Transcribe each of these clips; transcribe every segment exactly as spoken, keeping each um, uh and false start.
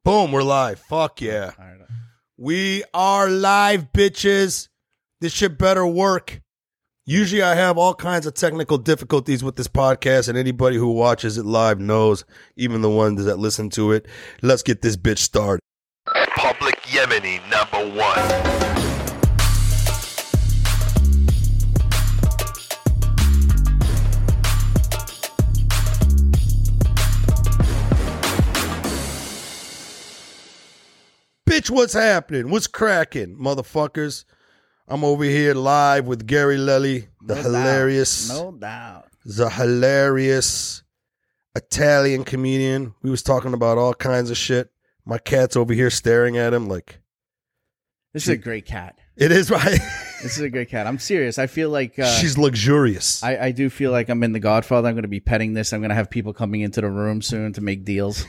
Boom, we're live. Fuck yeah. All right. We are live, bitches. This shit better work. Usually I have all kinds of technical difficulties with this podcast, and anybody who watches it live knows, even the ones that listen to it. Let's get this bitch started. Public Yemeni number one. Bitch, what's happening? What's cracking, motherfuckers? I'm over here live with Gary Lelly, the No hilarious, doubt. No doubt. the hilarious Italian comedian. We was talking about all kinds of shit. My cat's over here staring at him like, This is a great cat. it is right. This is a great cat. I'm serious. I feel like uh, She's luxurious. I, I do feel like I'm in The Godfather. I'm going to be petting this. I'm going to have people coming into the room soon to make deals.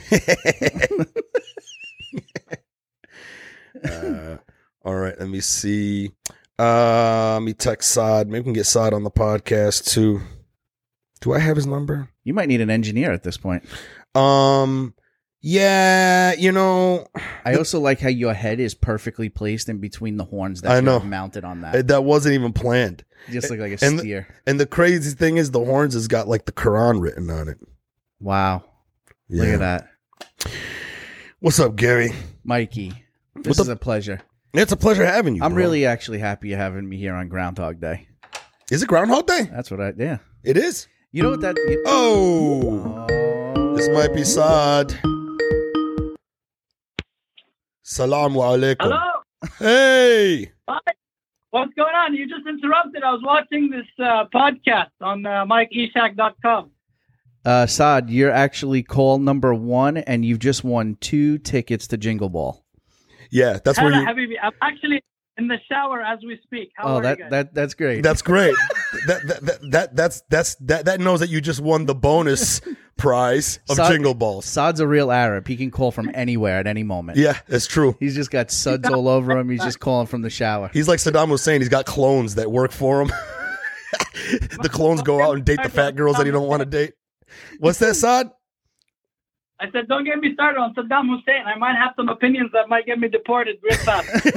uh, all right, let me see. Uh, let me text Saad. Maybe we can get Saad on the podcast too. Do I have his number? You might need an engineer at this point. Um, yeah, you know, I also like how your head is perfectly placed in between the horns that I you know. have mounted on that. that wasn't even planned. You just look like a and the- steer. And the crazy thing is, the horns has got like the Quran written on it. Wow. Yeah. Look at that. What's up, Gary? Mikey, this What's is up? a pleasure. It's a pleasure having you. I'm bro. really actually happy you're having me here on Groundhog Day. Is it Groundhog Day? That's what I, yeah. It is. You know what that, you, Oh, oh. this might be Saad. Salamu alaikum. Hello. Hey. Hi. What's going on? You just interrupted. I was watching this uh, podcast on uh, Mike Ishak dot com. Uh, Saad, you're actually call number one, and you've just won two tickets to Jingle Ball. Yeah, that's where Hello, you. Habibi. I'm actually in the shower as we speak. How Oh, are that, you guys? that that's great. That's great. that, that, that that that's that's that that knows that you just won the bonus prize of Saad- Jingle Balls. Saad's a real Arab. He can call from anywhere at any moment. Yeah, it's true. He's just got suds all over him. He's just calling from the shower. He's like Saddam Hussein. He's got clones that work for him. The clones go out and date the fat girls that he don't want to date. What's that, Saad? I said, don't get me started on Saddam Hussein. I might have some opinions that might get me deported real fast.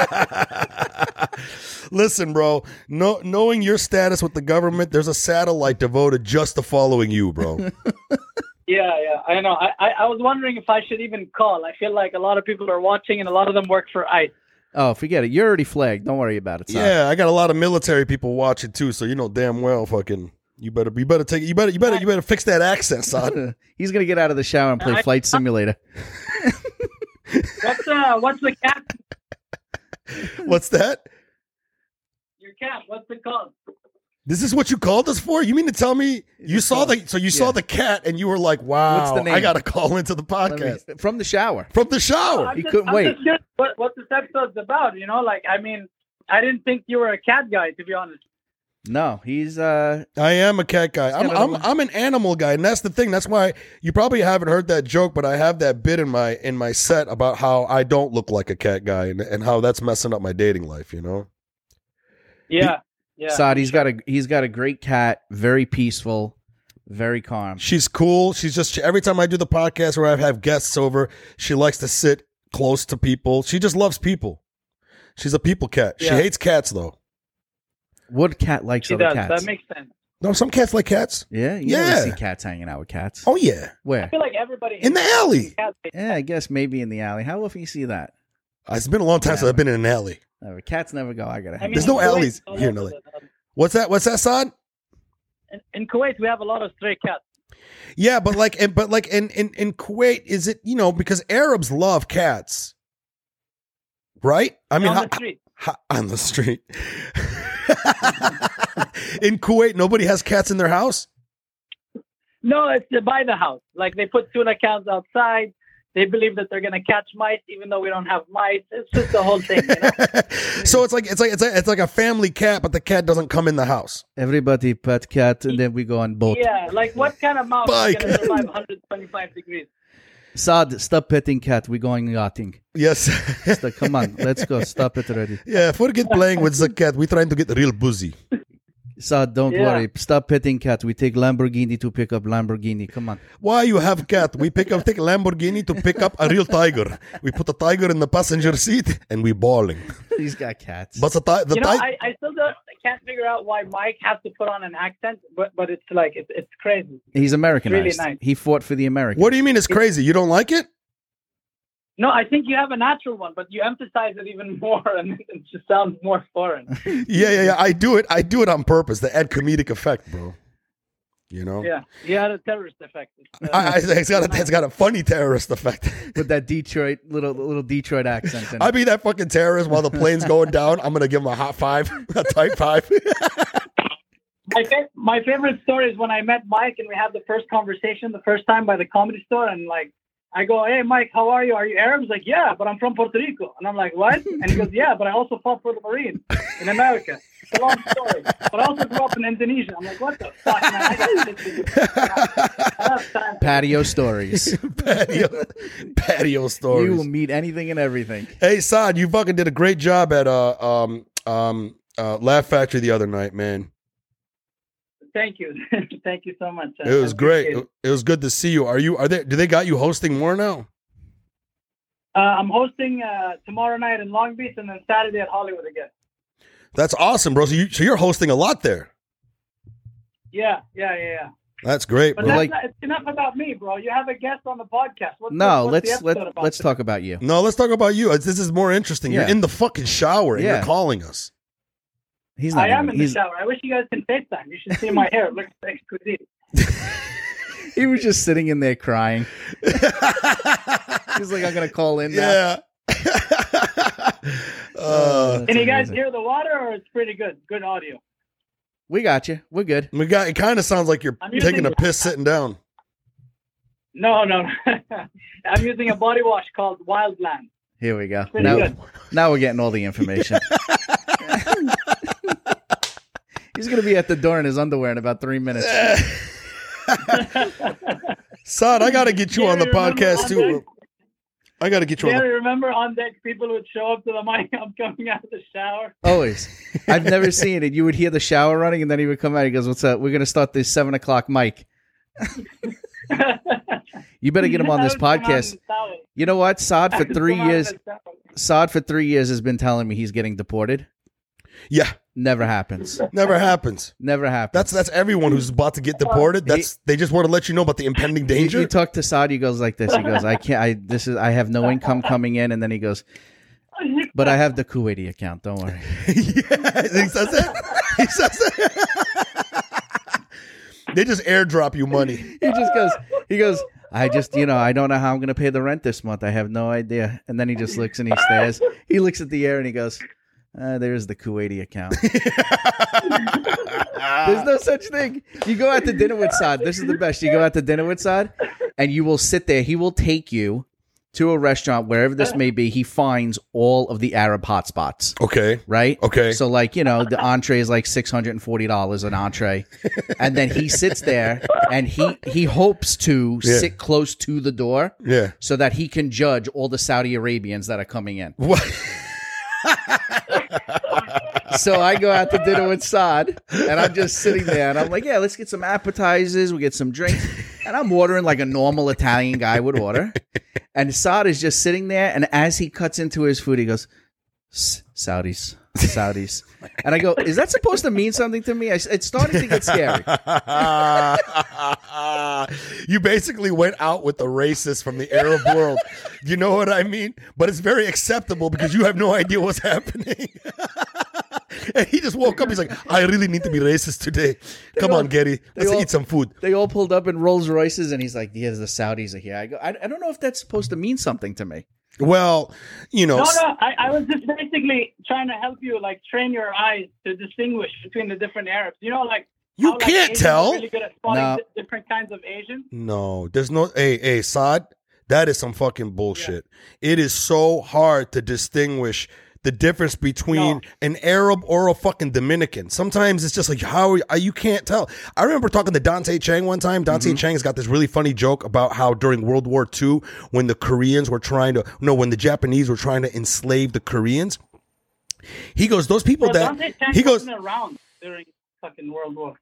Listen, bro. No, knowing your status with the government, there's a satellite devoted just to following you, bro. yeah, yeah, I know. I, I, I was wondering if I should even call. I feel like a lot of people are watching, and a lot of them work for ICE. Oh, forget it. You're already flagged. Don't worry about it, Saad. Yeah, I got a lot of military people watching too, so you know damn well, fucking. You better, you better take, you better, you better, you better fix that accent, son. He's going to get out of the shower and play I- Flight Simulator. What's uh, what's the cat? What's that? Your cat. What's it called? This is what you called us for? You mean to tell me you saw the, so you saw Yeah. the cat and you were like, wow, What's the name? I got to call into the Let me- podcast from the shower. from the shower. I'm He just- couldn't I'm wait. just curious what, what this episode's about, you know? Like, I mean, I didn't think you were a cat guy, to be honest. No, he's uh I am a cat guy. I'm, got a I'm, little- I'm an animal guy, and that's the thing. That's why you probably haven't heard that joke, but I have that bit in my in my set about how I don't look like a cat guy, and, and how that's messing up my dating life. You know. Yeah, yeah. Saad, he's got a he's got a great cat, very peaceful, very calm. She's cool. She's just every time I do the podcast where I have guests over, she likes to sit close to people. She just loves people. She's a people cat. She Yeah. hates cats though. What cat likes She other does. cats? That makes sense. No, some cats like cats. yeah, you Yeah. never see cats hanging out with cats. Oh yeah, I Where? feel like everybody in the alley. cats. Yeah, I guess maybe in the alley. How often you see that? Uh, It's been a long time since I've been in an alley. Uh, cats never go. I gotta. I hang mean, There's out. no in Kuwait, alleys all here in over L A. the- What's that? What's that, Saad? In, in Kuwait, we have a lot of stray cats. Yeah, but like, in, but like in, in in Kuwait, is it you know because Arabs love cats, right? I mean, on how- the street. how- on the street. In Kuwait, nobody has cats in their house. No, it's to buy the house. Like, they put tuna cans outside. They believe that they're going to catch mice, even though we don't have mice. It's just the whole thing, you know? So it's like it's like it's like it's like a family cat, but the cat doesn't come in the house. Everybody pet cat, and then we go on boat. Yeah, like, what kind of mouse Bye, is going to cat. survive one hundred twenty-five degrees? Saad, stop petting cat. We're going yachting. Yes. So, come on, let's go. Stop it already. Yeah, if we get playing with the cat, we're trying to get real boozy. Saad, don't Yeah. worry. Stop petting cats. We take Lamborghini to pick up Lamborghini. Come on. Why you have cat? We pick up take Lamborghini to pick up a real tiger. We put a tiger in the passenger seat and we bawling. He's got cats. But the, ti- the You know, ti- I, I still don't, I can't figure out why Mike has to put on an accent, but but it's like it's it's crazy. He's Americanized. Really nice. He fought for the Americans. what do you mean it's crazy? You don't like it? No, I think you have a natural one, but you emphasize it even more, and it just sounds more foreign. Yeah, yeah, yeah. I do it. I do it on purpose to add comedic effect, bro. You know? Yeah, he had a terrorist effect. It's, uh, I, I, it's got a, it's got a funny terrorist effect. With that Detroit little little Detroit accent. In I it. be that fucking terrorist while the plane's going down. I'm gonna give him a hot five, a type five. my fa- my favorite story is when I met Mike and we had the first conversation the first time by the Comedy Store, and like I go, "Hey, Mike, how are you? Are you Arab?" He's like, "Yeah, but I'm from Puerto Rico." And I'm like, "What?" And he goes, "Yeah, but I also fought for the Marines in America. It's a long story. But I also grew up in Indonesia." I'm like, "What the fuck, man? I got shit to do. I have time." Patio stories. patio, patio stories. You will meet anything and everything. Hey, Saad, you fucking did a great job at uh um um uh Laugh Factory the other night, man. Thank you, thank you so much. It was I great. appreciate It. it was good to see you. Are you? Are they? Do they got you hosting more now? Uh, I'm hosting uh, tomorrow night in Long Beach, and then Saturday at Hollywood again. That's awesome, bro. So, you, so you're hosting a lot there. Yeah, yeah, yeah, yeah. That's great, But bro. that's like- not, it's enough about me, bro. You have a guest on the podcast. What's, No, what's the let's episode let about let's today? talk about you. No, let's talk about you. This is more interesting. You're Yeah. in the fucking shower and Yeah. you're calling us. He's not. I am even- in the he's- shower. I wish you guys can FaceTime. You should see my hair. It looks exquisite. He was just sitting in there crying. He's like, I'm gonna call in now. Yeah. uh, Can you guys amazing. hear the water, or it's pretty good? Good audio. We got you. We're good. we got. It kind of sounds like you're I'm taking using- a piss sitting down. No, no. I'm using a body wash called Wildland. Here we go. Pretty Now, good. now we're getting all the information. He's gonna be at the door in his underwear in about three minutes. Son, I got to get you on the Gary, remember podcast on too. deck? I got to get you on Gary, the. remember on deck, people would show up to the mic. I'm coming out of the shower. Always. I've never seen it. You would hear the shower running, and then he would come out. He goes, "What's up? We're gonna start this seven o'clock mic." You better get him on I this would come out in podcast. the shower. You know what? Saad I for would three come out in years. the shower. Saad for three years has been telling me he's getting deported. Yeah, Never happens. never happens. Never happens. That's that's everyone who's about to get deported. That's they just want to let you know about the impending You, danger. you talk to Saad, he goes like this. He goes, "I can't. I this is. I have no income coming in," and then he goes, "But I have the Kuwaiti account. Don't worry." yeah, he says that. He says that. They just airdrop you money. He just goes. He goes. I just, you know, I don't know how I'm going to pay the rent this month. I have no idea. And then he just looks and he stares. He looks at the air and he goes, uh, "There's the Kuwaiti account." There's no such thing. You go out to dinner with Saad. This is the best. You go out to dinner with Saad, and you will sit there. He will take you to a restaurant, wherever this may be. He finds all of the Arab hotspots, Okay. right? Okay. So, like, you know, the entree is like six hundred forty dollars an entree. And then he sits there and he, he hopes to Yeah. sit close to the door Yeah. so that he can judge all the Saudi Arabians that are coming in. What? So I go out to dinner with Saad, and I'm just sitting there, and I'm like, "Yeah, let's get some appetizers, we get some drinks," and I'm ordering like a normal Italian guy would order. And Saad is just sitting there, and as he cuts into his food, he goes, "S- "Saudis, Saudis," and I go, "Is that supposed to mean something to me?" I, it's starting to get scary. You basically went out with the racist from the Arab world. You know what I mean? But it's very acceptable because you have no idea what's happening. And he just woke up. He's like, I really need to be racist today. Come all- on, Gary. Let's all- eat some food. They They all pulled up in Rolls Royces, and he's like, "Yeah, the Saudis are here." I go, I, I don't know if that's supposed to mean something to me. Well, you know. No, no, I, I was just basically trying to help you, like, train your eyes to distinguish between the different Arabs. You know, like, You how, like, can't Asians tell. are really good at spotting No. di- different kinds of Asians. No, there's no. Hey, hey, Saad, that is some fucking bullshit. It is so hard to distinguish the difference between No. an Arab or a fucking Dominican. Sometimes it's just like how are, you can't tell. I remember talking to Dante Chang one time. Dante Mm-hmm. Chang's got this really funny joke about how during World War Two, when the Koreans were trying to no, when the Japanese were trying to enslave the Koreans, he goes, those people Well, that Dante Chang he goes. wasn't around during fucking World War.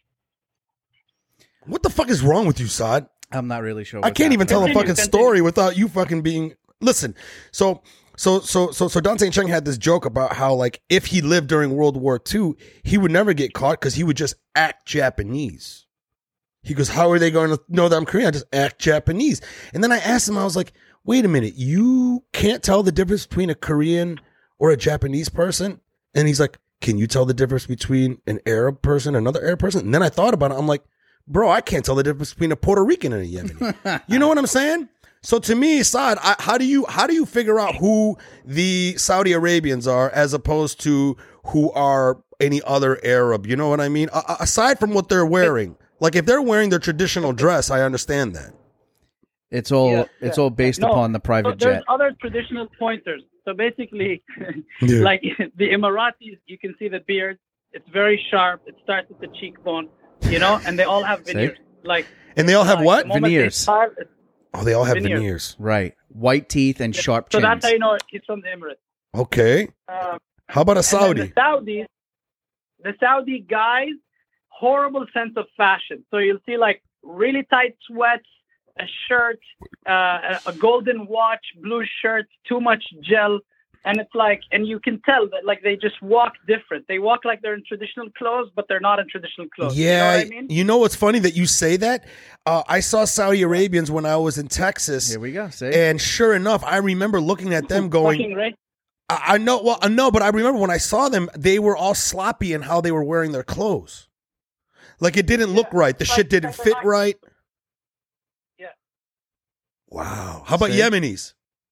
What the fuck is wrong with you, Saad? I'm not really sure. I can't even tell a Continue, fucking continue. story without you fucking being. Listen, so so so so so Dante Cheng had this joke about how like if he lived during World War Two, he would never get caught because he would just act Japanese. He goes, "How are they going to know that I'm Korean? I just act Japanese." And then I asked him, I was like, "Wait a minute, you can't tell the difference between a Korean or a Japanese person?" And he's like, "Can you tell the difference between an Arab person, and another Arab person?" And then I thought about it. I'm like, bro, I can't tell the difference between a Puerto Rican and a Yemeni. You know what I'm saying? So to me, Saad, I, how do you how do you figure out who the Saudi Arabians are as opposed to who are any other Arab? You know what I mean? A- aside from what they're wearing, like if they're wearing their traditional dress, I understand that. It's all Yeah, it's yeah. all based No, upon the So private there's jet. other traditional pointers. So basically, Yeah. like the Emiratis, you can see the beard. It's very sharp. It starts at the cheekbone, you know, and they all have See? veneers. Like And they all have like, what? the moment they Veneers. start, it's- Oh, they all have Veneers. veneers. Right, white teeth and sharp So chins. that's how you know he's from the Emirates. Okay. Um, How about a And Saudi? then the Saudis, the Saudi guys, horrible sense of fashion. So you'll see like really tight sweats, a shirt, uh, a golden watch, blue shirts, too much gel. And it's like, and you can tell that like they just walk different. They walk like they're in traditional clothes, but they're not in traditional clothes. Yeah, You know what I mean? you know what's funny that you say that? Uh, I saw Saudi Arabians when I was in Texas, Here we go. See, and sure enough, I remember looking at them going, Fucking right. I, I know, well, I know, but I remember when I saw them, they were all sloppy in how they were wearing their clothes. Like it didn't look Yeah, right. The it's shit like- didn't it's fit like- right. Yeah. Wow. How about See? Yemenis?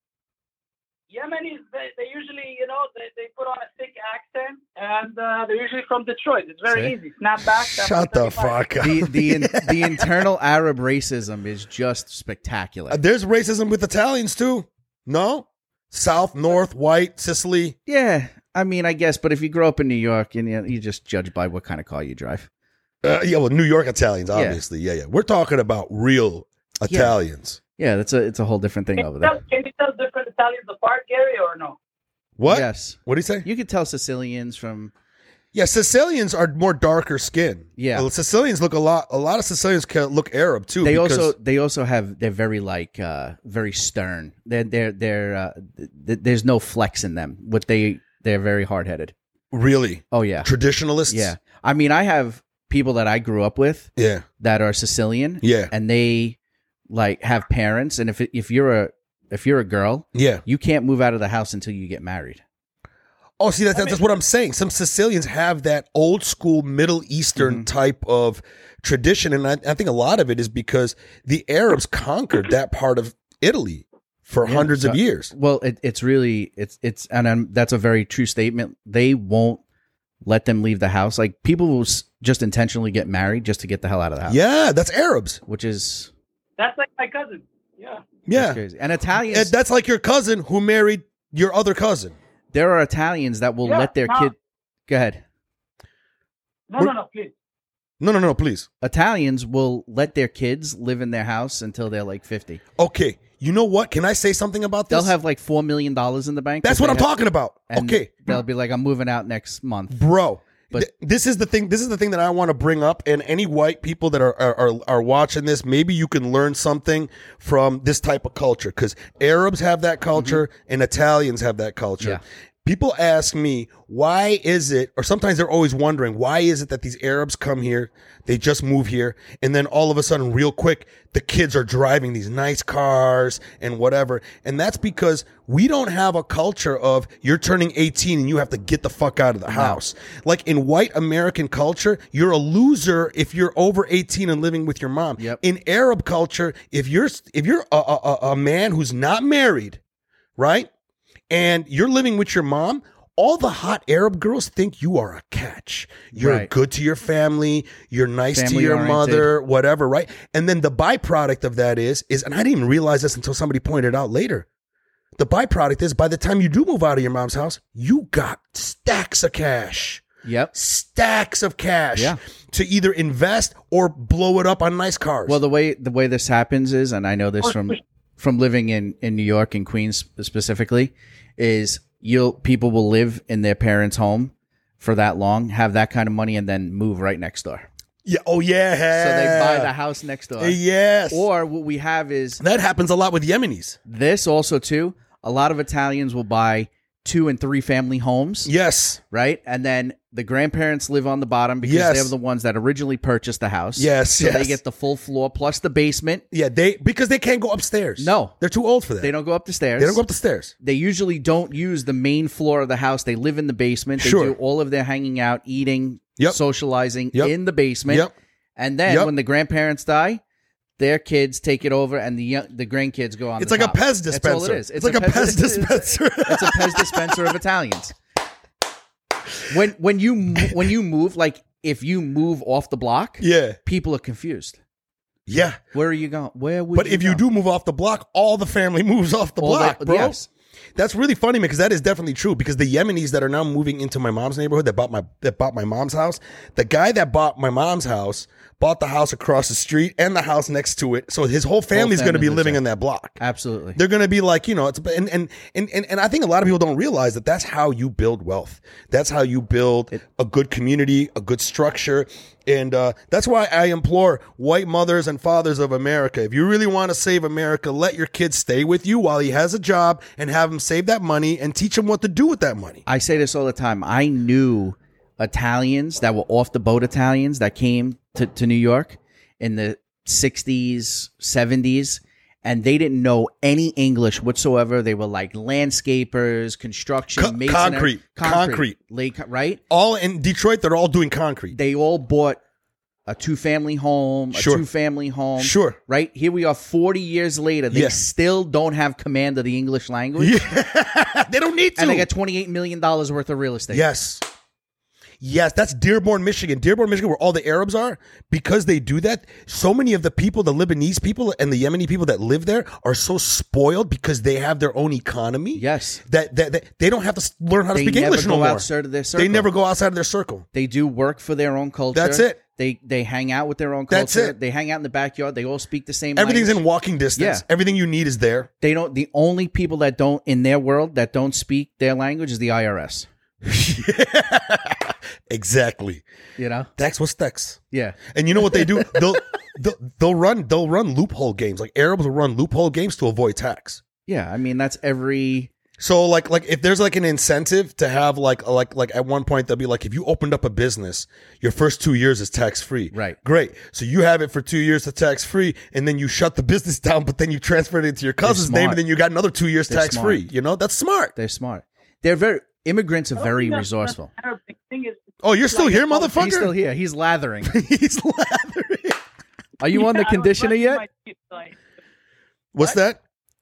Yemenis, they, they usually, you know, they, they put on a thick accent, and uh, they're usually from Detroit. It's very See? easy. Snap back. snap Shut the seventy-five. fuck up. the the in, the internal Arab racism is just spectacular. Uh, There's racism with Italians too. No? South, North, white, Sicily. Yeah, I mean, I guess, but if you grow up in New York, and you, you just judge by what kind of car you drive. Uh, yeah, well, New York Italians, Yeah. obviously. Yeah, yeah. We're talking about real Italians. Yeah, that's a it's a whole different thing Can over you, tell, there. can you tell different Italians apart, Gary, or no? What? Yes, What do you say? you could tell Sicilians from. Yeah, Sicilians are more darker skin. Yeah. Well, Sicilians look a lot. A lot of Sicilians can look Arab too. They because, also they also have they're very like uh very stern. They're they're they're uh, th- th- there's no flex in them. What they they're very hard headed. really Oh yeah, traditionalists. yeah. I mean, I have people that I grew up with yeah, that are Sicilian. yeah, and they like have parents, and if if you're a if you're a girl, yeah. you can't move out of the house until you get married. Oh, see, that's, that's what I'm saying. Some Sicilians have that old school Middle Eastern Mm-hmm. type of tradition, and I, I think a lot of it is because the Arabs conquered that part of Italy for Yeah, hundreds of so- years. Well, it, it's really it's it's and um, that's a very true statement. They won't let them leave the house. Like people will s- just intentionally get married just to get the hell out of the house. Yeah, that's Arabs. which is That's like my cousin. Yeah. Yeah, that's crazy. And Italians, And that's like your cousin who married your other cousin. there are Italians that will Yeah, let their no. kid. Go ahead. No, no, no, please. No, no, no, please. Italians will let their kids live in their house until they're like fifty. Okay, you know what? Can I say something about this? They'll have like four million dollars in the bank. That's that what they I'm have- talking about. and Okay, they'll be like, "I'm moving out next month." bro. But- th- this is the thing. This is the thing that I want to bring up. And any white people that are, are are are watching this, maybe you can learn something from this type of culture because Arabs have that culture and Italians have that culture. Yeah. People ask me, why is it, or sometimes they're always wondering, why is it that these Arabs come here, they just move here, and then all of a sudden, real quick, the kids are driving these nice cars and whatever. And that's because we don't have a culture of you're turning eighteen and you have to get the fuck out of the house. Like in white American culture, you're a loser if you're over eighteen and living with your mom. Yep. In Arab culture, if you're if you're a, a, a- a man who's not married, right? And you're living with your mom, all the hot Arab girls think you are a catch. You're Right. good to your family. You're nice to your Family-oriented. mother, whatever, right? And then the byproduct of that is, is, and I didn't even realize this until somebody pointed it out later. The byproduct is by the time you do move out of your mom's house, you got stacks of cash. Yep. Stacks of cash Yeah. to either invest or blow it up on nice cars. Well, the way the way this happens is, and I know this from from living in, in New York and Queens specifically, is you'll people will live in their parents' home for that long, have that kind of money, and then move right next door. Yeah. Oh yeah. So they buy the house next door. Yes. Or what we have is that happens a lot with Yemenis. this also too. A lot of Italians will buy two and three family homes. Yes. Right? And then the grandparents live on the bottom because Yes. they're the ones that originally purchased the house. Yes, So yes. they get the full floor plus the basement. Yeah. They because they can't go upstairs. No. they're too old for that. They don't go up the stairs. They don't go up the stairs. They usually don't use the main floor of the house. They live in the basement. They Sure. do all of their hanging out, eating, Yep. socializing Yep. in the basement. Yep. And then Yep. when the grandparents die, their kids take it over, and the young, the grandkids go on. It's the like top. a Pez dispenser. That's all it is. It's, like a Pez dispenser. It's a Pez dispenser of Italians. When when you mo- when you move, like if you move off the block, Yeah. people are confused. Yeah. Where are you going? Where would? But if you go? do move off the block, all the family moves off the All block, the- bro. yes. That's really funny because that is definitely true. Because the Yemenis that are now moving into my mom's neighborhood that bought my that bought my mom's house, the guy that bought my mom's house bought the house across the street and the house next to it. So his whole family's going to family be lives living there. in that block. Absolutely. They're going to be like, you know, it's and, and and and and I think a lot of people don't realize that that's how you build wealth. That's how you build a good community, a good structure. And uh, that's why I implore white mothers and fathers of America, if you really want to save America, let your kid stay with you while he has a job and have him save that money and teach him what to do with that money. I say this all the time. I knew Italians that were off the boat Italians that came to, to New York in the sixties, seventies, and they didn't know any English whatsoever. They were like landscapers, construction, Co- masonry, concrete, concrete. lake, right? All in Detroit, they're all doing concrete. They all bought a two-family home, a Sure. two-family home. Sure. Right? Here we are forty years later. They Yes. still don't have command of the English language. Yeah. They don't need to. And they got twenty-eight million dollars worth of real estate. Yes. Yes, that's Dearborn, Michigan. Dearborn, Michigan, where all the Arabs are. Because they do that, so many of the people, the Lebanese people and the Yemeni people that live there are so spoiled because they have their own economy. Yes. That, that, that they don't have to s- learn how to They speak never English no go more. outside of their circle. They never go outside of their circle. They do work for their own culture. That's it. They they hang out with their own culture. That's it. They hang out in the backyard. They all speak the same Everything's language. in walking distance. Yeah. Everything you need is there. They don't. The only people that don't in their world that don't speak their language is the I R S. Exactly. You know. That's what's tax. Yeah. And you know what they do? they'll, they'll they'll run they'll run loophole games. Like Arabs will run loophole games to avoid tax. Yeah. I mean, that's every. So like like if there's like an incentive to have like like like at one point they'll be like, if you opened up a business, your first two years is tax free. Right. Great. So you have it for two years to tax free, and then you shut the business down, but then you transferred it into your cousin's smart. name, and then you got another two years They're tax free. smart. You know, that's smart. They're smart. They're very. Immigrants are I don't very think that's- resourceful. that's the Arab thing is- Oh, you're still like, here, oh, motherfucker? He's still here. He's lathering. He's lathering. Are you on the Yeah, I was conditioner brushing yet? my teeth, so I- What's What? that?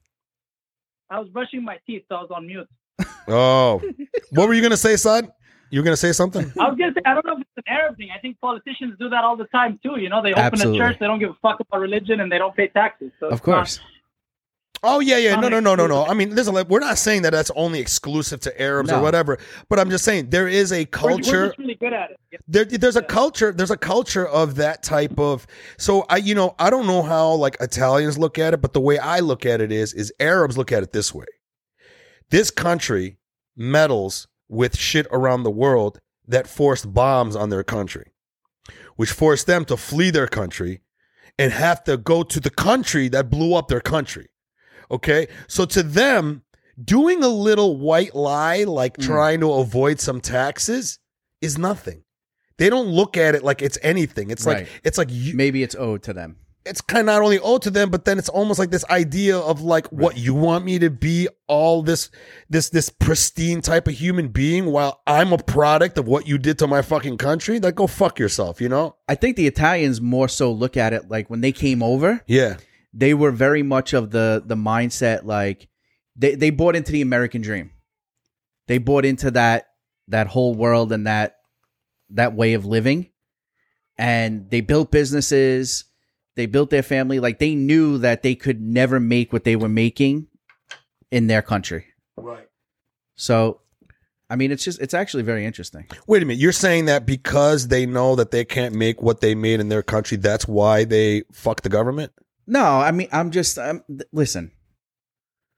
I was brushing my teeth, so I was on mute. Oh, what were you gonna say, Saad? You were gonna say something? I was gonna say, I don't know if it's an Arab thing. I think politicians do that all the time too. You know, they open Absolutely. a church, they don't give a fuck about religion, and they don't pay taxes. So Of it's not- course. Oh yeah, yeah. No, Not no, no, no, no. exclusive. I mean, there's a, we're not saying that that's only exclusive to Arabs or No. whatever. But I'm just saying there is a We're, culture. we're just really good at it. Yeah. There, there's a culture. There's a culture of that type of. So I, you know, I don't know how like Italians look at it, but the way I look at it is, is Arabs look at it this way. This country meddles with shit around the world that forced bombs on their country, which forced them to flee their country and have to go to the country that blew up their country. Okay, so to them, doing a little white lie, like Mm. trying to avoid some taxes, is nothing. They don't look at it like it's anything. It's Right. like it's like you, Maybe it's owed to them. it's kind of not only owed to them, but then it's almost like this idea of like, what, you want me to be all this this this pristine type of human being while I'm a product of what you did to my fucking country? Like, go fuck yourself, you know? I think the Italians more so look at it like when they came over, Yeah. they were very much of the the mindset like they, they bought into the American dream. They bought into that that whole world and that that way of living. And they built businesses, they built their family. Like they knew that they could never make what they were making in their country. Right. So I mean it's just it's actually very interesting. Wait a minute. You're saying that because they know that they can't make what they made in their country, that's why they fuck the government? No, I mean I'm just I'm, th- listen.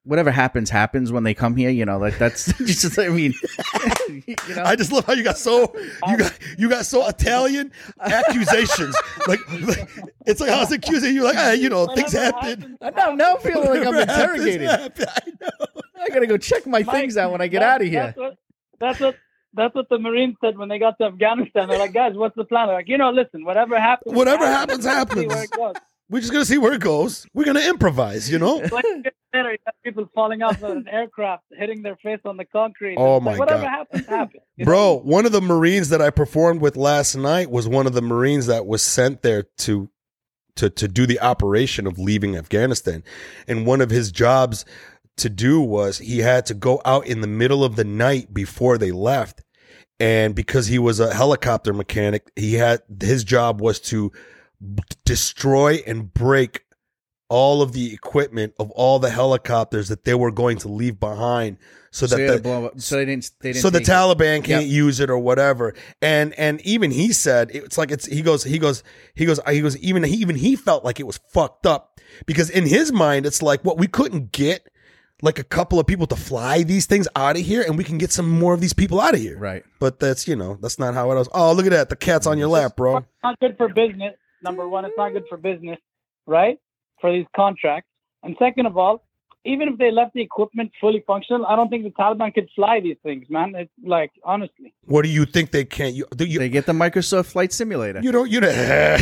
whatever happens, happens when they come here. You know, like that's just, I mean, you know, I just love how you got so you got you got so Italian accusations. like, like it's like I was accusing you, like hey, you know, things happen. I now now feeling like I'm Whatever happens, interrogated. happen. I know. I gotta go check my Mike, things out when I get that- out of here. That's what, that's what that's what the Marines said when they got to Afghanistan. They're like, guys, what's the plan? They're like, you know, listen, whatever happens, Whatever happens, let's see happens. where it goes. We're just gonna see where it goes. We're gonna improvise, you know. Like later, you have people falling off of an aircraft, hitting their face on the concrete. Oh, It's like, my whatever God. happens, happens. You Bro, one of the Marines that I performed with last night was one of the Marines that was sent there to to to do the operation of leaving Afghanistan. And one of his jobs to do was he had to go out in the middle of the night before they left. And because he was a helicopter mechanic, he had his job was to b- destroy and break all of the equipment of all the helicopters that they were going to leave behind so So, that they had the to blow up. so they didn't. They didn't so the take it. Taliban can't Yep. use it or whatever. And and even he said it's like it's he goes he goes he goes he goes even he even he felt like it was fucked up because in his mind it's like what we couldn't get like a couple of people to fly these things out of here and we can get some more of these people out of here. Right. But that's you know that's not how it was. Oh, look at that, the cat's on your lap, bro. It's not good for business. Number one, it's not good for business, right? For these contracts. And second of all, even if they left the equipment fully functional, I don't think the Taliban could fly these things, man. It's like, honestly. What do you think they can't? You do you They get the Microsoft Flight Simulator. you don't you know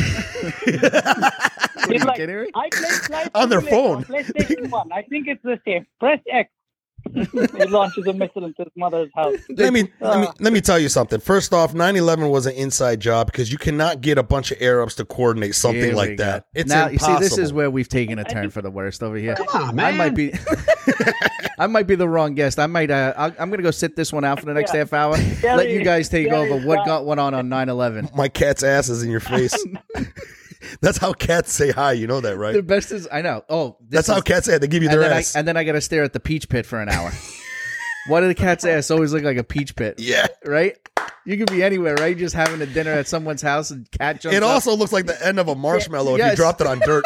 Are you It's like, kidding me? I play Flight On their Simulator phone. on PlayStation one. I think it's the same. Press X. He launches a missile into his mother's house. Let me, let me Uh. let me tell you something. First off, nine eleven was an inside job because you cannot get a bunch of Arabs to coordinate something Here we like go. that. It's now, impossible. You see, this is where we've taken a turn for the worst over here. Come on, man. I might be, I might be the wrong guest. I might. Uh, I'll, I'm gonna go sit this one out for the next Yeah. half hour. Gary- Let you guys take Gary, over. What uh, got went on on nine eleven? My cat's ass is in your face. That's how cats say hi. You know that, right? The best is I know. Oh, this That's how is- cats say it. They give you and their then ass. I and then I got to stare at the peach pit for an hour. Why do the cat's ass always look like a peach pit? yeah. Right? You could be anywhere, right? Just having a dinner at someone's house and cat jumps It up. also looks like the end of a marshmallow if you Yes. dropped it on dirt.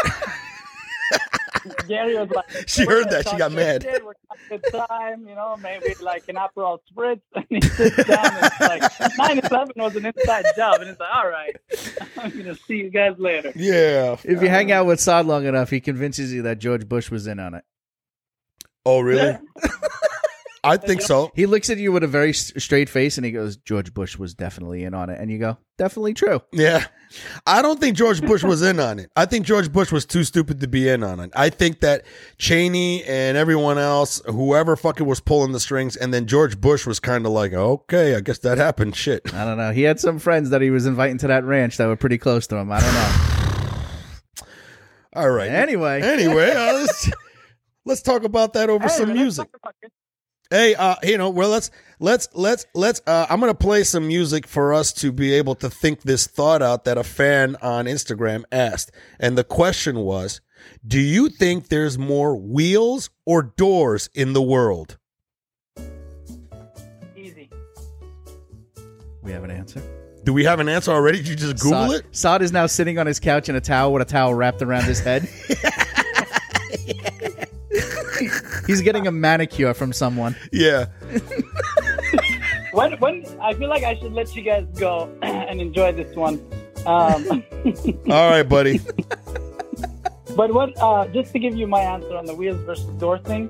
Gary was like, She "We're heard gonna that. She talk got shit, mad. kid. We're having a good time, you know, maybe like an Aperol Spritz." And he sits down and it's like, nine eleven was an inside job. And it's like, all right, I'm going to see you guys later. Yeah. If you hang out with Saad long enough, he convinces you that George Bush was in on it. Oh, really? I think so. He looks at you with a very s- straight face and he goes, George Bush was definitely in on it. And you go, definitely true. Yeah. I don't think George Bush was in on it. I think George Bush was too stupid to be in on it. I think that Cheney and everyone else, whoever fucking was pulling the strings, and then George Bush was kind of like, okay, I guess that happened. Shit. I don't know. He had some friends that he was inviting to that ranch that were pretty close to him. I don't know. All right. Anyway. Anyway, uh, let's, let's talk about that over Hey, some let's music. talk about it. Hey, uh, you know, well, let's let's let's let's. Uh, I'm gonna play some music for us to be able to think this thought out that a fan on Instagram asked, and the question was, "Do you think there's more wheels or doors in the world?" Easy. We have an answer. Do we have an answer already? Did you just Google Saad, it? Saad is now sitting on his couch in a towel with a towel wrapped around his head. He's getting a manicure from someone. Yeah. When, when I feel like I should let you guys go and enjoy this one. Um, All right, buddy. but what? Uh, just to give you my answer on the wheels versus door thing.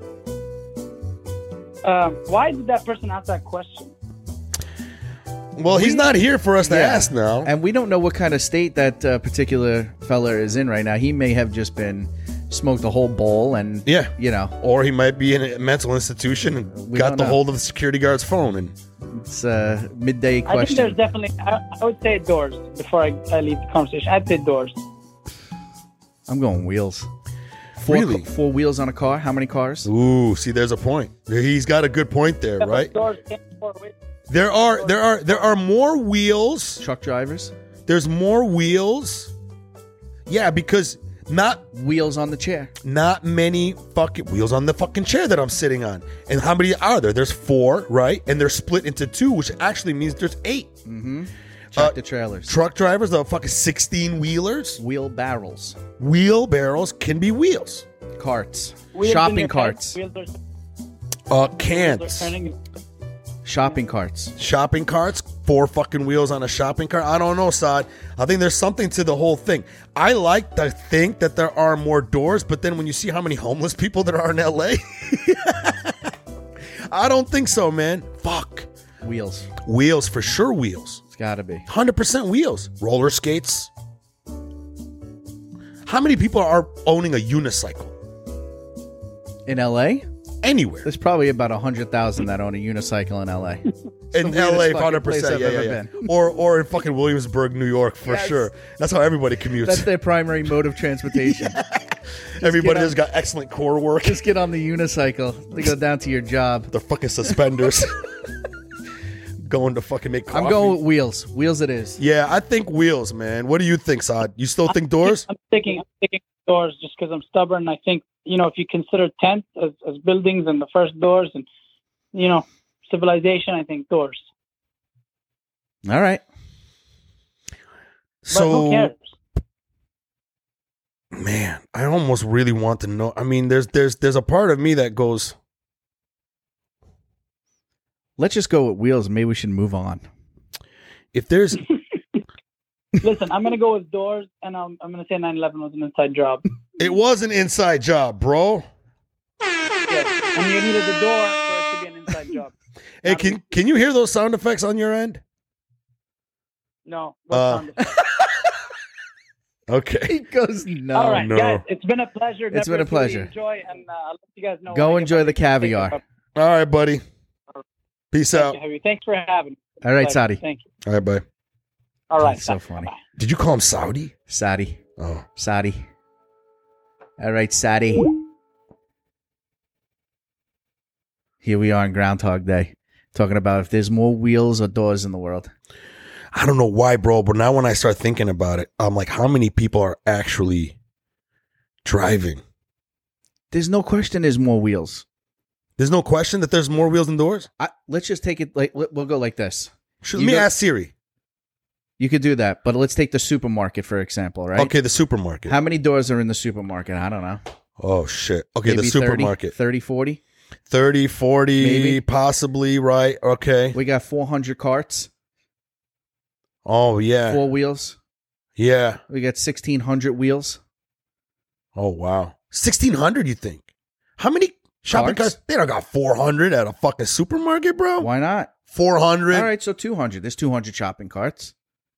Um, why did that person ask that question? Well, he's not here for us to Yeah. ask now. And we don't know what kind of state that uh, particular fella is in right now. He may have just been smoked a whole bowl and, Yeah. you know, Or he might be in a mental institution and We got don't the know. hold of the security guard's phone. And it's a midday I think there's question. definitely. I, I would say doors before I, I leave the conversation. I'd say doors. I'm going wheels. Four, Really? ca- four wheels on a car? How many cars? ooh, see, there's a point. He's got a good point there, right? Doors can't afford with- There are there are there are more wheels. Truck drivers? There's more wheels. Yeah, because not Wheels on the chair. not many fucking wheels on the fucking chair that I'm sitting on. And how many are there? There's four, right? And they're split into two, which actually means there's eight. Tractor trailers. Truck drivers, the fucking sixteen wheelers. Wheel barrels. Wheelbarrows can be wheels. Carts. Wheels in Shopping your carts. head, Wheels Uh, are, wheels are cans. turning. Shopping carts. Shopping carts, four fucking wheels on a shopping cart. I don't know, Saad. I think there's something to the whole thing. I like to think that there are more doors, but then when you see how many homeless people there are in L A, I don't think so, man. Fuck. Wheels. Wheels, for sure, wheels. It's got to be. one hundred percent wheels. Roller skates. How many people are owning a unicycle? In L A? Anywhere. There's probably about one hundred thousand that own a unicycle in L A. In the L A, weirdest one hundred fucking place percent. I've Yeah, ever yeah, yeah. been. Or, or in fucking Williamsburg, New York, for Yes. sure. That's how everybody commutes. That's their primary mode of transportation. Everybody get has got excellent core work. Just get on the unicycle to go down to your job. Their fucking suspenders. Going to fucking make coffee. I'm going with wheels. Wheels it is. Yeah, I think wheels, man. What do you think, Saad? You still think doors? I'm sticking. I'm sticking with doors just because I'm stubborn. I think you know if you consider tents as, as buildings and the first doors and you know civilization, I think doors. All right. But who So, cares? man, I almost really want to know. I mean, there's there's there's a part of me that goes, Let's just go with wheels. Maybe we should move on. if there's Listen, I'm gonna go with doors, and I'm I'm gonna say nine eleven was an inside job. it was an inside job, bro. Yes. And you needed the door for it to be an inside job. Hey, Not can can you hear those sound effects on your end? No. Uh, sound effect. Okay. He goes, no. All right, no. guys. It's been a pleasure. It's been a Never really pleasure. Enjoy, and uh, I'll let you guys know. Go when I get enjoy back the to caviar. Jacob. All right, buddy. Peace Thank out. you, Heavy. Thanks for having me. All right, Pleasure. Sadi. Thank you. All right, bye. All right. That's so bye. funny. Bye. Did you call him Saudi? Sadi. Oh. Sadi. All right, Sadi. Here we are on Groundhog Day, talking about if there's more wheels or doors in the world. I don't know why, bro, but now when I start thinking about it, I'm like, how many people are actually driving? There's no question there's more wheels. There's no question that there's more wheels than doors? I, let's just take it like let- we'll go like this. Should, You let me go- ask Siri. You could do that, but let's take the supermarket for example, right? Okay, the supermarket. How many doors are in the supermarket? I don't know. Oh, shit. Okay, Maybe the supermarket. thirty, forty. thirty, forty, Maybe. possibly, right? Okay. We got four hundred carts, Oh, yeah. four wheels. Yeah. We got sixteen hundred wheels. Oh, wow. sixteen hundred, you think? How many shopping Carts? carts? They don't got four hundred at a fucking supermarket, bro. Why not? four hundred. All right, so two hundred. There's two hundred shopping carts.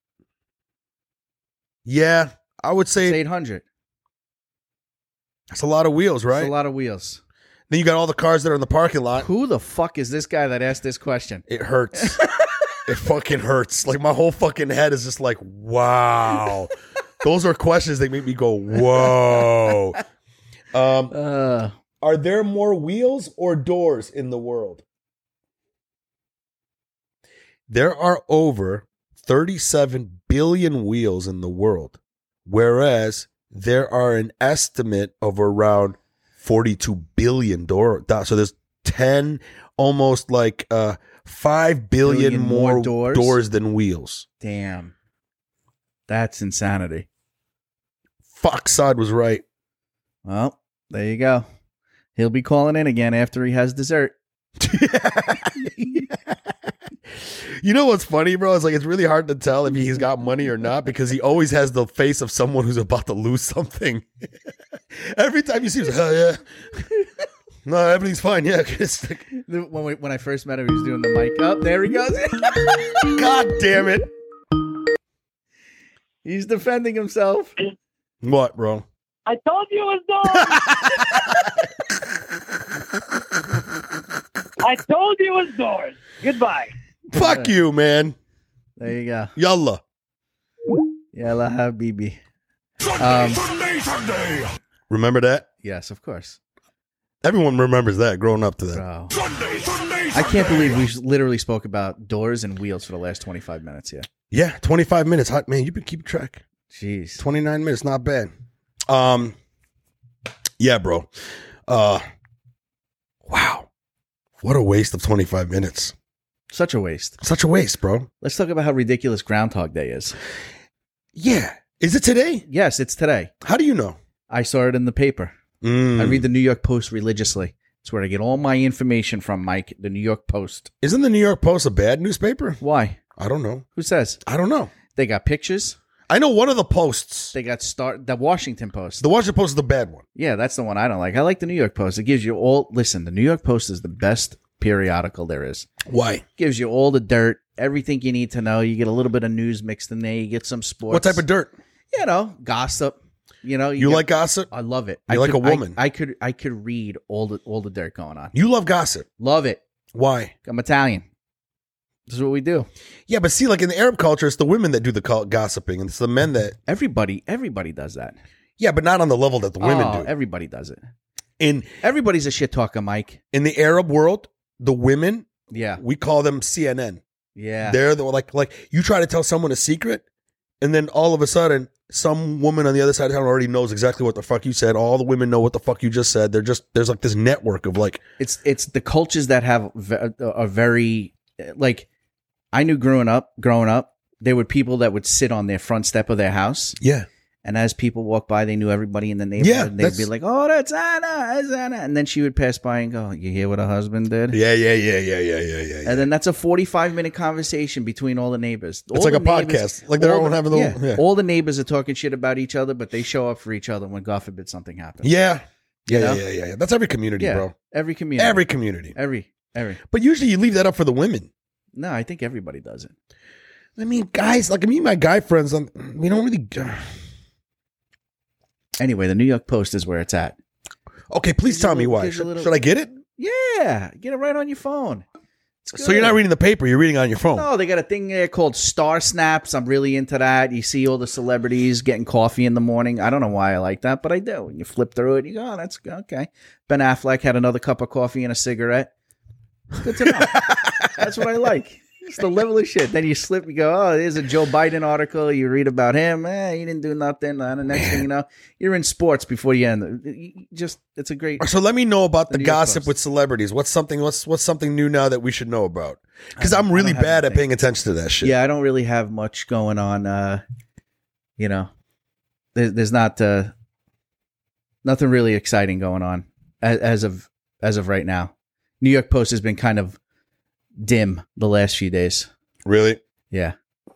Yeah, I would It's say eight hundred. that's a lot of wheels, right? That's a lot of wheels. Then you got all the cars that are in the parking lot. Who the fuck is this guy that asked this question? It hurts. It fucking hurts. Like my whole fucking head is just like, wow. Those are questions that make me go, whoa. Um, Uh, are there more wheels or doors in the world? There are over thirty-seven billion wheels in the world, whereas there are an estimate of around forty-two billion door. So there's ten, almost like uh, five billion, Billion more more doors? doors than wheels. damn. That's insanity. Fuck, Saad was right. Well, there you go. He'll be calling in again after he has dessert. You know what's funny, bro? It's like it's really hard to tell if he's got money or not because he always has the face of someone who's about to lose something. Every time you see him, he's like, oh, yeah. No, everything's fine. Yeah. It's like, When, we, when I first met him, he was doing the mic up. There he goes. God damn it. He's defending himself. What, bro? I told you it was doors. I told you it was doors. Goodbye. Fuck you, man. There you go. Yalla. Yalla habibi. Um, Remember that? yes, of course. Everyone remembers that growing up to that. Bro. I can't believe we literally spoke about doors and wheels for the last twenty-five minutes here. Yeah, twenty-five minutes. Hot man, you've been keeping track. Jeez. twenty-nine minutes, not bad. Um, yeah, bro. Uh, wow, what a waste of twenty-five minutes. Such a waste. Such a waste, bro. Let's talk about how ridiculous Groundhog Day is. Yeah, is it today? Yes, it's today. How do you know? I saw it in the paper. Mm. I read the New York Post religiously. It's where I get all my information from, Mike. The New York Post. Isn't the New York Post a bad newspaper? Why? I don't know. Who says? I don't know. They got pictures. I know one of the posts. They got start the Washington Post. The Washington Post is the bad one. Yeah, that's the one I don't like. I like the New York Post. It gives you all. Listen, the New York Post is the best periodical there is. Why? Gives you all the dirt, everything you need to know. You get a little bit of news mixed in there. You get some sports. What type of dirt? You know, gossip. You know, You get- like gossip? I love it. You I like could- a woman. I, I could. I could read all the all the dirt going on. You love gossip. Love it. Why? I'm Italian. This is what we do. Yeah, but see, like in the Arab culture, it's the women that do the co- gossiping, and it's the men that. Everybody, everybody does that. Yeah, but not on the level that the women Oh, do. everybody does it. In Everybody's a shit talker, Mike. in the Arab world, the women Yeah, we call them C N N. yeah. They're the like like you try to tell someone a secret, and then all of a sudden, some woman on the other side of town already knows exactly what the fuck you said. All the women know what the fuck you just said. They're just there's like this network of like It's it's the cultures that have ve- are very like. I knew growing up, growing up, there were people that would sit on their front step of their house, yeah. and as people walked by, they knew everybody in the neighborhood. Yeah, and they'd be that's- like, "Oh, that's Anna, that's Anna," and then she would pass by and go, "You hear what her husband did?" Yeah, yeah, yeah, yeah, yeah, yeah, yeah. yeah. And then that's a forty-five minute conversation between all the neighbors. It's All like the a neighbors- podcast. Like they're all all the- having a little. yeah, Yeah. all the neighbors are talking shit about each other, but they show up for each other when, God forbid, something happens. Yeah. Yeah, You yeah, know? yeah, yeah, yeah. That's every community, Yeah, bro. every community, Every community. every, every. But usually you leave that up for the women. No, I think everybody does it. I mean, guys, like me and my guy friends, um, we don't really. Anyway, the New York Post is where it's at. Okay, please Gives you tell a me little- why. gives you a Should, little- should I get it? Yeah, get it right on your phone. It's So you're not good. reading the paper, you're reading on your phone. No, they got a thing there called Star Snaps. I'm really into that. You see all the celebrities getting coffee in the morning. I don't know why I like that, but I do. When you flip through it, you go, oh, that's okay. Ben Affleck had another cup of coffee and a cigarette. It's good to know. That's what I like. It's the level of shit. Then you slip, you go, oh, there's a Joe Biden article. You read about him. Eh, he didn't do nothing. And the next thing you know, you're in sports before you end. You just, it's a great. So let me know about the The New York gossip Post. with celebrities. What's something? What's what's something new now that we should know about? Because I I'm don't- I really don't have bad at anything. paying attention to that shit. Yeah, I don't really have much going on. Uh, you know, there, there's not uh, nothing really exciting going on as, as of as of right now. New York Post has been kind of dim the last few days. Really? Yeah, a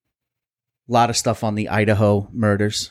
lot of stuff on the Idaho murders.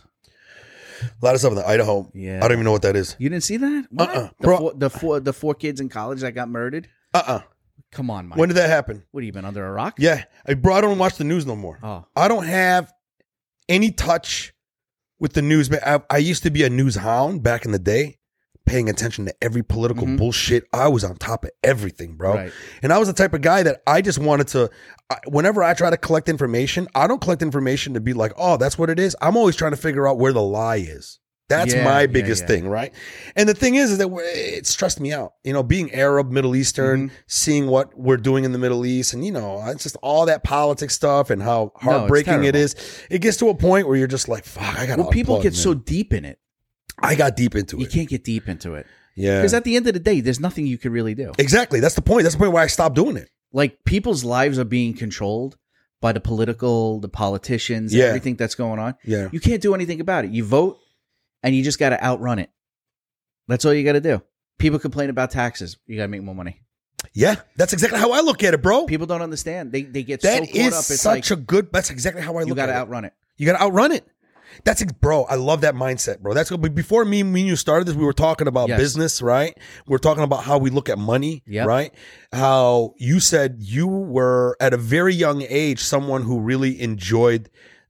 A lot of stuff in the Idaho. Yeah, I don't even know what that is. You didn't see that? What? Uh-uh. The, Bro- four, the four the four kids in college that got murdered. Uh uh Come on, Mike. When did that happen? What have you been under a rock? Yeah, I bro, I don't watch the news no more. Oh, I don't have any touch with the news. Man, I, I used to be a news hound back in the day, paying attention to every political Mhm. bullshit. I was on top of everything, bro. right. And I was the type of guy that I just wanted to, I- whenever I try to collect information, I don't collect information to be like, oh, that's what it is. I'm always trying to figure out where the lie is. That's Yeah, my yeah, biggest yeah. thing, right? And the thing is, is that we're- it stressed me out. You know, being Arab, Middle Eastern, Mm-hmm. seeing what we're doing in the Middle East, and you know, it's just all that politics stuff and how heartbreaking it terrible. is. It gets to a point where you're just like, fuck, I got. Well, people get so deep in it. I got deep into You it. can't get deep into it. Yeah, Because at the end of the day, there's nothing you can really do. exactly. That's the point. That's the point where I stopped doing it. Like, people's lives are being controlled by the political, the politicians, Yeah. everything that's going on. Yeah. You can't do anything about it. You vote, and you just got to outrun it. That's all you got to do. People complain about taxes. You got to make more money. Yeah, that's exactly how I look at it, bro. People don't understand. They they get That so caught is up. It's such like, a good. That's exactly how I look you got at to it. outrun it. You got to outrun it. That's ex- bro. I love that mindset, bro. That's but before me, me and you started this. We were talking about Yes. business, right? We are talking about how we look at money, Yep. right? How you said you were at a very young age someone who really enjoyed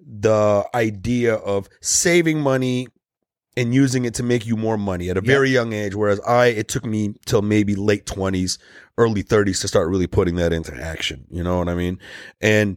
the idea of saving money and using it to make you more money at a Yep. very young age. Whereas I, it took me till maybe late twenties, early thirties to start really putting that into action. You know what I mean? And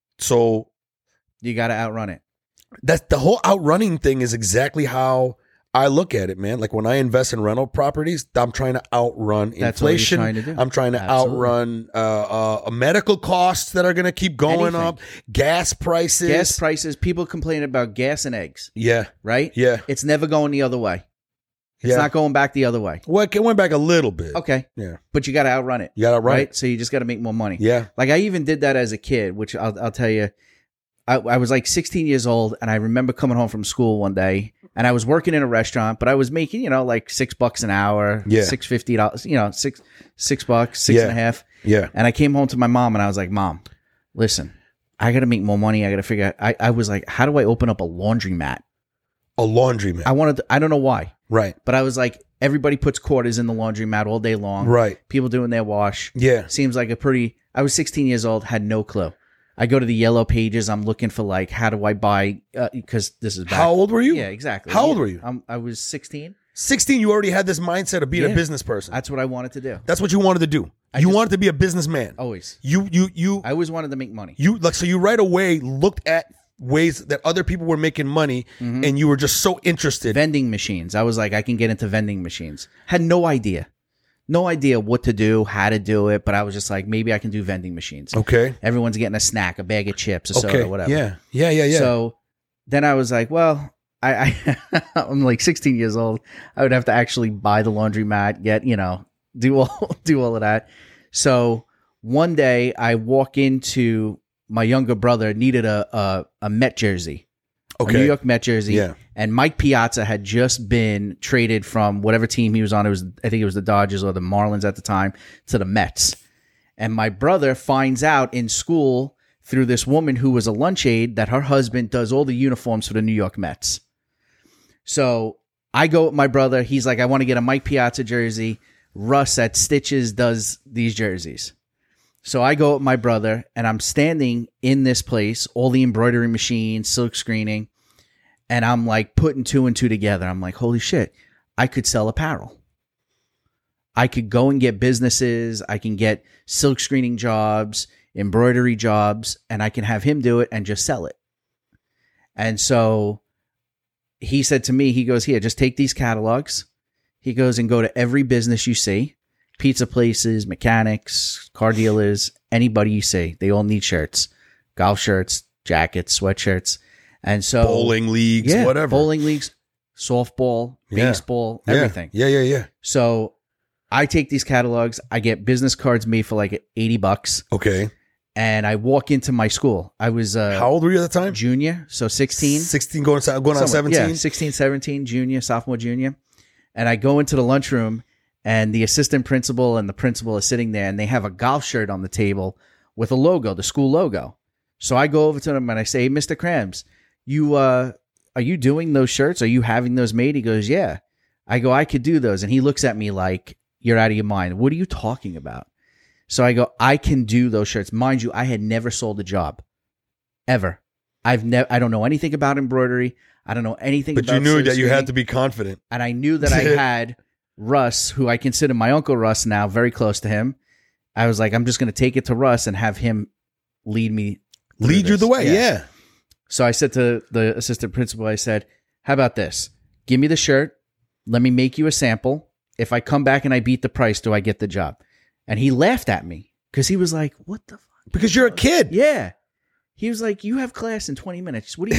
so You got to outrun it. that's the whole outrunning thing is exactly how I look at it, man. Like when I invest in rental properties, I'm trying to outrun That's all you're inflation. trying to do. I'm trying to Absolutely. outrun uh, uh, medical costs that are going to keep going Anything. up, gas prices. Gas prices. People complain about gas and eggs, Yeah, right? yeah, It's never going the other way. It's yeah. not going back the other way. Well, it went back a little bit. Okay. Yeah, But you got to outrun it. you got it right. Right. So you just got to make more money. Yeah, Like I even did that as a kid, which I'll, I'll tell you, I, I was like sixteen years old, and I remember coming home from school one day, And I was working in a restaurant, but I was making, you know, like six bucks an hour, Yeah. six fifty dollars, you know, six six bucks, six Yeah. and a half. Yeah. And I came home to my mom and I was like, Mom, listen, I got to make more money. I got to figure out. I, I was like, how do I open up a laundromat? A laundromat. I wanted. To, I don't know why, Right. but I was like, everybody puts quarters in the laundromat all day long. Right. People doing their wash. Yeah. Seems like a pretty. I was sixteen years old, had no clue. I go to the yellow pages. I'm looking for like, how do I buy? Because uh, this is back. How old were you? Yeah, exactly. How old Yeah. were you? Um, I was sixteen. sixteen, you already had this mindset of being Yeah. a business person. That's what I wanted to do. That's what you wanted to do. I you just- wanted to be a businessman. Always. You, you, you, I always wanted to make money. you, like, so you right away looked at ways that other people were making money Mm-hmm. and you were just so interested. Vending machines. I was like, I can get into vending machines. Had no idea. No idea what to do, how to do it, but I was just like, maybe I can do vending machines. Okay. Everyone's getting a snack, a bag of chips, a Okay. soda, whatever. Yeah. Yeah. Yeah. Yeah. So then I was like, well, I, I I'm like sixteen years old. I would have to actually buy the laundromat, get, you know, do all do all of that. So one day I walk into my younger brother needed a a, a Met jersey. okay. A New York Met jersey. Yeah. And Mike Piazza had just been traded from whatever team he was on. It was, I think it was the Dodgers or the Marlins at the time, to the Mets. And my brother finds out in school through this woman who was a lunch aide that her husband does all the uniforms for the New York Mets. So I go with my brother. He's like, I want to get a Mike Piazza jersey. Russ at Stitches does these jerseys. So I go with my brother, and I'm standing in this place, all the embroidery machines, silk screening. And I'm like putting two and two together. I'm like, holy shit, I could sell apparel. I could go and get businesses. I can get silk screening jobs, embroidery jobs, and I can have him do it and just sell it. And so he said to me, he goes, here, just take these catalogs. He goes and go to every business you see, pizza places, mechanics, car dealers, anybody you see. They all need shirts, golf shirts, jackets, sweatshirts. And so Bowling leagues, yeah, whatever. bowling leagues, softball, Yeah. baseball, Yeah. everything. Yeah. Yeah. Yeah. So I take these catalogs, I get business cards made for like eighty bucks, Okay. and I walk into my school. I was uh, How old were you at the time? junior, so sixteen. sixteen going, going on Somewhere- seventeen? Yeah, sixteen, seventeen, junior, sophomore, junior. And I go into the lunchroom, and the assistant principal and the principal are sitting there, and they have a golf shirt on the table with a logo, the school logo. So I go over to them and I say, hey, Mister Krams, you uh, are you doing those shirts? Are you having those made? He goes, yeah. I go, I could do those. And he looks at me like, you're out of your mind. What are you talking about? So I go, I can do those shirts. Mind you, I had never sold a job. Ever. I've never, I don't know anything about embroidery. I don't know anything But about you knew silk that you screening. had to be confident. And I knew that I had Russ, who I consider my Uncle Russ now, very close to him. I was like, I'm just going to take it to Russ and have him lead me. through Lead you this. the way. Yeah. So I said to the assistant principal, I said, how about this? Give me the shirt. Let me make you a sample. If I come back and I beat the price, do I get the job? And he laughed at me because he was like, what the fuck? Because you're a kid. Yeah. He was like, you have class in twenty minutes. What do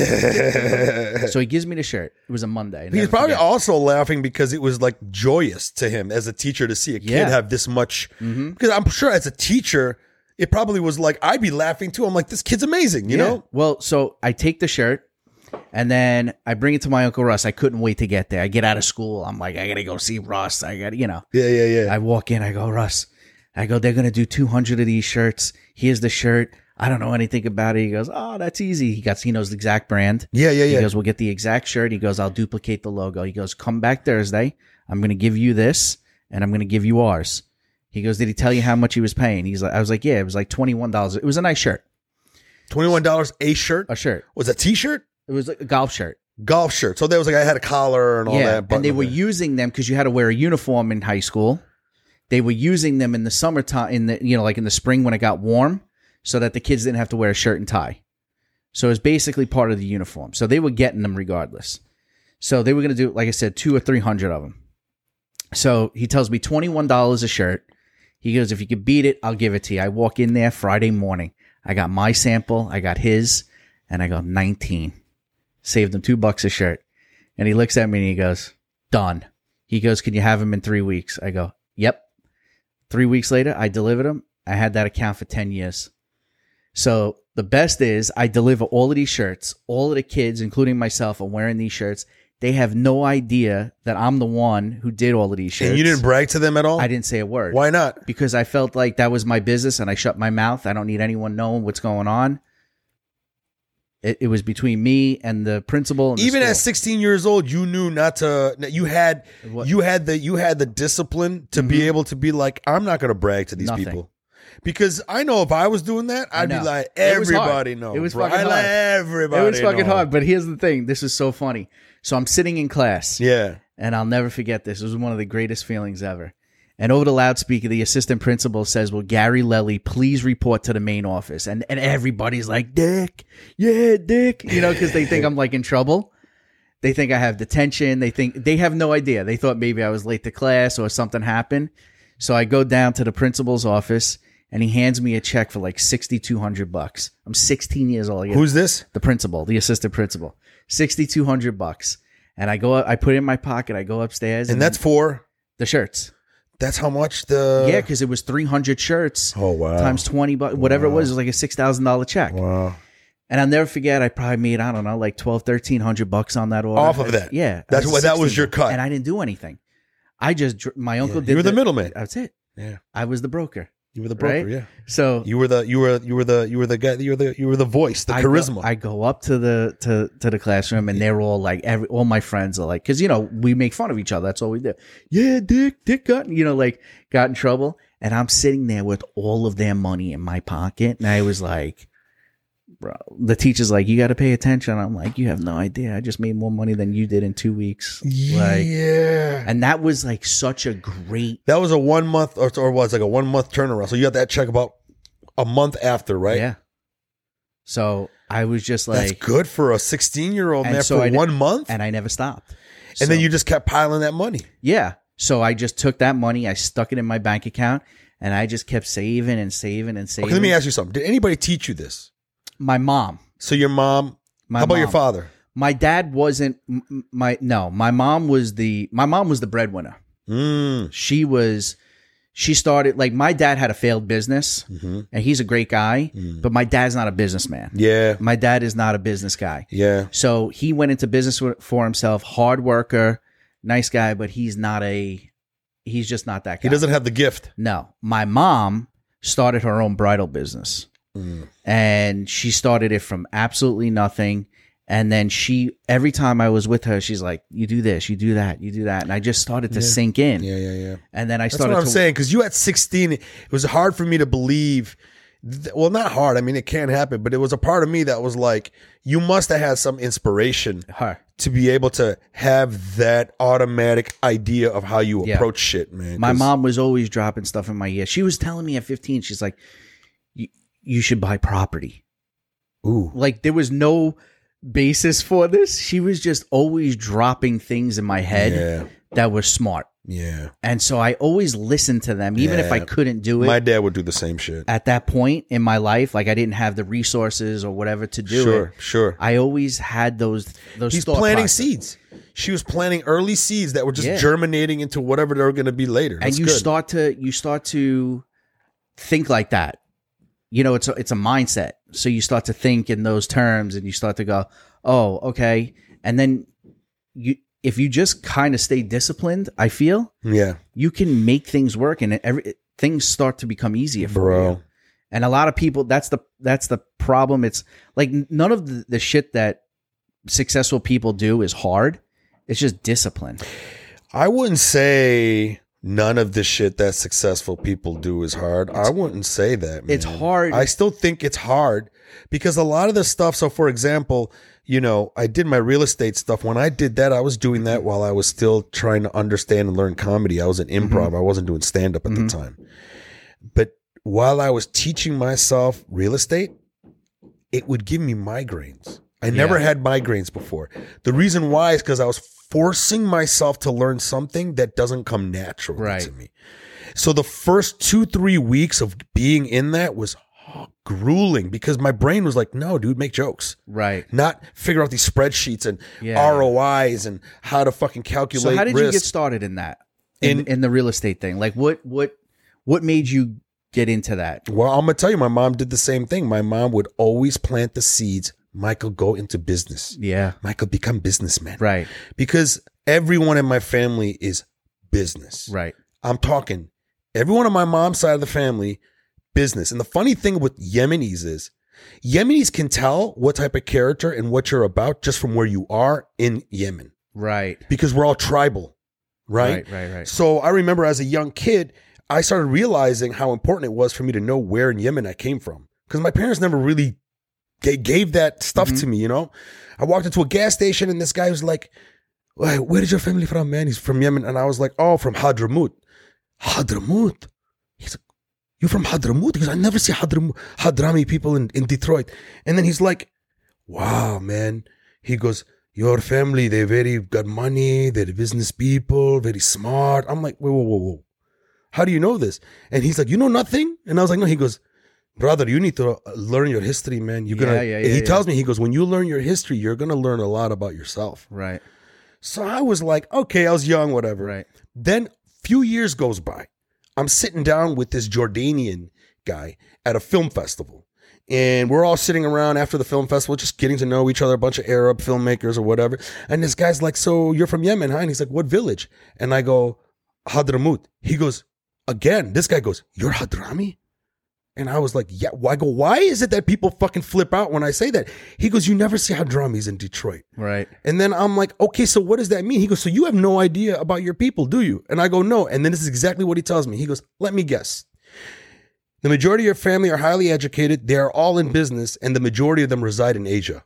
you So he gives me the shirt. It was a Monday. He's Never probably forget. also laughing because it was like joyous to him as a teacher to see a kid Yeah. have this much. Mhm. Because I'm sure as a teacher, it probably was like, I'd be laughing too. I'm like, this kid's amazing, you Yeah. know? Well, so I take the shirt and then I bring it to my Uncle Russ. I couldn't wait to get there. I get out of school. I'm like, I got to go see Russ. I got to, you know. Yeah, yeah, yeah. I walk in. I go, Russ. I go, they're going to do two hundred of these shirts. Here's the shirt. I don't know anything about it. He goes, oh, that's easy. He got, he knows the exact brand. yeah, yeah, He yeah. goes, we'll get the exact shirt. He goes, I'll duplicate the logo. He goes, come back Thursday. I'm going to give you this and I'm going to give you ours. He goes, did he tell you how much he was paying? He's like, I was like, yeah, it was like twenty-one dollars. It was a nice shirt, twenty-one dollars a shirt? a shirt. Was it a t-shirt? It was like a golf shirt. Golf shirt. So there was like, I had a collar and all yeah, that. and they button were there. using them because you had to wear a uniform in high school. They were using them in the summertime, in the you know, like in the spring when it got warm, so that the kids didn't have to wear a shirt and tie. So it was basically part of the uniform. So they were getting them regardless. So they were going to do, like I said, two or three hundred of them. So he tells me twenty-one dollars a shirt. He goes, if you could beat it, I'll give it to you. I walk in there Friday morning. I got my sample. I got his. And I go, nineteen. Saved him two bucks a shirt. And he looks at me and he goes, done. He goes, can you have him in three weeks? I go, yep. Three weeks later, I delivered him. I had that account for ten years. So the best is I deliver all of these shirts. All of the kids, including myself, are wearing these shirts. They have no idea that I'm the one who did all of these shirts. And you didn't brag to them at all? I didn't say a word. Why not? Because I felt like that was my business and I shut my mouth. I don't need anyone knowing what's going on. It, it was between me and the principal. And the Even school. at sixteen years old, you knew not to. You had What? you had the you had the discipline to be able to be like, I'm not going to brag to these Nothing. people, because I know if I was doing that, I'd be know. like, It was hard. everybody knows. It was bro. fucking I hard. let everybody. It was fucking know. hard. But here's the thing. This is so funny. So I'm sitting in class. Yeah. And I'll never forget this. It was one of the greatest feelings ever. And over the loudspeaker, the assistant principal says, "Will Gary Lelly please report to the main office?" And and everybody's like, "Dick, yeah, Dick," you know, because they think I'm like in trouble. They think I have detention. They think they have no idea. They thought maybe I was late to class or something happened. So I go down to the principal's office, and he hands me a check for like sixty-two hundred bucks. I'm sixteen years old. I get Who's this? the principal, the assistant principal, sixty-two hundred bucks. And I go, I put it in my pocket. I go upstairs, And that's for. the shirts. That's how much the. Yeah, because it was three hundred shirts Oh wow. times twenty bucks, whatever it was. It was like a six thousand dollars check. Wow. And I'll never forget, I probably made, I don't know, like twelve, thirteen hundred bucks on that order. Off of that. Yeah. That's I was what that was sixteen, your cut. And I didn't do anything. I just, dr- my uncle Yeah. did You were the middleman. That's it. Yeah. I was the broker. You were the broker. Right? Yeah. So You were the you were you were the you were the guy you were the you were the voice, the I go- charisma. I go up to the to to the classroom and they're all like, every all my friends are like, because you know we make fun of each other. That's all we do. Yeah, Dick, Dick got you know like got in trouble, and I'm sitting there with all of their money in my pocket, and I was like, bro, the teacher's like, you got to pay attention. I'm like, you have no idea. I just made more money than you did in two weeks. Like, yeah. and that was like such a great. That was a one month or, or was like a one month turnaround. So you got that check about a month after, right? Yeah. So I was just That's like, good for a sixteen year old And man so for I did- one month. and I never stopped. And then So- you just kept piling that money. Yeah. So I just took that money, I stuck it in my bank account, and I just kept saving and saving and saving. Okay, let me ask you something. Did anybody teach you this? My mom. So your mom. My how about your mom. father? My dad wasn't m- m- my no. My mom was the my mom was the breadwinner. Mm. She was. She started like my dad had a failed business, and he's a great guy, but my dad's not a businessman. Yeah. My dad is not a business guy. Yeah. So he went into business for- for himself, hard worker, nice guy, but he's not a. He's just not that guy. He doesn't have the gift. No, my mom started her own bridal business, Mm. and she started it from absolutely nothing. And then she, every time I was with her, she's like, "You do this, you do that, you do that," and I just started to sink in. Yeah, yeah, yeah. And then I That's started. what I'm to, saying. Because you at sixteen, it was hard for me to believe. th- Well, not hard. I mean, it can happen, but it was a part of me that was like, you must have had some inspiration Her, to be able to have that automatic idea of how you Yeah. approach shit, man. my 'Cause- mom was always dropping stuff in my ear. She was telling me at fifteen, she's like, "You you should buy property." Ooh. Like there was no basis for this. She was just always dropping things in my head Yeah. that were smart. Yeah. And so I always listened to them, even if I Yeah. couldn't do it My dad would do the same shit. at that point in my life. Like I didn't have the resources or whatever to do Sure, it. sure. I always had those those. He's thought planting process. seeds. She was planting early seeds that were just Yeah. germinating into whatever they were going to be later. and That's you good. start to you start to think like that. You know, it's a, it's a mindset. So you start to think in those terms, and you start to go, "Oh, okay." And then you, if you just kind of stay disciplined, I feel Yeah, you can make things work, and every things start to become easier for bro. you. And a lot of people, that's the that's the problem. It's like none of the, the shit that successful people do is hard. It's just discipline. I wouldn't say none of the shit that successful people do is hard. I wouldn't say that, man. It's hard. I still think it's hard because a lot of the stuff. So, for example, you know, I did my real estate stuff. When I did that, I was doing that while I was still trying to understand and learn comedy. I was in improv. I wasn't doing stand up at the time. But while I was teaching myself real estate, it would give me migraines. I never Yeah. had migraines before. The reason why is because I was forcing myself to learn something that doesn't come naturally Right. to me. So the first two, three weeks of being in that was grueling because my brain was like, no, dude, make jokes. Right. Not figure out these spreadsheets and Yeah. R O Is and how to fucking calculate So how did risk. you get started in that? In, In- in the real estate thing? Like what what what made you get into that? Well, I'm gonna tell you, my mom did the same thing. My mom would always plant the seeds Michael, go into business. Yeah. Michael, become businessman. Right. Because everyone in my family is business. Right. I'm talking everyone on my mom's side of the family, business. And the funny thing with Yemenis is Yemenis can tell what type of character and what you're about just from where you are in Yemen. Right. Because we're all tribal, right? Right, right, right. So I remember as a young kid, I started realizing how important it was for me to know where in Yemen I came from. Because my parents never really g- gave that stuff Mm-hmm. to me, you know? I walked into a gas station and this guy was like, "Wait, where is your family from, man?" He's from Yemen. And I was like, "Oh, from Hadramaut." Hadramaut? He's like, "You from Hadramaut?" Because I never see Hadram- Hadrami people in, in Detroit. And then he's like, "Wow, man." He goes, "Your family, they very got money. They're business people, very smart." I'm like, whoa, whoa, whoa, whoa. How do you know this? And he's like, "You know nothing?" And I was like, "No." He goes, "Brother, you need to learn your history, man. You're gonna." Yeah, yeah, and yeah, he yeah. tells me, he goes, "When you learn your history, you're gonna learn a lot about yourself." Right. So I was like, okay, I was young, whatever. Right. Then few years goes by. I'm sitting down with this Jordanian guy at a film festival. And we're all sitting around after the film festival, just getting to know each other, a bunch of Arab filmmakers or whatever. And this guy's like, "So you're from Yemen, huh?" And he's like, "What village?" And I go, "Hadramaut." He goes, again, this guy goes, "You're Hadrami?" And I was like, "Yeah." Why? I go, "Why is it that people fucking flip out when I say that?" He goes, "You never see Hadramis in Detroit." Right. And then I'm like, "Okay, so what does that mean?" He goes, "So you have no idea about your people, do you?" And I go, "No." And then this is exactly what he tells me. He goes, "Let me guess. The majority of your family are highly educated. They are all in business, and the majority of them reside in Asia."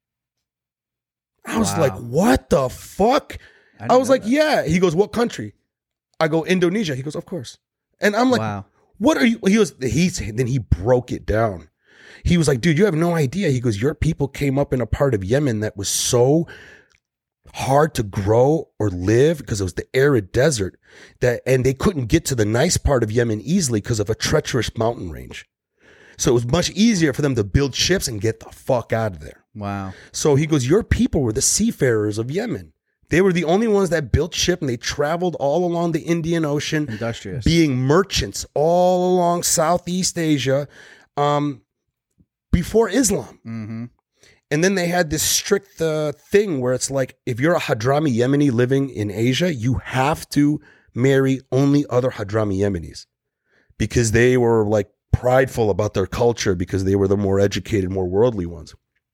I was Wow. like, "What the fuck?" I I, didn't was know like, that. "Yeah." He goes, "What country?" I go, "Indonesia." He goes, "Of course." And I'm like, Wow. "What are you?" He was, he, then he broke it down. He was like, "Dude, you have no idea." He goes, "Your people came up in a part of Yemen that was so hard to grow or live because it was the arid desert that, and they couldn't get to the nice part of Yemen easily because of a treacherous mountain range. So it was much easier for them to build ships and get the fuck out of there." Wow. So he goes, "Your people were the seafarers of Yemen. They were the only ones that built ship and they traveled all along the Indian Ocean, Industrious. being merchants all along Southeast Asia um, before Islam." Mm-hmm. And then they had this strict uh, thing where it's like, if you're a Hadrami Yemeni living in Asia, you have to marry only other Hadrami Yemenis because they were like prideful about their culture because they were the more educated, more worldly ones.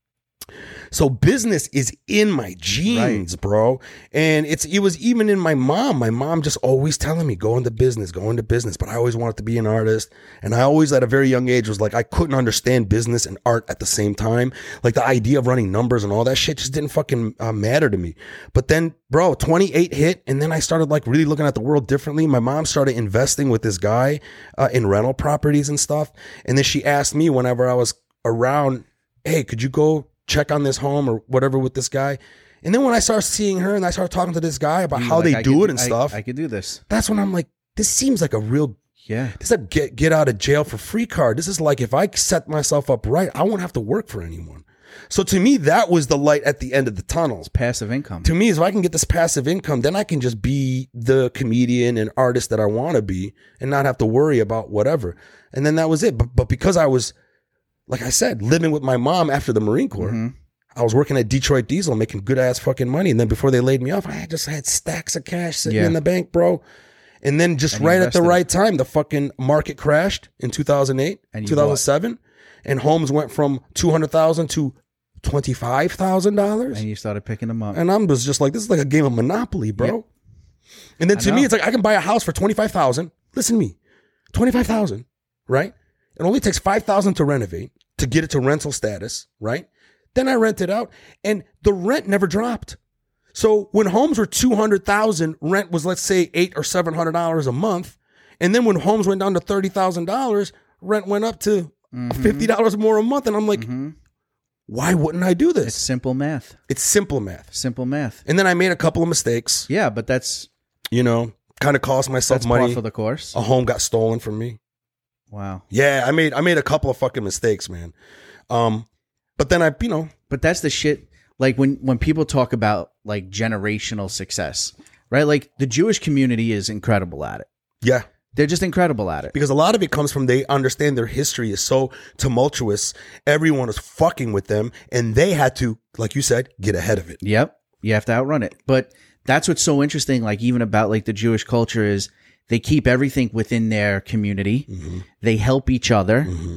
So business is in my genes, bro. And it's it was even in my mom. My mom just always telling me, go into business, go into business. But I always wanted to be an artist. And I always at a very young age was like, I couldn't understand business and art at the same time. Like the idea of running numbers and all that shit just didn't fucking uh, matter to me. But then, bro, twenty-eight hit. And then I started like really looking at the world differently. My mom started investing with this guy uh, in rental properties and stuff. And then she asked me whenever I was around, "Hey, could you go check on this home or whatever with this guy?" And then when I started seeing her and I started talking to this guy about You how like, they I do could- it and I- stuff, I could do this. that's when I'm like, this seems like a real, Yeah. this is a get, get out of jail for free card. This is like, if I set myself up right, I won't have to work for anyone. So to me, that was the light at the end of the tunnel. Passive income. To me, is if I can get this passive income, then I can just be the comedian and artist that I want to be and not have to worry about whatever. And then that was it. But, but because I was, like I said, living with my mom after the Marine Corps, Mhm. I was working at Detroit Diesel making good ass fucking money. And then before they laid me off, I just had stacks of cash sitting Yeah. in the bank, bro. And then just And you right at the invested right time, the fucking market crashed in two thousand eight, And you two thousand seven. And homes went from two hundred thousand dollars to twenty-five thousand dollars. And you started picking them up. And I'm just, just like, this is like a game of Monopoly, bro. Yep. And then I to me, know. it's like, I can buy a house for twenty-five thousand dollars. Listen to me, twenty-five thousand dollars, right? It only takes five thousand dollars to renovate, to get it to rental status, right? Then I rent it out and the rent never dropped. So when homes were two hundred thousand dollars, rent was, let's say, eight or seven hundred dollars a month. And then when homes went down to thirty thousand dollars, rent went up to Mhm. fifty dollars more a month. And I'm like, Mhm. why wouldn't I do It's this? simple math. It's simple math. Simple math. And then I made a couple of mistakes, Yeah, but that's you know, kind of cost myself that's money. par for the course. A home got stolen from me. Wow. Yeah, I made I made a couple of fucking mistakes, man. Um, but then I, you know, But that's the shit. Like when when people talk about like generational success, right? Like the Jewish community is incredible at it. yeah, They're just incredible at it. Because a lot of it comes from they understand their history is so tumultuous. Everyone is fucking with them, and they had to, like you said, get ahead of it. Yep. You have to outrun it. But that's what's so interesting, like even about like the Jewish culture is they keep everything within their community. Mm-hmm. They help each other. Mm-hmm.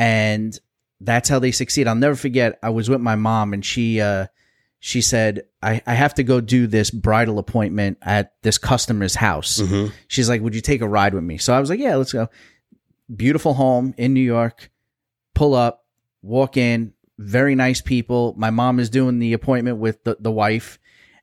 And that's how they succeed. I'll never forget, I was with my mom and she uh, she said, I, I have to go do this bridal appointment at this customer's house. Mm-hmm. She's like, would you take a ride with me? So I was like, yeah, let's go. Beautiful home in New York. Pull up, walk in, very nice people. My mom is doing the appointment with the, the wife,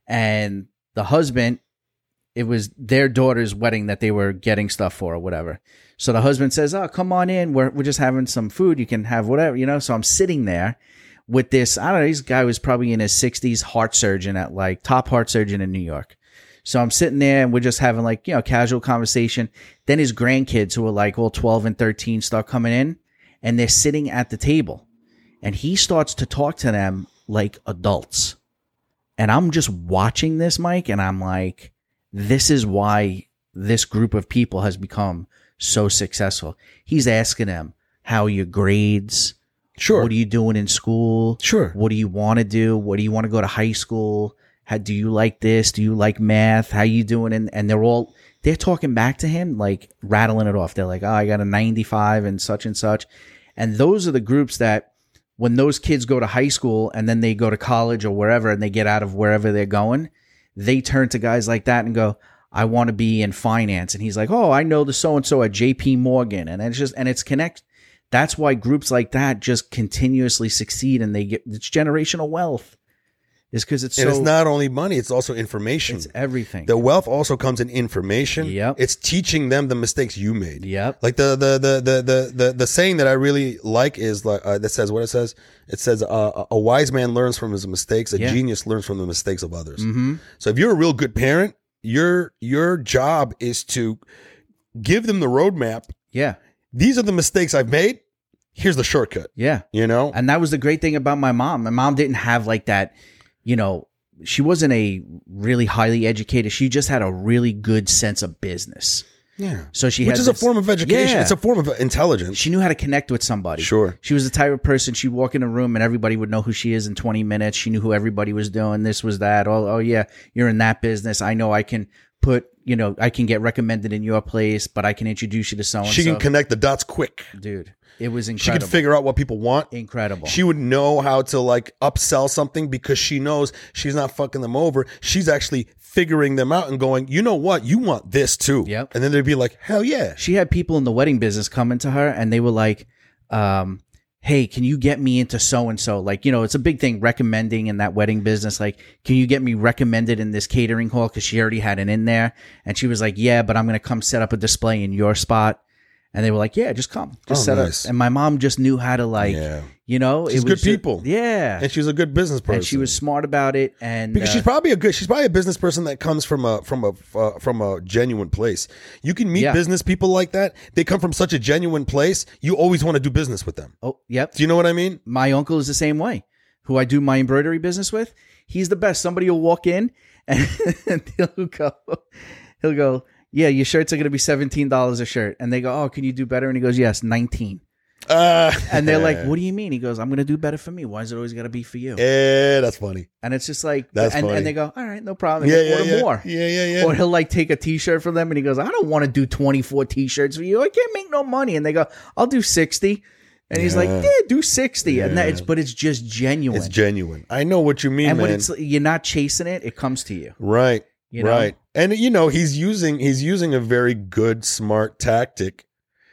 and the husband, it was their daughter's wedding that they were getting stuff for or whatever. So the husband says, oh, come on in. We're, we're just having some food. You can have whatever, you know? So I'm sitting there with this, I don't know, this guy was probably in his sixties, heart surgeon at like top heart surgeon in New York. So I'm sitting there and we're just having like, you know, casual conversation. Then his grandkids who are like all twelve and thirteen start coming in and they're sitting at the table and he starts to talk to them like adults. And I'm just watching this, Mike, and I'm like, this is why this group of people has become so successful. He's asking them, how are your grades? Sure. What are you doing in school? Sure. What do you want to do? What do you want to go to high school? How do you like this? Do you like math? How you doing? And, and they're all, they're talking back to him, like rattling it off. They're like, oh, I got a ninety-five and such and such. And those are the groups that when those kids go to high school and then they go to college or wherever and they get out of wherever they're going, they turn to guys like that and go, I want to be in finance. And he's like, oh, I know the so-and-so at J P Morgan. And it's just, and it's connect. That's why groups like that just continuously succeed and they get, it's generational wealth. Is because it's and so, it's not only money, it's also information. It's everything. The wealth also comes in information. Yep. It's teaching them the mistakes you made. Yep. Like the the the the the the, the saying that I really like is like uh, that says what it says. It says uh, a wise man learns from his mistakes. A Yeah. genius learns from the mistakes of others. Mm-hmm. So if you're a real good parent, your your job is to give them the roadmap. Yeah. These are the mistakes I've made. Here's the shortcut. Yeah. You know? And that was the great thing about my mom. My mom didn't have like that, you know, she wasn't a really highly educated. She just had a really good sense of business. Yeah. So she Which had is this- a form of education. Yeah. It's a form of intelligence. She knew how to connect with somebody. Sure. She was the type of person, she'd walk in a room and everybody would know who she is in twenty minutes. She knew who everybody was doing. This was that. Oh, oh yeah, you're in that business. I know I can put, you know, I can get recommended in your place, but I can introduce you to someone. She can connect the dots quick. Dude, it was She incredible. could figure out what people want. Incredible. She would know how to like upsell something because she knows she's not fucking them over. She's actually figuring them out and going, you know what? You want this too. Yep. And then they'd be like, hell yeah. She had people in the wedding business coming to her and they were like, um, hey, can you get me into so-and-so? Like, you know, it's a big thing recommending in that wedding business. Like, can you get me recommended in this catering hall? Cause she already had it in there. And she was like, yeah, but I'm going to come set up a display in your spot. And they were like, yeah, just come, just Oh, set nice. up. And my mom just knew how to like, Yeah. you know, She's it good was ju- people. Yeah. And she's a good business person. And she was smart about it. And because uh, she's probably a good she's probably a business person that comes from a from a uh, from a genuine place. You can meet Yeah. business people like that. They come from such a genuine place. You always want to do business with them. oh, yep. Do you know what I mean? My uncle is the same way, who I do my embroidery business with. He's the best. Somebody will walk in and he'll go, he'll go, yeah, your shirts are going to be seventeen dollars a shirt. And they go, oh, can you do better? And he goes, yes, nineteen. Uh, And they're like, what do you mean? He goes, I'm going to do better for me. Why is it always got to be for you? Yeah, that's funny. And it's just like, That's and, funny. and they go, all right, no problem. Yeah, And yeah, order yeah. more. Yeah, yeah, yeah. Or he'll like take a t-shirt from them and he goes, I don't want to do twenty-four t-shirts for you. I can't make no money. And they go, I'll do sixty. And he's like, Yeah. yeah, do sixty. And that it's, but it's just genuine. It's genuine. I know what you mean, and man. when it's, you're not chasing it, it comes to you. Right. You know? Right. And you know, he's using he's using a very good, smart tactic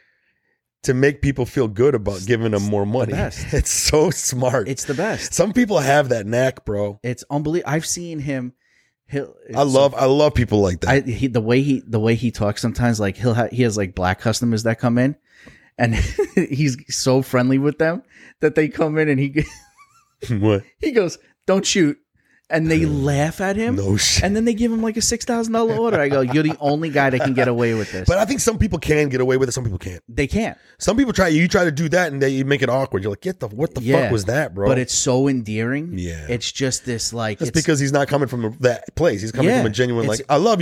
to make people feel good about giving them more money. best. It's so smart. It's the best. Some people have that knack, bro. It's unbelievable. I've seen him. He'll, I love I love people like that. I, he, the way he the way he talks sometimes, like he'll ha- he has like black customers that come in, and he's so friendly with them that they come in and he What? he goes, "Don't shoot," and they laugh at him. No shit. And then they give him like a six thousand dollar order. I go, "You're the only guy that can get away with this." But I think some people can get away with it. Some people can't. They can't. Some people try. You try to do that, and they you make it awkward. You're like, "Get the what the Yeah. fuck was that, bro?" But it's so endearing. Yeah. It's just this like That's it's, because he's not coming from that place. He's coming Yeah. from a genuine It's- like, "I love you."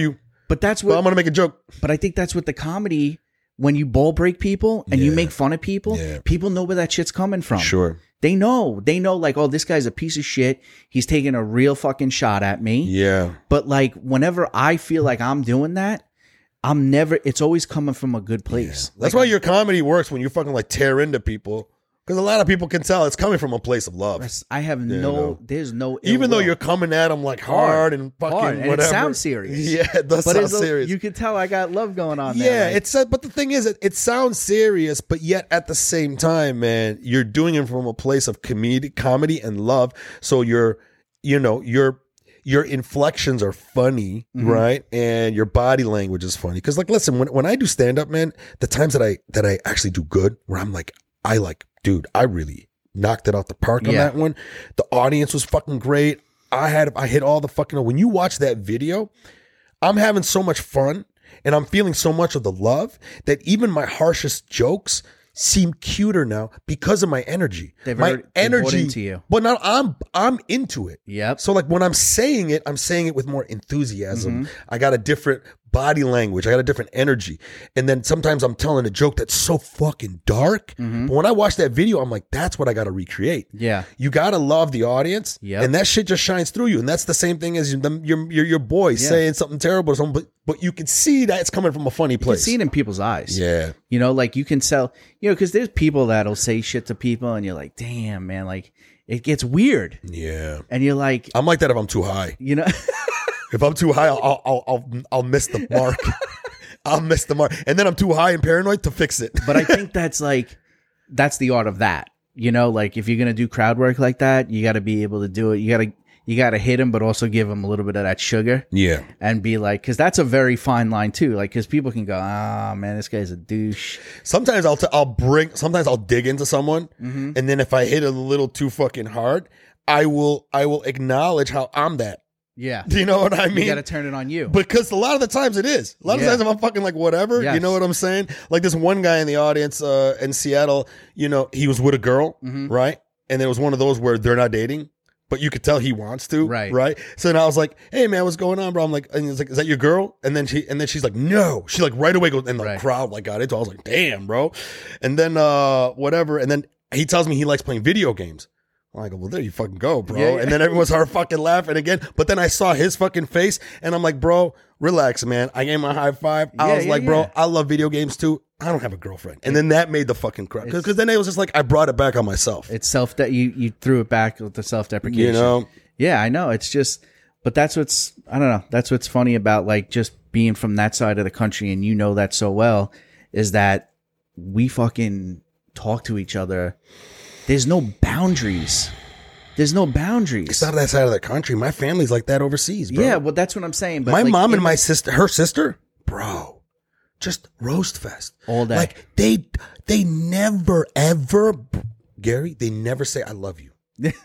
But that's But I'm what. gonna make a joke. But I think that's what the comedy. When you ball break people and you Yeah. make fun of people, Yeah. people know where that shit's coming from. Sure. They know. They know. Like, oh, this guy's a piece of shit. He's taking a real fucking shot at me. Yeah. But like, whenever I feel like I'm doing that, I'm never. It's always coming from a good place. That's Like, why your comedy works when you fucking like tear into people. Because a lot of people can tell it's coming from a place of love. I have Yeah, no. no. There's no. ill Even though will. you're coming at them like hard, Hard. and fucking Hard. And it whatever. sounds serious. Yeah, it does but sound it's a- serious. you can tell I got love going on. Yeah, there. Like, it's a, but the thing is, it, it sounds serious, but yet at the same time, man, you're doing it from a place of comedy, comedy and love. So your, you know, your your inflections are funny, Mm-hmm. right? And your body language is funny. Because like, listen, when when I do stand up, man, the times that I that I actually do good, where I'm like, I like, dude, I really knocked it out the park on Yeah. that one. The audience was fucking great. I had I hit all the fucking. When you watch that video, I'm having so much fun and I'm feeling so much of the love that even my harshest jokes seem cuter now because of my energy. They've my already- they bought energy into you. But now I'm I'm into it. Yep. So like when I'm saying it, I'm saying it with more enthusiasm. Mm-hmm. I got a different body language. I got a different energy. And then sometimes I'm telling a joke that's so fucking dark. Mm-hmm. But when I watch that video, I'm like, that's what I got to recreate. Yeah. You got to love the audience. Yep. And that shit just shines through you. And that's the same thing as your, your, your, your boy Yeah. saying something terrible or something, but, but you can see that it's coming from a funny You can place. see it in people's eyes. Yeah. You know, like you can sell, you know, because there's people that'll say shit to people and you're like, damn, man, like it gets weird. Yeah. And you're like, I'm like that if I'm too high. you know, If I'm too high, I'll, I'll, I'll, I'll miss the mark. I'll miss the mark. And then I'm too high and paranoid to fix it. but I think that's like, that's the art of that. You know, like if you're going to do crowd work like that, you got to be able to do it. You got to, you got to hit them, but also give them a little bit of that sugar Yeah. and be like, because that's a very fine line too. Like, because people can go, ah, man, this guy's a douche. Sometimes I'll, t- I'll bring, sometimes I'll dig into someone. Mm-hmm. And then if I hit it a little too fucking hard, I will, I will acknowledge how I'm that. Yeah. Do you know what I mean? You got to turn it on you. Because a lot of the times it is. A lot of Yeah. times if I'm fucking like whatever, you Yes. know what I'm saying? Like this one guy in the audience uh, in Seattle, you know, he was with a girl, Mhm. right? And it was one of those where they're not dating, but you could tell he wants to, Right. Right. So then I was like, "Hey man, what's going on, bro?" I'm like, and he's like, "Is that your girl?" And then she, and then she's like, "No." She like right away goes, and the Right. crowd like got into it. I was like, "Damn, bro." And then uh, whatever. And then he tells me he likes playing video games. I go, well, there you fucking go, bro. Yeah, yeah. And then everyone started fucking laughing again. But then I saw his fucking face, and I'm like, bro, relax, man. I gave him a high five. I Yeah, was yeah, like, bro, yeah. I love video games too. I don't have a girlfriend. And then that made the fucking crowd. Because then it was just like, I brought it back on myself. It's self that you, you threw it back with the self deprecation. You know? Yeah, I know. It's just, but that's what's, I don't know. That's what's funny about like just being from that side of the country and you know that so well is that we fucking talk to each other. There's no boundaries. There's no boundaries. It's not that side of the country. My family's like that overseas, bro. Yeah, well, that's what I'm saying. But my like, mom in and my the- sister, her sister, bro, just roast fest. All day. Like they, they never, ever, Gary, they never say, I love you.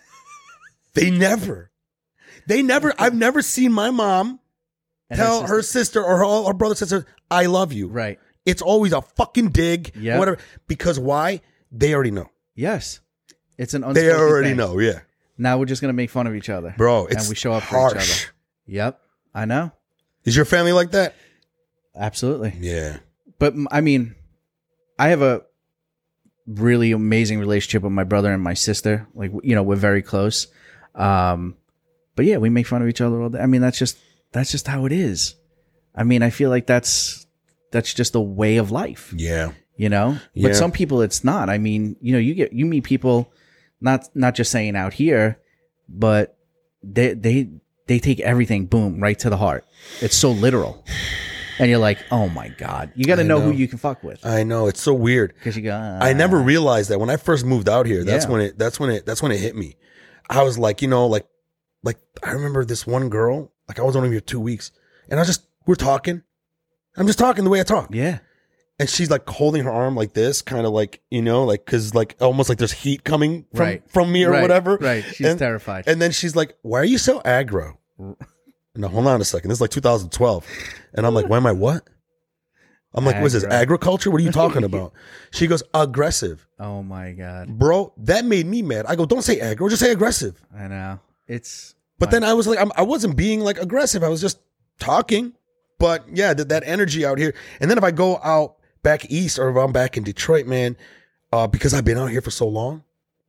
They never. They never, I've never seen my mom and her tell sister- her sister or her, her brother, sister, I love you. Right. It's always a fucking dig, Yep. whatever. Because why? They already know. Yes. It's an They unspoken already thing. know, yeah. Now we're just going to make fun of each other. Bro, it's and we show up harsh. for each other. Yep. I know. Is your family like that? Absolutely. Yeah. But m- I mean, I have a really amazing relationship with my brother and my sister. Like, you know, we're very close. Um, but yeah, we make fun of each other all day. I mean, that's just, that's just how it is. I mean, I feel like that's, that's just a way of life, Yeah. you know, Yeah. but some people it's not. I mean, you know, you get, you meet people, not, not just saying out here, but they, they, they take everything, boom, right to the heart. It's so literal. And you're like, oh my God, you got to I know, know. who you can fuck with. I know. It's so weird. Cause you go, ah. I never realized that when I first moved out here. That's Yeah. when it. That's when it. That's when it hit me. I was like, you know, like, like I remember this one girl. Like I was only here two weeks, and I was just we're talking. I'm just talking the way I talk, Yeah. and she's like holding her arm like this, kind of like you know, like because like almost like there's heat coming from Right. from me or Right, whatever. Right. She's and, terrified. And then she's like, "Why are you so aggro?" No, hold on a second. This is like two thousand twelve, and I'm like, "Why am I what?" I'm like, "What's this Aggro. agriculture? What are you talking about?" She goes, "Aggressive." oh my God. Bro, that made me mad. I go, don't say aggro, just say aggressive. I know. It's, But then I was like, I'm, I wasn't being like aggressive. I was just talking. But yeah, that, that energy out here. And then if I go out back east or if I'm back in Detroit, man, uh, because I've been out here for so long,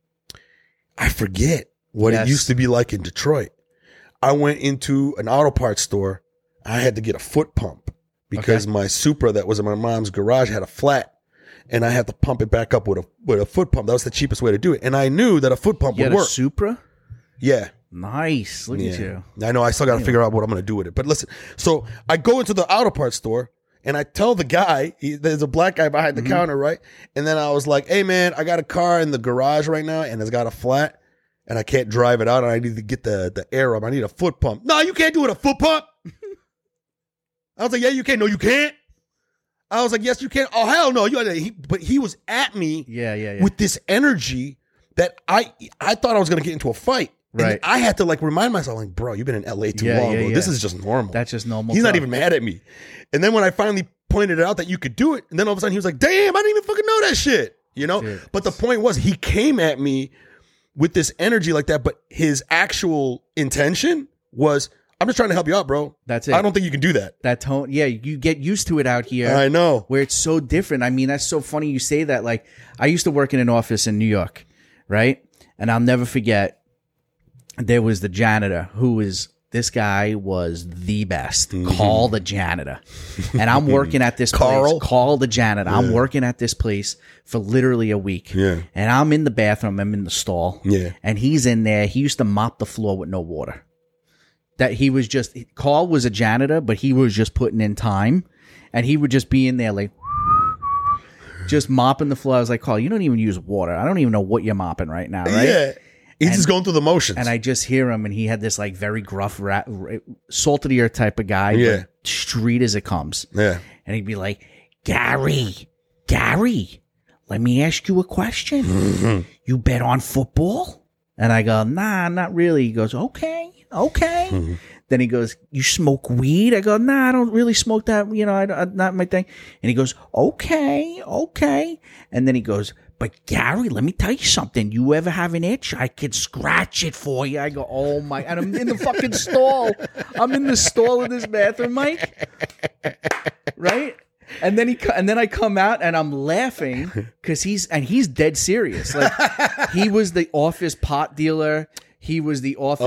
I forget what Yes. it used to be like in Detroit. I went into an auto parts store. I had to get a foot pump because Okay. my Supra that was in my mom's garage had a flat, and I had to pump it back up with a with a foot pump. That was the cheapest way to do it. And I knew that a foot pump You would had a work. Supra? Yeah. Nice. Look Yeah. at you. I know. I still got to figure out what I'm going to do with it. But listen, so I go into the auto parts store and I tell the guy, he, there's a black guy behind the Mm-hmm. counter, right? And then I was like, hey, man, I got a car in the garage right now and it's got a flat and I can't drive it out and I need to get the, the air up. I need a foot pump. No, you can't do it a foot pump. I was like, yeah, you can. No, you can't. I was like, yes, you can. Oh, hell no. You, he, but he was at me Yeah, yeah, yeah. with this energy that I I thought I was going to get into a fight. And Right. I had to like remind myself, like, bro, you've been in L A too Yeah, long, yeah, bro. yeah. This is just normal. That's just normal. He's not talk. even mad at me. And then when I finally pointed out that you could do it, and then all of a sudden he was like, damn, I didn't even fucking know that shit. You know? Dude. But the point was he came at me with this energy like that, but his actual intention was, I'm just trying to help you out, bro. That's it. I don't think you can do that. That tone. Yeah, you get used to it out here. I know. Where it's so different. I mean, that's so funny you say that. Like, I used to work in an office in New York, right? And I'll never forget, there was the janitor who was, this guy was the best. Carl the janitor. And I'm working at this Carl? place. Carl the janitor. I'm working at this place for literally a week. Yeah. And I'm in the bathroom. I'm in the stall. Yeah. And he's in there. He used to mop the floor with no water. That he was just, Carl was a janitor, but he was just putting in time. And he would just be in there like, just mopping the floor. I was like, Carl, you don't even use water. I don't even know what you're mopping right now, right? Yeah. He's And- just going through the motions. And I just hear him, and he had this like very gruff, rat, ra- salt of the earth type of guy, Yeah. but street as it comes. yeah. And he'd be like, Gary, Gary, let me ask you a question. You bet on football? And I go, nah, not really. He goes, okay, okay. Then he goes, you smoke weed? I go, nah, I don't really smoke that. You know, I, I, not my thing. And he goes, okay, okay. And then he goes, but Gary, let me tell you something. You ever have an itch? I could scratch it for you. I go, oh my, and I'm in the fucking stall. I'm in the stall of this bathroom, Mike. Right? And then he, co- and then I come out and I'm laughing because he's, and he's dead serious. Like, he was the office pot dealer. He was the office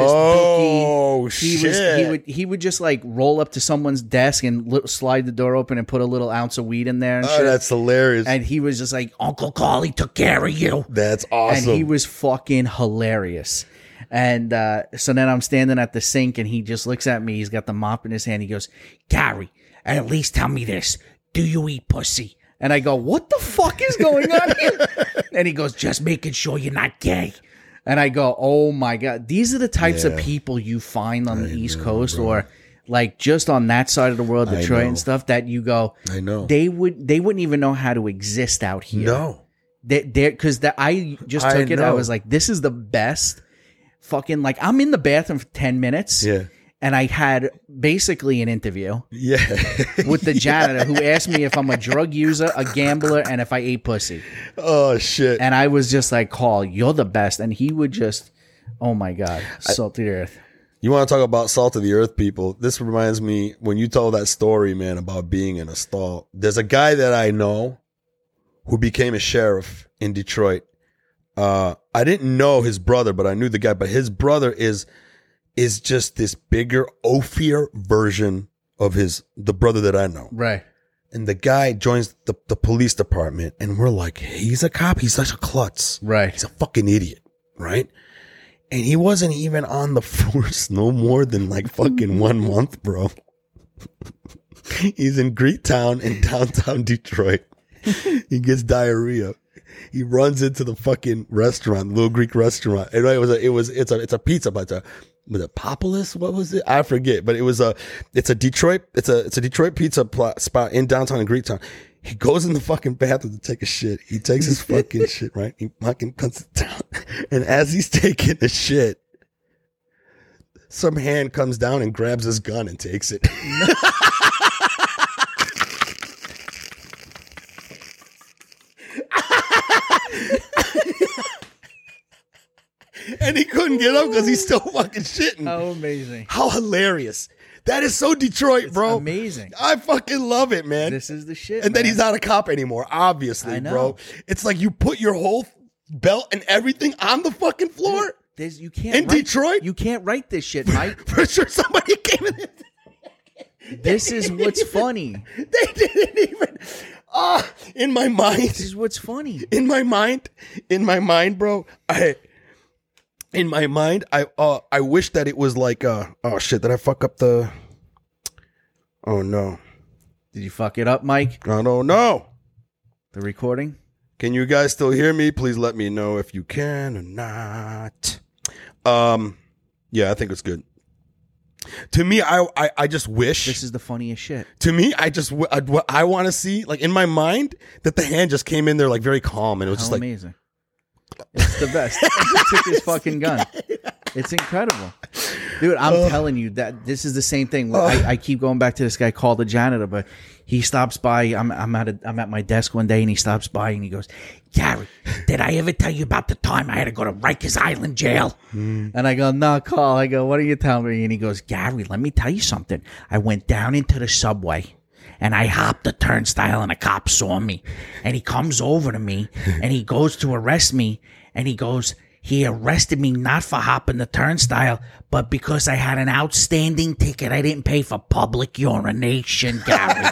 Oh, bookie. He shit. was, he would, he would just like roll up to someone's desk and li- slide the door open and put a little ounce of weed in there and Oh, shit. that's hilarious. And he was just like, Uncle Carly took care of you. that's awesome. And he was fucking hilarious. And uh, so then I'm standing at the sink and he just looks at me. He's got the mop in his hand. He goes, Gary, at least tell me this. Do you eat pussy? And I go, what the fuck is going on here? And he goes, just making sure you're not gay. And I go, oh my God. These are the types of Yeah. people you find on the East Coast or like just on that side of the world, I Detroit know. and stuff that you go, I know. they would, they wouldn't even know how to exist out here. no. They, because that I just I took it. I know. was like, this is the best fucking, like, I'm in the bathroom for ten minutes. Yeah. And I had basically an interview Yeah. with the janitor who asked me if I'm a drug user, a gambler, and if I ate pussy. oh, shit. And I was just like, Carl, you're the best. And he would just, oh my God, salt to the earth. You want to talk about salt of the earth people? This reminds me when you told that story, man, about being in a stall. There's a guy that I know who became a sheriff in Detroit. Uh, I didn't know his brother, but I knew the guy. But his brother is is just this bigger, oafier version of his the brother that I know. Right. And the guy joins the, the police department, and we're like, he's a cop. He's such a klutz. Right. He's a fucking idiot, right? And he wasn't even on the force no more than like fucking one month, bro. He's in Greektown in downtown Detroit. He gets diarrhea. He runs into the fucking restaurant, little Greek restaurant. And it was a, it was, it's a, it's a pizza, but it's a, was it Populous? What was it? I forget, but it was a, it's a Detroit, it's a, it's a Detroit pizza pl- spot in downtown in Greektown. He goes in the fucking bathroom to take a shit. He takes his fucking shit, right? He fucking cuts it down. And as he's taking the shit, some hand comes down and grabs his gun and takes it. And he couldn't get up because he's still fucking shitting. How amazing. How hilarious. That is so Detroit, It's bro. amazing. I fucking love it, man. This is the shit. and then man. he's not a cop anymore, obviously, I know. bro. It's like you put your whole belt and everything on the fucking floor. There's, you can't In write, Detroit? You can't write this shit, Mike. For sure, somebody came in. This is what's funny. They didn't even. Ah, in my mind. This is what's funny. In my mind, in my mind, bro. I, in my mind, I uh, I wish that it was like uh, oh shit, did I fuck up the? Oh no, Did you fuck it up, Mike? I don't know. The recording? Can you guys still hear me? Please let me know if you can or not. Um, yeah, I think it's good. To me, I, I I just wish. This is the funniest shit. To me, I just w- I, what I want to see, like in my mind, that the hand just came in there like very calm, and it was How just like amazing. It's the best. He took his fucking gun. It's incredible. Dude, I'm telling you that this is the same thing. I, I keep going back to this guy called the janitor, but he stops by. I'm I'm at a, I'm at my desk one day, and he stops by and he goes, "Gary, did I ever tell you about the time I had to go to Rikers Island jail?" Mm. And I go, "No, Carl." I go, "What are you telling me?" And he goes, "Gary, let me tell you something. I went down into the subway." And I hopped the turnstile and a cop saw me. And he comes over to me and he goes to arrest me. And he goes, he arrested me not for hopping the turnstile, but because I had an outstanding ticket I didn't pay for public urination, Gary.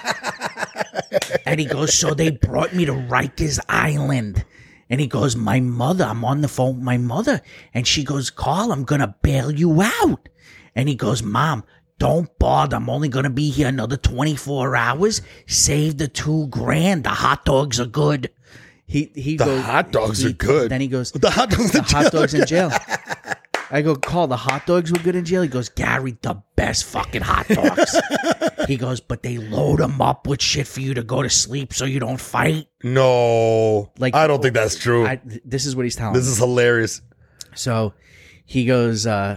And he goes, so they brought me to Rikers Island. And he goes, my mother, I'm on the phone with my mother. And she goes, Carl, I'm going to bail you out. And he goes, Mom, don't bother. I'm only going to be here another twenty-four hours. Save the two grand. The hot dogs are good. He he The goes, hot dogs he- are good. Then he goes, The hot dogs the in hot jail. dogs in jail. I go, Carl, the hot dogs were good in jail? He goes, Gary, the best fucking hot dogs. He goes, but they load them up with shit for you to go to sleep so you don't fight. No, Like, I don't think that's true. I, this is what he's telling this me. is hilarious. So he goes, uh,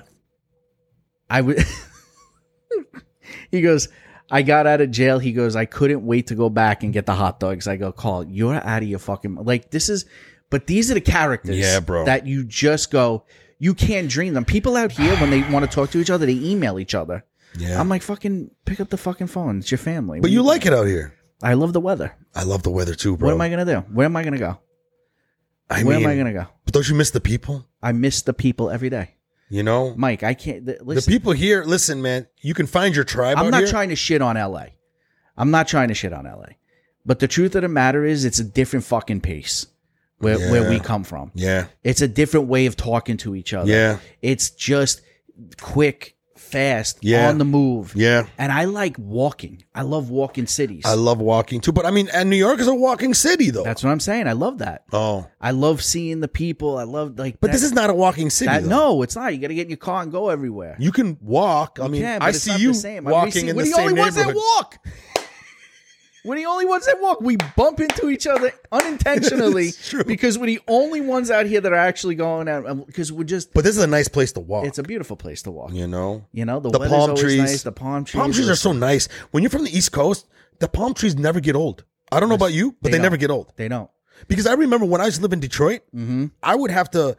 I would, he goes, I got out of jail. He goes, I couldn't wait to go back and get the hot dogs. I go, Carl, you're out of your fucking, like, this is, but these are the characters Yeah, bro. that you just go, you can't dream them. People out here, when they want to talk to each other, they email each other. Yeah, I'm like, fucking pick up the fucking phone. It's your family. but you like it out here. I love the weather. I love the weather too, bro. What am I going to do? Where am I going to go? I Where mean, am I going to go? But don't you miss the people? I miss the people every day. You know, Mike, I can't, th- the listen. people here. Listen, man, you can find your tribe. I'm out not here. trying to shit on L A. I'm not trying to shit on L A. But the truth of the matter is, it's a different fucking pace where, Yeah. where we come from. Yeah, It's a different way of talking to each other. Yeah. It's just quick, fast, Yeah. on the move. yeah. And I like walking. I love walking cities. I love walking too, but I mean, and New York is a walking city, though. That's what I'm saying. I love that. oh, I love seeing the people. I love like. but that- this is not a walking city. that. though. No, it's not. You got to get in your car and go everywhere. You can walk. I You mean, can, but I it's see not you the same. I mean, we walking see- in we're the the same only ones that neighborhood. walk. We're the only ones that walk. We bump into each other unintentionally It's true. because we're the only ones out here that are actually going out. Because we're just, But this is a nice place to walk. it's a beautiful place to walk. you know, You know, the, The weather's palm always trees. nice. The palm trees. palm trees are so nice. When you're from the East Coast, the palm trees never get old. I don't know about you, but They they, never don't. get old. They don't. Because I remember when I used to live in Detroit, Mm-hmm. I would have to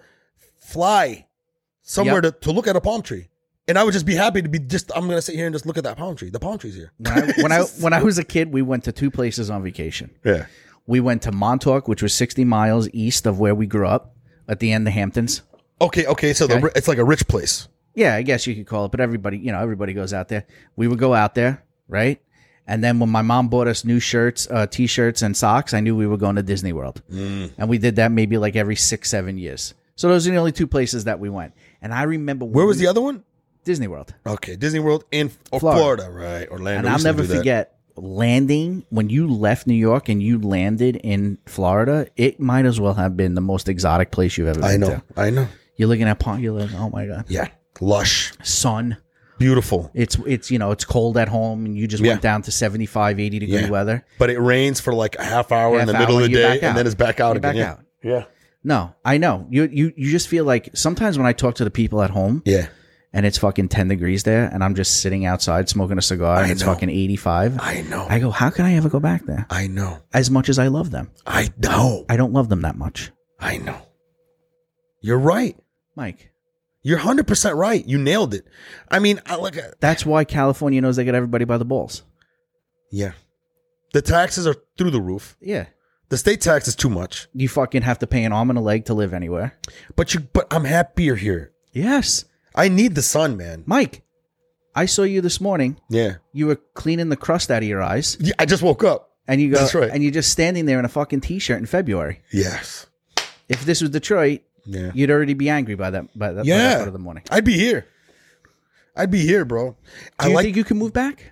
fly somewhere Yep. to, to look at a palm tree. And I would just be happy to be just, I'm going to sit here and just look at that palm tree. The palm tree's here. When I, when I when I was a kid, we went to two places on vacation. Yeah. We went to Montauk, which was sixty miles east of where we grew up, at the end of Hamptons. Okay, okay. So the Okay. ri- it's like a rich place. Yeah, I guess you could call it, but everybody, you know, everybody goes out there. We would go out there, right? And then when my mom bought us new shirts, uh, t-shirts and socks, I knew we were going to Disney World. Mm. And we did that maybe like every six, seven years. So those are the only two places that we went. And I remember Where was we, the other one? Disney World. Okay, Disney World in or Florida. Florida. right? Orlando. And We I'll used to never do that. forget landing when you left New York and you landed in Florida. It might as well have been the most exotic place you've ever been I know, to. I know. You're looking at palm, you're like, oh my God. Yeah, lush, Sun. beautiful. It's it's you know it's cold at home and you just Yeah. went down to seventy-five, eighty degree Yeah. weather. But it rains for like a half hour in Half the middle hour of the and you're day, back out. and then it's back out You're again. back yeah. out. yeah, No, I know. You you you just feel like sometimes when I talk to the people at home yeah. and it's fucking ten degrees there and I'm just sitting outside smoking a cigar and I it's know. fucking eighty-five. I know. I go, how can I ever go back there? I know. As much as I love them. I know. I don't love them that much. I know. You're right. Mike, You're one hundred percent right. You nailed it. I mean, I like That's why California knows they got everybody by the balls. yeah. The taxes are through the roof. Yeah. The state tax is too much. You fucking have to pay an arm and a leg to live anywhere. But you but I'm happier here. Yes. I need the sun, man. Mike, I saw you this morning. Yeah. You were cleaning the crust out of your eyes. Yeah, I just woke up. And you go That's right. and you're just standing there in a fucking t-shirt in February. Yes. If this was Detroit, Yeah. you'd already be angry by that by that, by Yeah. that part of the morning. I'd be here. I'd be here, bro. Do I you like think you can move back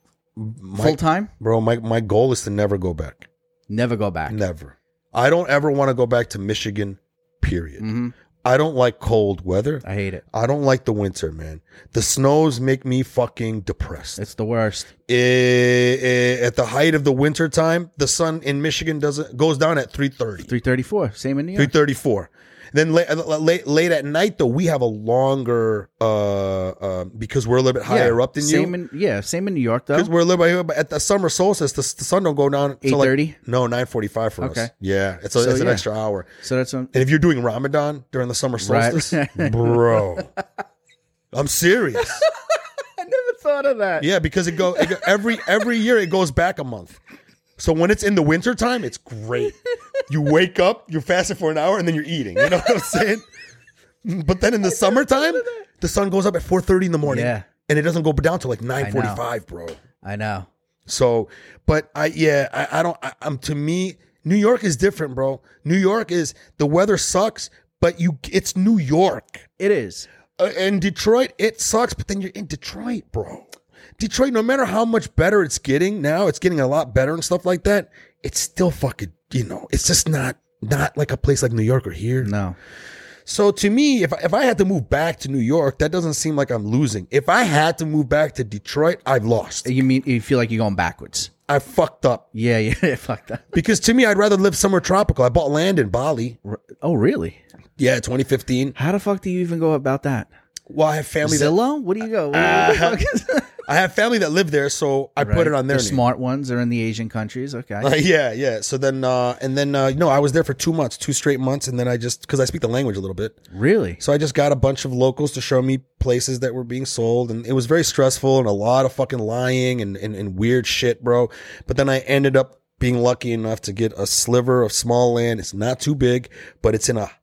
my, full time? bro. My my goal is to never go back. Never go back. Never. I don't ever want to go back to Michigan. Period. hmm I don't like cold weather. I hate it. I don't like the winter, man. The snows make me fucking depressed. It's the worst. Eh, eh, at the height of the winter time, the sun in Michigan doesn't goes down at three thirty. three thirty-four. Same in New three York. thirty-four. Then late, late late at night though, we have a longer uh, uh because we're a little bit higher yeah. up than same you. In, yeah, same in New York though. Because we're a little bit higher, but at the summer solstice, the, the sun don't go down until eight thirty? like no nine forty-five for Okay. us. Yeah, it's a, So, it's an yeah. extra hour. So that's um, And if you're doing Ramadan during the summer solstice, Right. bro, I'm serious. I never thought of that. Yeah, because it go, it go every every year it goes back a month. So when it's in the winter time, it's great. You wake up, you're fasting for an hour, and then you're eating. You know what I'm saying? But then in the summertime, the sun goes up at four thirty in the morning. Yeah. And it doesn't go down till like nine forty-five, bro. I know. So, but I, yeah, I, I don't, I, I'm, to me, New York is different, bro. New York is, the weather sucks, but you, it's New York. It is. Uh, and Detroit, it sucks, but then you're in Detroit, bro. Detroit, no matter how much better it's getting now, it's getting a lot better and stuff like that. It's still fucking, you know, it's just not, not like a place like New York or here. No. So to me, if I, if I had to move back to New York, that doesn't seem like I'm losing. If I had to move back to Detroit, I've lost. You mean you feel like you're going backwards? I fucked up. Yeah, yeah, fuck that. Because to me, I'd rather live somewhere tropical. I bought land in Bali. Oh, really? Yeah, twenty fifteen. How the fuck do you even go about that? Well, I have family that Zillow? What do you go? What the fuck is that? I have family that live there, so I put Right. it on their The name. smart ones are in the Asian countries. Okay. Uh, yeah, yeah. So then, uh, and then, uh, no, I was there for two months, two straight months, and then I just because I speak the language a little bit, Really? so I just got a bunch of locals to show me places that were being sold, and it was very stressful and a lot of fucking lying and and, and weird shit, bro. But then I ended up being lucky enough to get a sliver of small land. It's not too big, but it's in a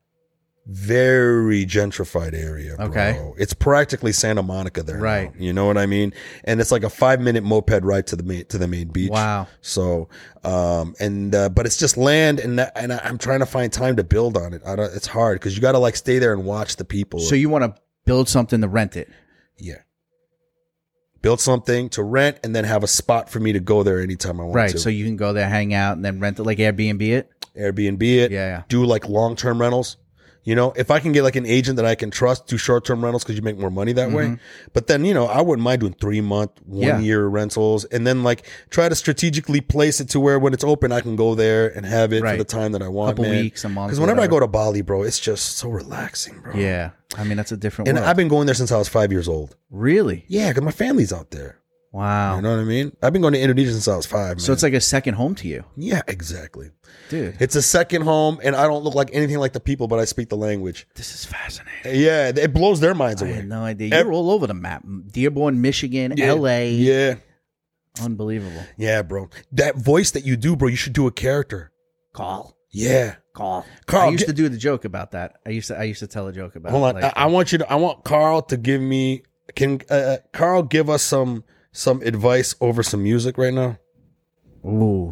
very gentrified area, bro. Okay. It's practically Santa Monica there, Right. now, you know what I mean? And it's like a five minute moped ride to the main to the main beach. Wow. So, um, and uh, but it's just land, and that, and I- I'm trying to find time to build on it. I don't, it's hard because you got to like stay there and watch the people. So you want to build something to rent it? yeah, build something to rent, and then have a spot for me to go there anytime I want Right. to. So you can go there, hang out, and then rent it like Airbnb it? Airbnb it, Yeah, yeah. do like long term rentals. You know, if I can get like an agent that I can trust, do short term rentals because you make more money that way. But then, you know, I wouldn't mind doing three month, one Mm-hmm. Yeah. year rentals, and then like try to strategically place it to where when it's open, I can go there and have it Right. for the time that I want. Couple man. weeks, a month, Because whenever I whatever. go to Bali, bro, it's just so relaxing, bro. Yeah. I mean, that's a different And world. I've been going there since I was five years old. Really? Yeah, because my family's out there. Wow. You know what I mean? I've been going to Indonesia since I was five. So man. it's like a second home to you, yeah, exactly. dude. It's a second home, and I don't look like anything like the people, but I speak the language. This is fascinating. Yeah, it blows their minds I away. had no idea. Ev- You're all over the map. Dearborn, Michigan, Yeah. L A. Yeah, Unbelievable. yeah, bro. That voice that you do, bro, you should do a character. Call. Yeah. Call. Carl, I used get- to do the joke about that. I used to I used to tell a joke about Hold on, like, I, I want you to. I want Carl to give me. Can uh, Carl give us some some advice over some music right now? Ooh.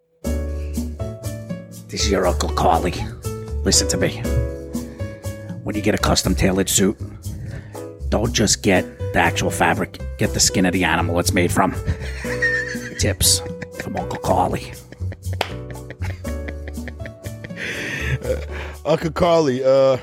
This is your Uncle Carly. Listen to me. When you get a custom tailored suit, don't just get the actual fabric, get the skin of the animal it's made from. Tips from Uncle Carly. Uncle Carly, uh,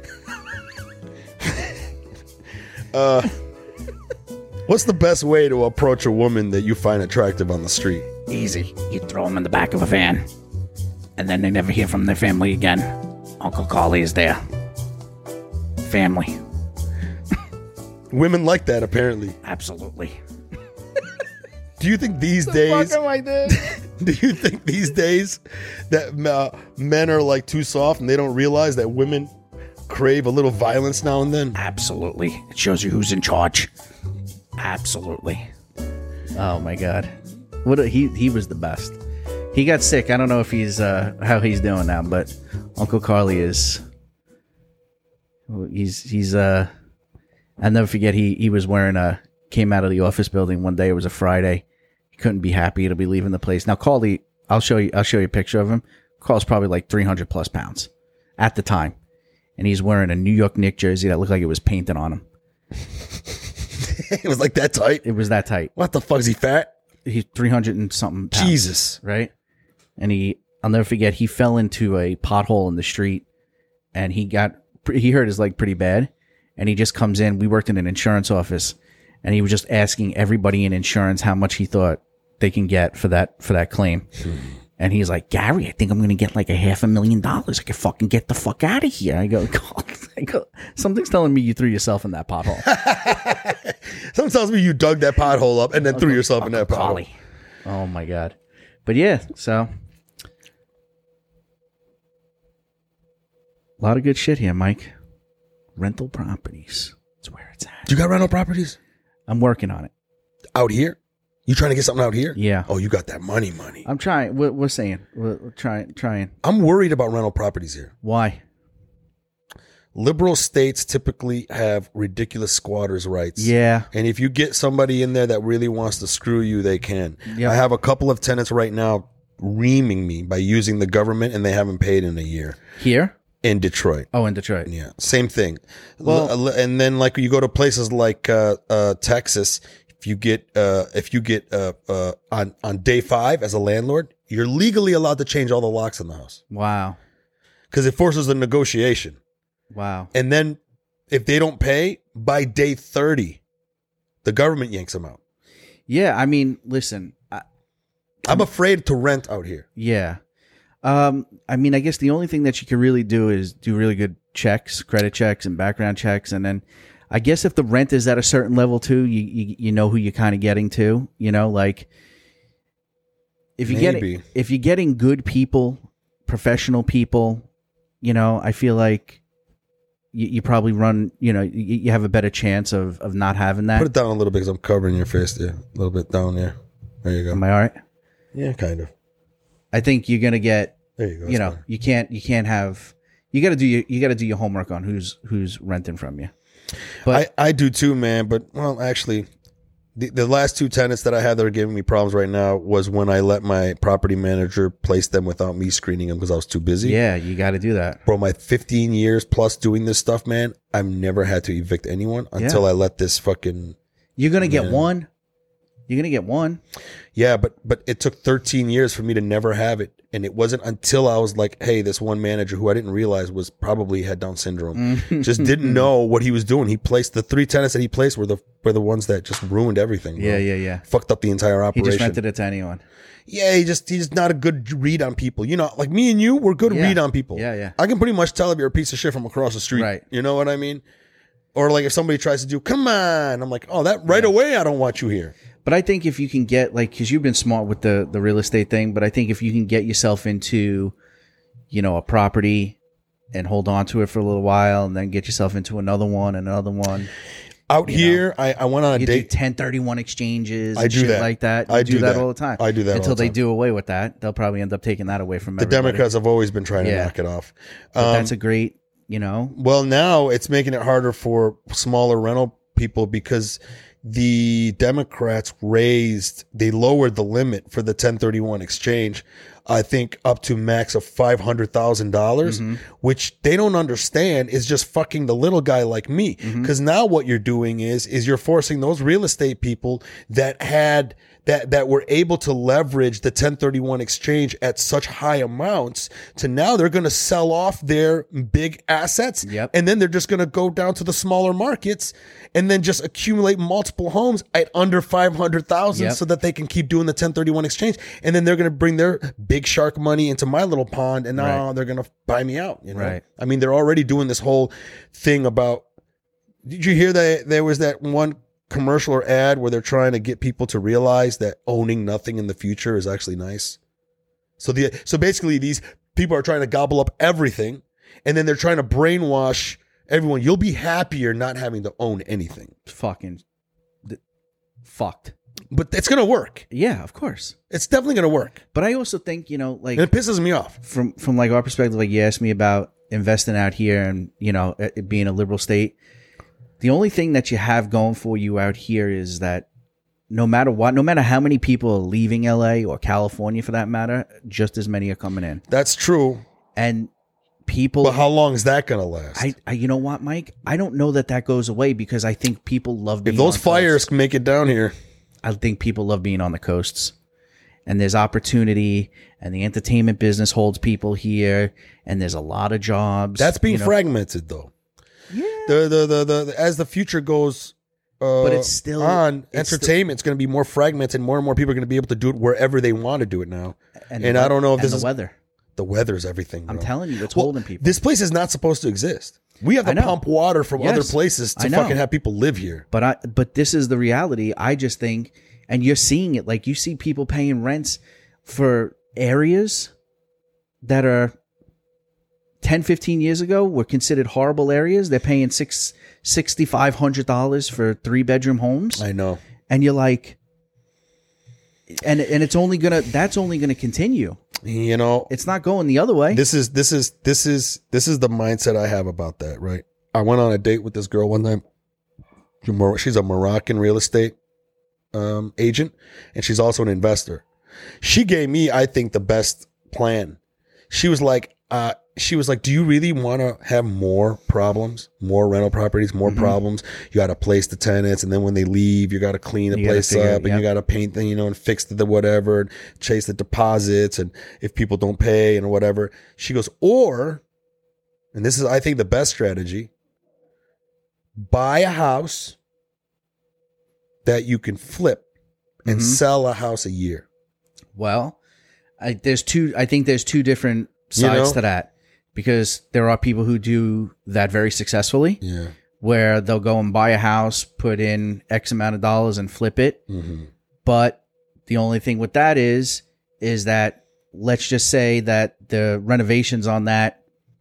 uh, what's the best way to approach a woman that you find attractive on the street? Easy. You throw them in the back of a van, and then they never hear from their family again. Uncle Carly is there. Family. Women like that, apparently. Absolutely. Do you think these days? Fuck am I doing? Do you think these days that uh, men are like too soft and they don't realize that women crave a little violence now and then? Absolutely. It shows you who's in charge. Absolutely. Oh my god, what a, he he was the best. He got sick. I don't know if he's uh, how he's doing now, but Uncle Carly is. He's he's uh. I'll never forget. He he was wearing a came out of the office building one day. It was a Friday. He couldn't be happy to be leaving the place. Now Carly, I'll show you. I'll show you a picture of him. Carl's probably like three hundred plus pounds at the time, and he's wearing a New York Knicks jersey that looked like it was painted on him. It was like that tight. It was that tight. What the fuck? Is he fat? He's three hundred and something pounds. Jesus. Right? And he, I'll never forget, he fell into a pothole in the street and he got, he hurt his leg pretty bad. And he just comes in. We worked in an insurance office and he was just asking everybody in insurance how much he thought they can get for that, for that claim. And he's like, Gary, I think I'm going to get like a half a million dollars. I can fucking get the fuck out of here. I go, God, I go, something's telling me you threw yourself in that pothole. Something tells me you dug that pothole up and then threw yourself in that pothole. Golly. Oh my God. But yeah, so a lot of good shit here, Mike. Rental properties. That's where it's at. You got rental properties I'm working on it. out here? You trying to get something out here? Yeah. Oh, you got that money, money. I'm trying. We're, we're saying. We're, we're trying. Trying. I'm worried about rental properties here. Why? Liberal states typically have ridiculous squatters' rights. Yeah. And if you get somebody in there that really wants to screw you, they can. Yep. I have a couple of tenants right now reaming me by using the government, and they haven't paid in a year Here? in Detroit. Oh, in Detroit. Yeah, same thing. Well- L- and then like you go to places like uh, uh, Texas, if you get uh, if you get uh, uh, on on day five as a landlord, you're legally allowed to change all the locks in the house Wow. because it forces a negotiation. Wow. And then if they don't pay by day thirty, the government yanks them out. Yeah. I mean, listen. I, I'm afraid to rent out here. yeah. Um. I mean, I guess the only thing that you can really do is do really good checks, credit checks, and background checks, and then I guess if the rent is at a certain level too, you you, you know who you're kind of getting to. You know, like if you Maybe. get if you're getting good people, professional people, you know, I feel like you, you probably run. You know, you, you have a better chance of of not having that. Put it down a little bit because I'm covering your face there. A little bit down there. There you go. Am I all right? Yeah, kind of. I think you're gonna get. There you go. You That's know, better. you can't you can't have. You got to do your you got to do your homework on who's who's renting from you. But I, I do too, man. But, well, actually, the, the last two tenants that I have that are giving me problems right now was when I let my property manager place them without me screening them because I was too busy. yeah, you got to do that. Bro, my fifteen years plus doing this stuff, man, I've never had to evict anyone until Yeah. I let this fucking... You're gonna get Yeah. one. You're gonna get one. Yeah, but but it took thirteen years for me to never have it. And it wasn't until I was like, hey, this one manager who I didn't realize was probably had Down syndrome, just didn't know what he was doing. He placed the three tenants that he placed were the were the ones that just ruined everything. Bro. Yeah, yeah, yeah. Fucked up the entire He operation. just rented it to anyone. Yeah, he just he's not a good read on people. You know, like me and you, we're good Yeah. read on people. Yeah, yeah. I can pretty much tell if you're a piece of shit from across the street. Right. You know what I mean? Or like if somebody tries to do, come on, I'm like, oh, that right away, I don't want you here. But I think if you can get like, because you've been smart with the the real estate thing, but I think if you can get yourself into, you know, a property and hold on to it for a little while, and then get yourself into another one, another one. Out here, I, I went on a You do date. ten thirty-one exchanges I and do shit that. like that. You I do, do that, that. all the time. I do that all until the they time. do away with that. They'll probably end up taking that away from The everybody. Democrats have always been trying to Yeah. knock it off. But Um, that's a great, you know. Well, now it's making it harder for smaller rental people because the Democrats raised, they lowered the limit for the ten thirty-one exchange, I think up to max of five hundred thousand dollars, which they don't understand is just fucking the little guy like me. Because now what you're doing is, is you're forcing those real estate people that had, that, that were able to leverage the ten thirty-one exchange at such high amounts to now they're going to sell off their big assets. Yep. And then they're just going to go down to the smaller markets and then just accumulate multiple homes at under five hundred thousand Yep. so that they can keep doing the ten thirty-one exchange. And then they're going to bring their big shark money into my little pond and now Right. they're going to buy me out. You know? Right. I mean, they're already doing this whole thing about, did you hear that there was that one commercial or ad where they're trying to get people to realize that owning nothing in the future is actually nice? So the, so basically these people are trying to gobble up everything and then they're trying to brainwash Everyone, you'll be happier not having to own anything. Fucking th- fucked. But it's going to work. Yeah, of course. It's definitely going to work. But I also think, you know, like And it pisses me off. from from like our perspective, like you asked me about investing out here and, you know, it being a liberal state. The only thing that you have going for you out here is that no matter what, no matter how many people are leaving L A or California for that matter, just as many are coming in. That's true. And people, But how long is that going to last? I, I, you know what, Mike? I don't know that that goes away because I think people love being if those on fires coasts. make it down here, I think people love being on the coasts. And there's opportunity, and the entertainment business holds people here, and there's a lot of jobs. that's being you know? fragmented, though. Yeah. The, the, the, the, the, as the future goes uh, But it's still- on, it's entertainment's going to be more fragmented. More and more people are going to be able to do it wherever they want to do it now. And, And the I wea- don't know if and this the is- weather. The weather's everything. I'm bro. telling you, it's Well, holding people. This place is not supposed to exist. We have I to know. pump water from Yes, other places I to know. fucking have people live here. But I but this is the reality. I just think, and you're seeing it, like you see people paying rents for areas that are ten, fifteen years ago were considered horrible areas. They're paying six sixty five hundred dollars for three bedroom homes. I know. And you're like, and and it's only gonna that's only gonna continue. You know, It's not going the other way. this is this is this is this is the mindset I have about that, right? I went on a date with this girl one time. She's a Moroccan real estate um, agent, and she's also an investor. She gave me, I think, the best plan. She was like, uh, she was like, "Do you really want to have more problems, more rental properties, more Mm-hmm. problems? You got to place the tenants, and then when they leave, you got to clean the You gotta place figure up, it, and you yep. got to paint the, you know, and fix the whatever, and chase the deposits, and if people don't pay and whatever." She goes, or, and this is, I think, the best strategy: buy a house that you can flip and Mhm. sell a house a year. Well, I, there's two. I think there's two different You sides know? to that because there are people who do that very successfully, Yeah. where they'll go and buy a house, put in X amount of dollars, and flip it. Mm-hmm. But the only thing with that is, is that let's just say that the renovations on that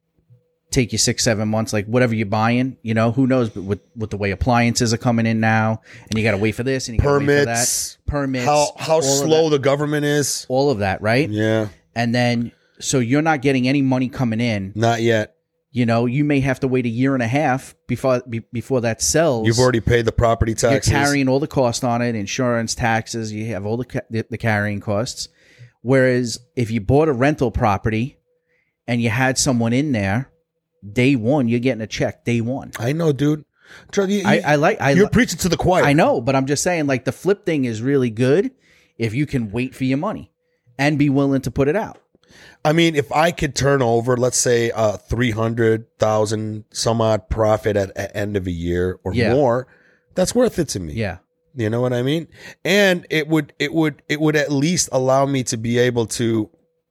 take you six, seven months, like whatever you're buying, you know, who knows, but with, with the way appliances are coming in now, and you got to wait for this and you got to wait for that. Permits, Permits, how how all of slow that- the government is. all of that, right? Yeah, And then, so you're not getting any money coming in. not yet. You know, you may have to wait a year and a half before be, before that sells. You've already paid the property You're taxes. carrying all the cost on it, insurance, taxes. You have all the ca- the, the carrying costs. Whereas if you bought a rental property and you had someone in there, day one you're getting a check. Day one. I know, dude. Try- you- I, you- I like. I you're li- preaching to the choir. I know, but I'm just saying, like the flip thing is really good if you can wait for your money and be willing to put it out. I mean, if I could turn over, let's say, uh, three hundred thousand some odd profit at, at end of a year or Yeah. more, that's worth it to me. Yeah. You know what I mean? And it would, it would, it would at least allow me to be able to,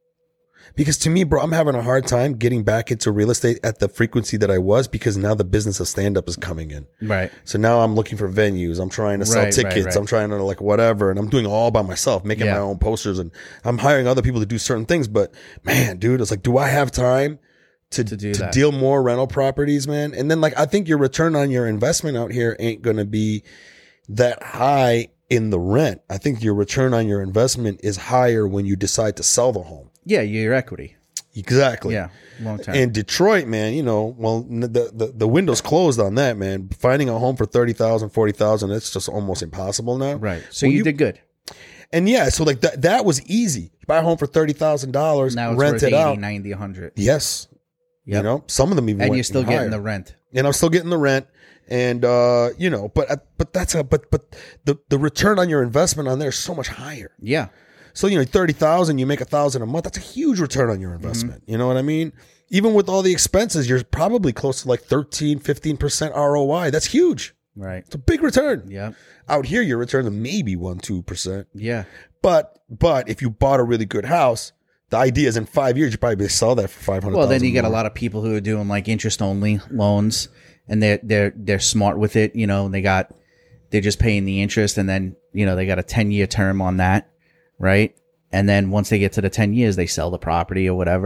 because to me, bro, I'm having a hard time getting back into real estate at the frequency that I was because now the business of stand up is coming in. Right. So now I'm looking for venues. I'm trying to sell Right, right, tickets. right. I'm trying to like whatever. And I'm doing it all by myself, making Yeah. my own posters, and I'm hiring other people to do certain things. But man, dude, it's like, do I have time to, To do to that. deal more rental properties, man? And then like, I think your return on your investment out here ain't going to be that high in the rent. I think your return on your investment is higher when you decide to sell the home. Yeah, your equity. Exactly. Yeah, long term. In Detroit, man, you know, well, n- the, the, the window's closed on that, man. Finding a home for thirty thousand, forty thousand, it's just almost impossible now. Right. So Well, you, did good. And yeah, so like that, that was easy. You buy a home for thirty thousand dollars, Now it's rent worth it eighty, out. ninety, one hundred. Yes. You Yep. know, some of them even And went you're still even getting higher. the rent. And I'm still getting the rent. And, uh, you know, but, uh, but that's a, but, but the, the return on your investment on there is so much higher. Yeah. So, you know, thirty thousand, you make a thousand a month. That's a huge return on your investment. Mm-hmm. You know what I mean? Even with all the expenses, you're probably close to like thirteen, fifteen percent R O I. That's huge. Right. It's a big return. Yeah. Out here, your return is maybe one, two percent. Yeah. But, but if you bought a really good house, the idea is in five years, you probably sell that for five hundred. Well, then you get a lot of people who are doing like interest only loans, and they're they're they're smart with it. You know, they got they're just paying the interest, and then you know they got a ten year term on that, right? And then once they get to the ten years, they sell the property or whatever.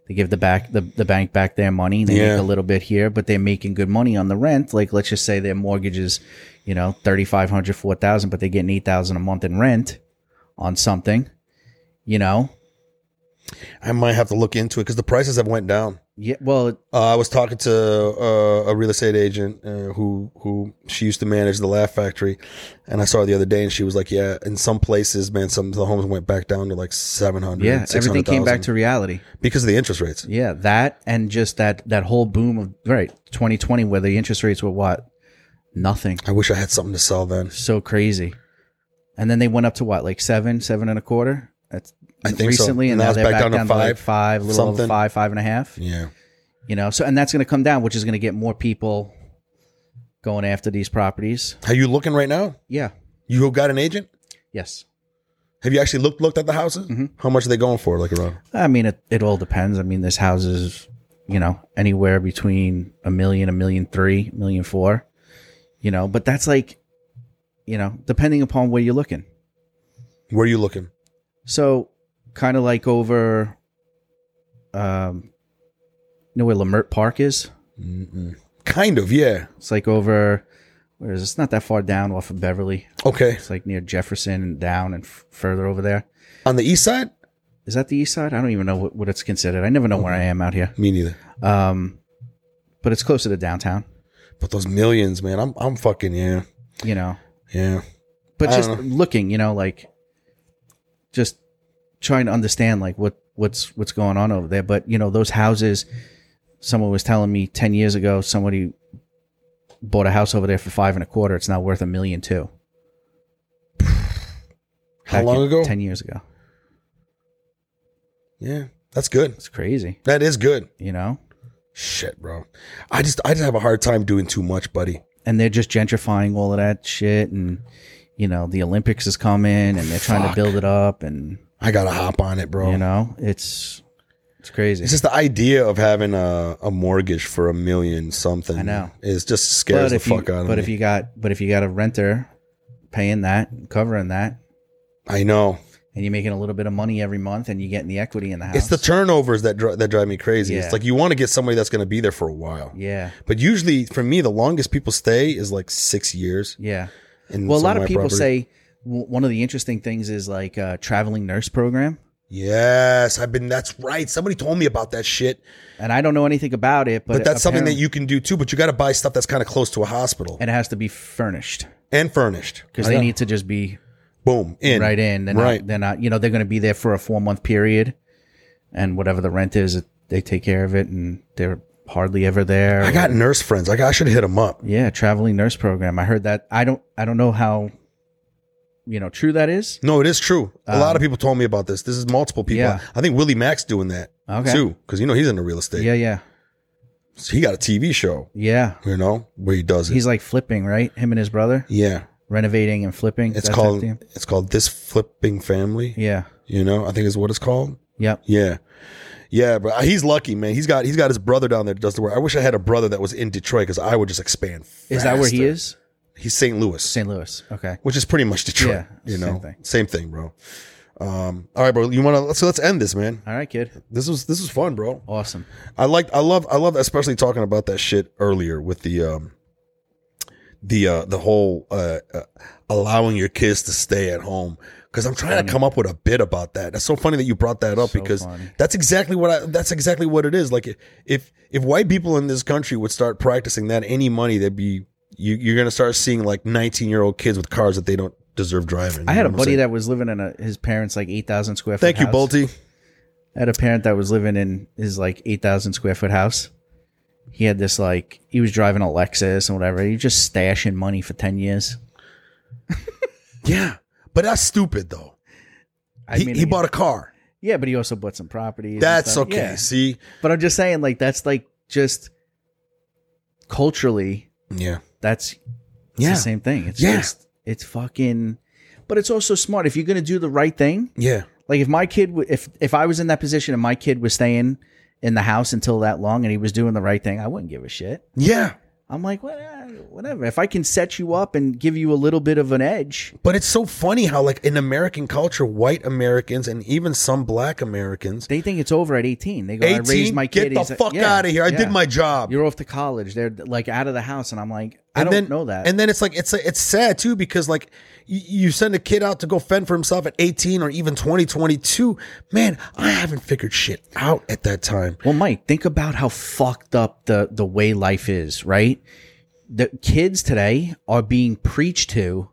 They give the back the, the bank back their money. They Yeah. make a little bit here, but they're making good money on the rent. Like, let's just say their mortgage is, you know, thirty-five hundred, four thousand, but they're getting eight thousand a month in rent on something, you know? I might have to look into it because the prices have went down. Yeah. Well, Uh, I was talking to uh, a real estate agent uh, who who she used to manage the Laugh Factory, and I saw her the other day, and she was like, "Yeah, in some places, man, some of the homes went back down to like seven hundred. yeah, everything came back to reality. because of the interest rates." Yeah, that and just that that whole boom of right twenty twenty where the interest rates were what? Nothing. I wish I had something to sell then. So crazy. And then they went up to what, like seven, seven and a quarter? That's I think so. recently, and Now now it's they're back, down, to like five, five, a little over something. five, five and a half. Yeah, You know, so and that's going to come down, which is going to get more people going after these properties. are you looking right now? Yeah. You got an agent? Yes. Have you actually looked looked at the houses? Mm-hmm. How much are they going for? Like around? I mean, it, it all depends. I mean, there's houses, you know, anywhere between a million, a million three, a million four, you know, but that's like, you know, depending upon where you're looking. Where are you looking? So kind of like over, um, you know where Lamert Park is? Kind of, yeah. It's like over, where is it? It's not that far down off of Beverly. Okay, It's like near Jefferson and down and f- further over there. on the east side? Is that the east side? I don't even know what, what it's considered. I never know where I am out here. Me neither. Um, but it's closer to downtown, But those millions, man, I'm I'm fucking yeah, you know. yeah. But I just don't know. looking, you know, like just trying to understand like what what's what's going on over there. But you know, those houses. Someone was telling me ten years ago, somebody bought a house over there for five and a quarter. It's now worth a million two. How Back long in- ago? Ten years ago. Yeah, that's good. It's crazy, That is good. you know. Shit, bro. I just I just have a hard time doing too much, buddy. And they're just gentrifying all of that shit, and you know the Olympics is coming, and they're trying Fuck. to build it up, and I gotta hop on it, bro. you know it's it's crazy. It's just the idea of having a, a mortgage for a million something. I know. Is just scares but the if you fuck out of but me. if you got but if you got a renter paying that, covering that, I know. and you're making a little bit of money every month, and you're getting the equity in the house. It's the turnovers that dri- that drive me crazy. Yeah. It's like you want to get somebody that's going to be there for a while. yeah, But usually, for me, the longest people stay is like six years. yeah. in Well, a some lot of my people property. say w- one of the interesting things is like a traveling nurse program, Yes, I've been. That's right. Somebody told me about that shit. and I don't know anything about it, but, But, that's something that apparently- you can do too. But you got to buy stuff that's kind of close to a hospital and it has to be furnished and furnished because I they know. need to just be boom in right in. They're right. not, they're not, you know, they're going to be there for a four month period, and whatever the rent is, they take care of it, and they're hardly ever there. I got nurse friends. Like I should hit them up. yeah, traveling nurse program. I heard that. I don't, I don't know how, you know, true that is. No, it is true. A lot of people told me about this. This is multiple people. Um, yeah. I think Willie Mack's doing that Okay. too, because you know he's into real estate. Yeah, yeah, So he got a T V show, yeah. you know, where he does it. He's like flipping, right? Him and his brother yeah, renovating and flipping. it's that type called of thing? it's called This Flipping Family. Yeah. You know, I think is what it's called. Yep. Yeah. Yeah, but he's lucky, man. He's got he's got his brother down there that does the work. I wish I had a brother that was in Detroit because I would just expand. Is that where he faster. is? He's Saint Louis, Saint Louis. Okay. which is pretty much Detroit. Yeah, you know, same thing. same thing, bro. Um, all right, bro. You want to so let's end this, man. All right, kid. This was this was fun, bro. Awesome. I like I love I love especially talking about that shit earlier with the um the uh the whole uh, uh allowing your kids to stay at home. Because I'm trying to come up with a bit about that. That's so funny that you brought that up So because funny. that's exactly what I. That's exactly what it is. Like if if white people in this country would start practicing that, any money that'd be you. You're gonna start seeing like nineteen year old kids with cars that they don't deserve driving. I had a You know what I'm buddy saying? that was living in a, his parents' like eight thousand square foot Thank you, house. Bolty. I had a parent that was living in his like eight thousand square foot house. He had this like, he was driving a Lexus and whatever. He was just stashing money for ten years. Yeah, but that's stupid though. I He, mean, he bought a car. yeah, but he also bought some properties. and That's stuff. okay. Yeah. See, But I'm just saying, like, that's like just culturally, yeah, that's it's Yeah. the same thing. It's Yeah. just, it's fucking, but it's also smart. If you're going to do the right thing, yeah, like if my kid, w- if, if I was in that position and my kid was staying in the house until that long and he was doing the right thing, I wouldn't give a shit. yeah. I'm like, well, whatever. If I can set you up and give you a little bit of an edge. But it's so funny how, like, in American culture, white Americans and even some black Americans, They think it's over at eighteen. They go, I raised eighteen, my kid. get He's the like, fuck yeah, out of here. I yeah. did my job. You're off to college. They're like out of the house. And I'm like, I and don't then, know that. And then it's like, it's it's sad too, because like you, you send a kid out to go fend for himself at eighteen or even twenty, twenty-two. Man, I haven't figured shit out at that time. Well, Mike, think about how fucked up the, the way life is, right? The kids today are being preached to,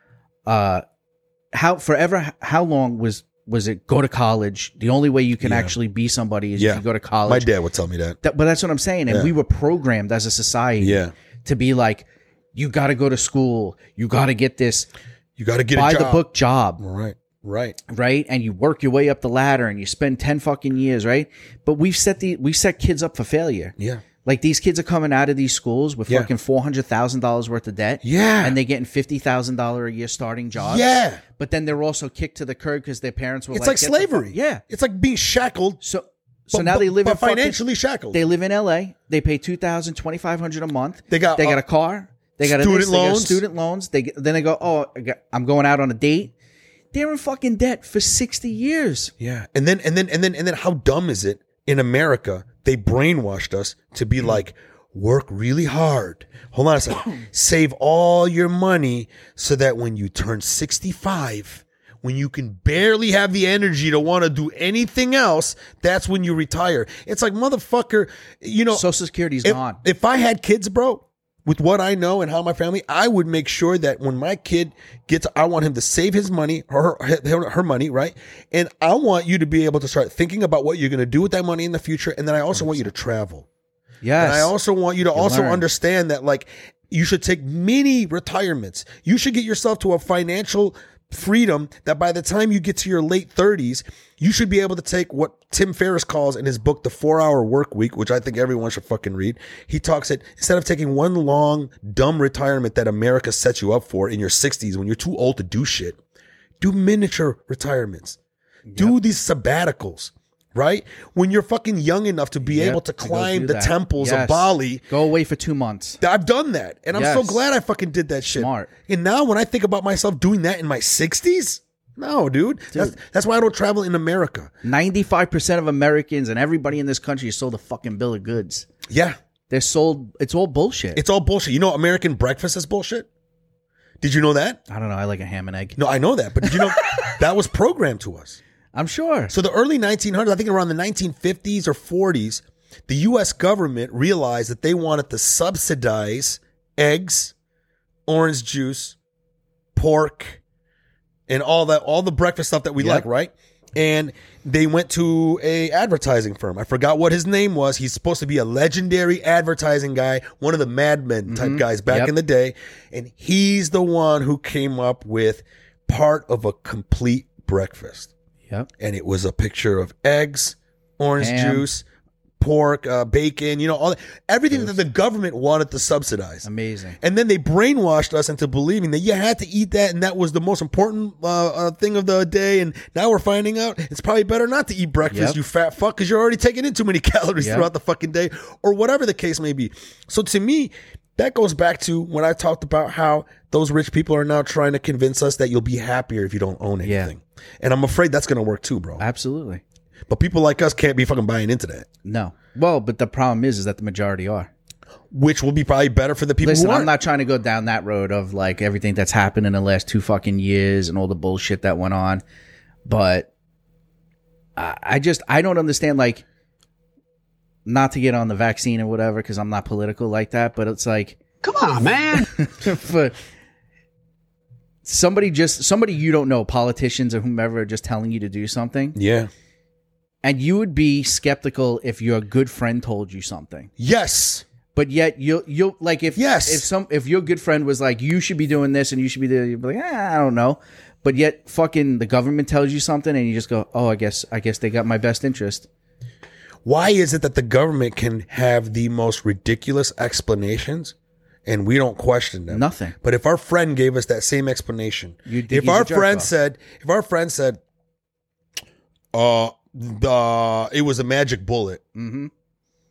uh, how forever, how long was, was it go to college? The only way you can Yeah. actually be somebody is Yeah. if you go to My college. dad would tell me that. That- but that's what I'm saying. And Yeah. we were programmed as a society Yeah. to be like, you got to go to school. You got to get this You got to get by a job. the book job. Right, right. Right. And you work your way up the ladder and you spend ten fucking years. Right. But we've set the, we set kids up for failure. Yeah. Like these kids are coming out of these schools with Yeah. fucking four hundred thousand dollars worth of debt. Yeah. And they're getting fifty thousand dollars a year starting jobs. Yeah. But then they're also kicked to the curb because their parents were It's like like, "Get the fuck-" slavery. Yeah. It's like being shackled. So, so but- now they but- live but in fucking- financially shackled. They live in L A. They pay two thousand dollars, twenty-five hundred dollars a month. They got, they got uh, a car. They got a student this, they got loans. student loans. They then they go, oh, I got- I'm going out on a date. They're in fucking debt for sixty years. Yeah. And then and then and then and then how dumb is it in America? They brainwashed us to be like, work really hard. Hold on a second. Save all your money so that when you turn sixty-five, when you can barely have the energy to want to do anything else, that's when you retire. It's like, motherfucker, you know, Social Security's if, gone. if I had kids, bro, with what I know and how my family, I would make sure that when my kid gets, I want him to save his money, her, her, her money, right? And I want you to be able to start thinking about what you're going to do with that money in the future. And then I also want you to travel. Yes. And I also want you to also learn. understand that, like, you should take mini retirements. You should get yourself to a financial freedom that by the time you get to your late thirties, you should be able to take what Tim Ferriss calls in his book, The four hour Work Week, which I think everyone should fucking read. He talks that instead of taking one long, dumb retirement that America sets you up for in your sixties when you're too old to do shit, do miniature retirements. Do these sabbaticals. Right? When you're fucking young enough to be Yep, able to to go climb do the that. temples Yes. of Bali. Go away for two months. I've done that. And I'm so Yes. glad I fucking did that shit. Smart. And now when I think about myself doing that in my sixties, no, dude. That's, that's why I don't travel in America. ninety-five percent of Americans and everybody in this country is sold a fucking bill of goods. Yeah. They're sold. It's all bullshit. It's all bullshit. You know, American breakfast is bullshit. Did you know that? I don't know. I like a ham and egg. No, I know that. But did you know that was programmed to us? I'm sure. So the early nineteen hundreds, I think around the nineteen fifties or forties, the U S government realized that they wanted to subsidize eggs, orange juice, pork, and all that, all the breakfast stuff that we Yep. like, right? And they went to a advertising firm. I forgot what his name was. He's supposed to be a legendary advertising guy, one of the Mad Men type guys back Yep. in the day. And he's the one who came up with part of a complete breakfast. Yep. And it was a picture of eggs, orange Ham. juice, pork, uh, bacon, you know, all that, everything that the government wanted to subsidize. Amazing. And then they brainwashed us into believing that you had to eat that and that was the most important uh, uh, thing of the day. And now we're finding out it's probably better not to eat breakfast, Yep. you fat fuck, because you're already taking in too many calories Yep. throughout the fucking day or whatever the case may be. So to me, that goes back to when I talked about how those rich people are now trying to convince us that you'll be happier if you don't own Yeah. anything. And I'm afraid that's going to work too, bro. Absolutely. But people like us can't be fucking buying into that, No. Well, but the problem is, is that the majority are. which will be probably better for the people Listen, who aren't. I'm not trying to go down that road of like everything that's happened in the last two fucking years and all the bullshit that went on, but I, I just I don't understand. Like, not to get on the vaccine or whatever because I'm not political like that, but it's like, Come on, man. but somebody just somebody you don't know, politicians or whomever, are just telling you to do something, Yeah. and you would be skeptical if your good friend told you something. Yes. But yet you'll you'll like if Yes. if some if your good friend was like, you should be doing this and you should be doing, you'd be like, eh, I don't know. But yet fucking the government tells you something and you just go, oh, I guess I guess they got my best interest. Why is it that the government can have the most ridiculous explanations and we don't question them? Nothing. But if our friend gave us that same explanation, You'd think if he's our a jerk friend off. said, if our friend said, uh, the it was a magic bullet, Mm-hmm.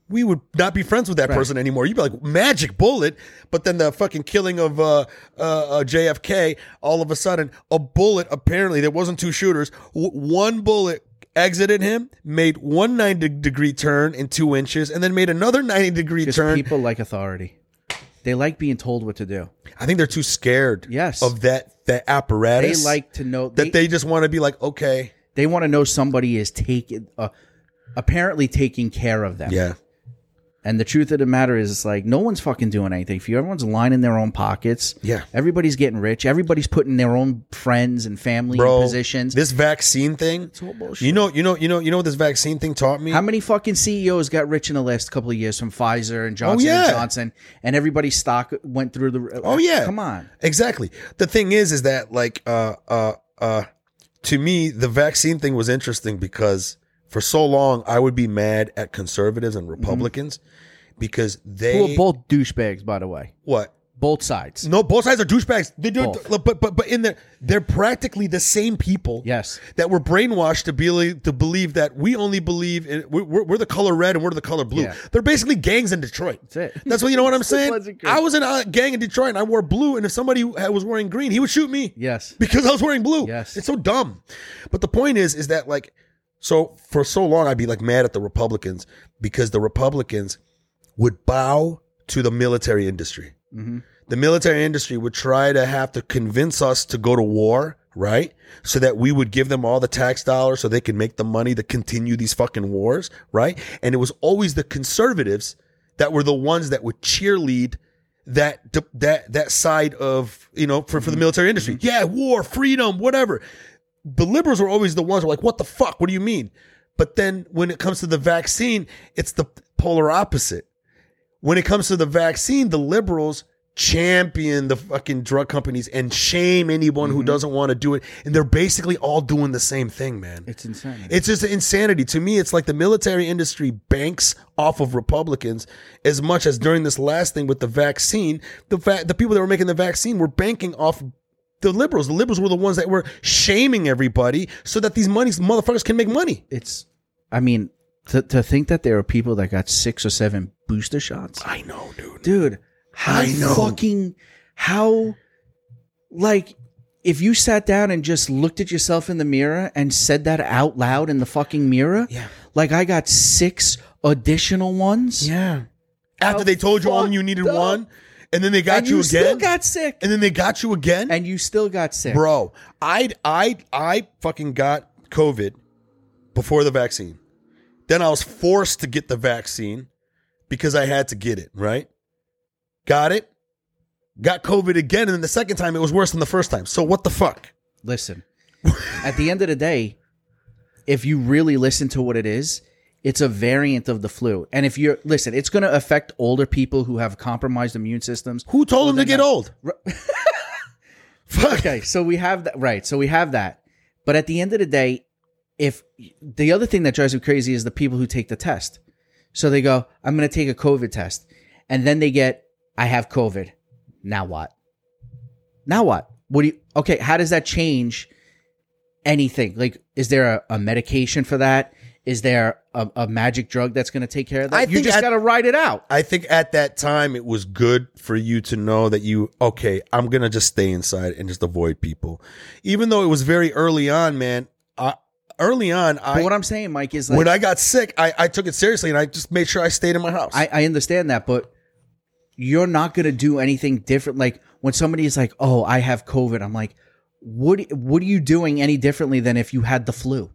we would not be friends with that Right. person anymore. You'd be like, magic bullet. But then the fucking killing of uh, uh, uh, J F K, all of a sudden, a bullet, apparently, there wasn't two shooters. W- one bullet exited him, made one ninety degree turn in two inches, and then made another ninety degree Because turn. people like authority. They like being told what to do. I think they're too scared Yes. of that, that apparatus. They like to know that they, just want to be like, okay. They want to know somebody is taking, uh, apparently taking care of them. Yeah. And the truth of the matter is, it's like, no one's fucking doing anything for you. Everyone's lining their own pockets. Yeah. Everybody's getting rich. Everybody's putting their own friends and family Bro, in positions. this vaccine thing, all bullshit. you know, you know, you know, you know what this vaccine thing taught me? How many fucking C E Os got rich in the last couple of years from Pfizer and Johnson yeah. and Johnson, and everybody's stock went through the. Oh yeah, come on. Exactly. The thing is, is that like, uh, uh, uh, to me, the vaccine thing was interesting because for so long I would be mad at conservatives and Republicans because they Who are both douchebags, by the way. what. Both sides. No, both sides are douchebags. They do, Both. it, but but but in the they're practically the same people. Yes. that were brainwashed to believe to believe that we only believe in we're, we're, we're the color red and we're the color blue. Yeah. They're basically gangs in Detroit. That's it. That's what you know what I'm saying. Pleasant Green. I was in a gang in Detroit and I wore blue, and if somebody was wearing green, he would shoot me. Yes. because I was wearing blue. Yes. It's so dumb. But the point is, is that like, so for so long I'd be like mad at the Republicans because the Republicans would bow to the military industry. Mm-hmm. The military industry would try to have to convince us to go to war, right? So that we would give them all the tax dollars so they can make the money to continue these fucking wars, right? And it was always the conservatives that were the ones that would cheerlead that that that side of, you know, for, for the military industry. Yeah, war, freedom, whatever. The liberals were always the ones who were like, what the fuck? What do you mean? But then when it comes to the vaccine, it's the polar opposite. When it comes to the vaccine, the liberals champion the fucking drug companies and shame anyone who doesn't want to do it. And they're basically all doing the same thing, man. It's insane. It's just insanity. To me, it's like the military industry banks off of Republicans as much as during this last thing with the vaccine, the fact the people that were making the vaccine were banking off the liberals. The liberals were the ones that were shaming everybody so that these money motherfuckers can make money. It's, I mean, to, to think that there are people that got six or seven booster shots. I know, dude. Dude, how I know. fucking, how, like, if you sat down and just looked at yourself in the mirror and said that out loud in the fucking mirror, Yeah. like I got six additional ones. Yeah. After they told you only you needed fucked up. one, and then they got And you, you again, still got sick. and then they got you again, And you still got sick. bro. I I I fucking got COVID before the vaccine. Then I was forced to get the vaccine because I had to get it. Right? Got it. Got COVID again, and then the second time it was worse than the first time. So what the fuck? Listen, at the end of the day, if you really listen to what it is, it's a variant of the flu. And if you're, listen, it's going to affect older people who have compromised immune systems. Who told them to then get that- old? Fuck. Okay, so we have that, right. So we have that. But at the end of the day, if the other thing that drives me crazy is the people who take the test. So they go, I'm going to take a COVID test. And then they get, I have COVID. Now what? Now what? What do you, okay, how does that change anything? Like, is there a, a medication for that? Is there a, a magic drug that's going to take care of that? I you think just at- got to ride it out. I think at that time it was good for you to know that you, okay, I'm going to just stay inside and just avoid people. Even though it was very early on, man, I, early on, I, But what I'm saying, Mike, is like, when I got sick, I, I took it seriously and I just made sure I stayed in my house. I, I understand that, but you're not going to do anything different. Like when somebody is like, "Oh, I have COVID," I'm like, "What? What are you doing any differently than if you had the flu?"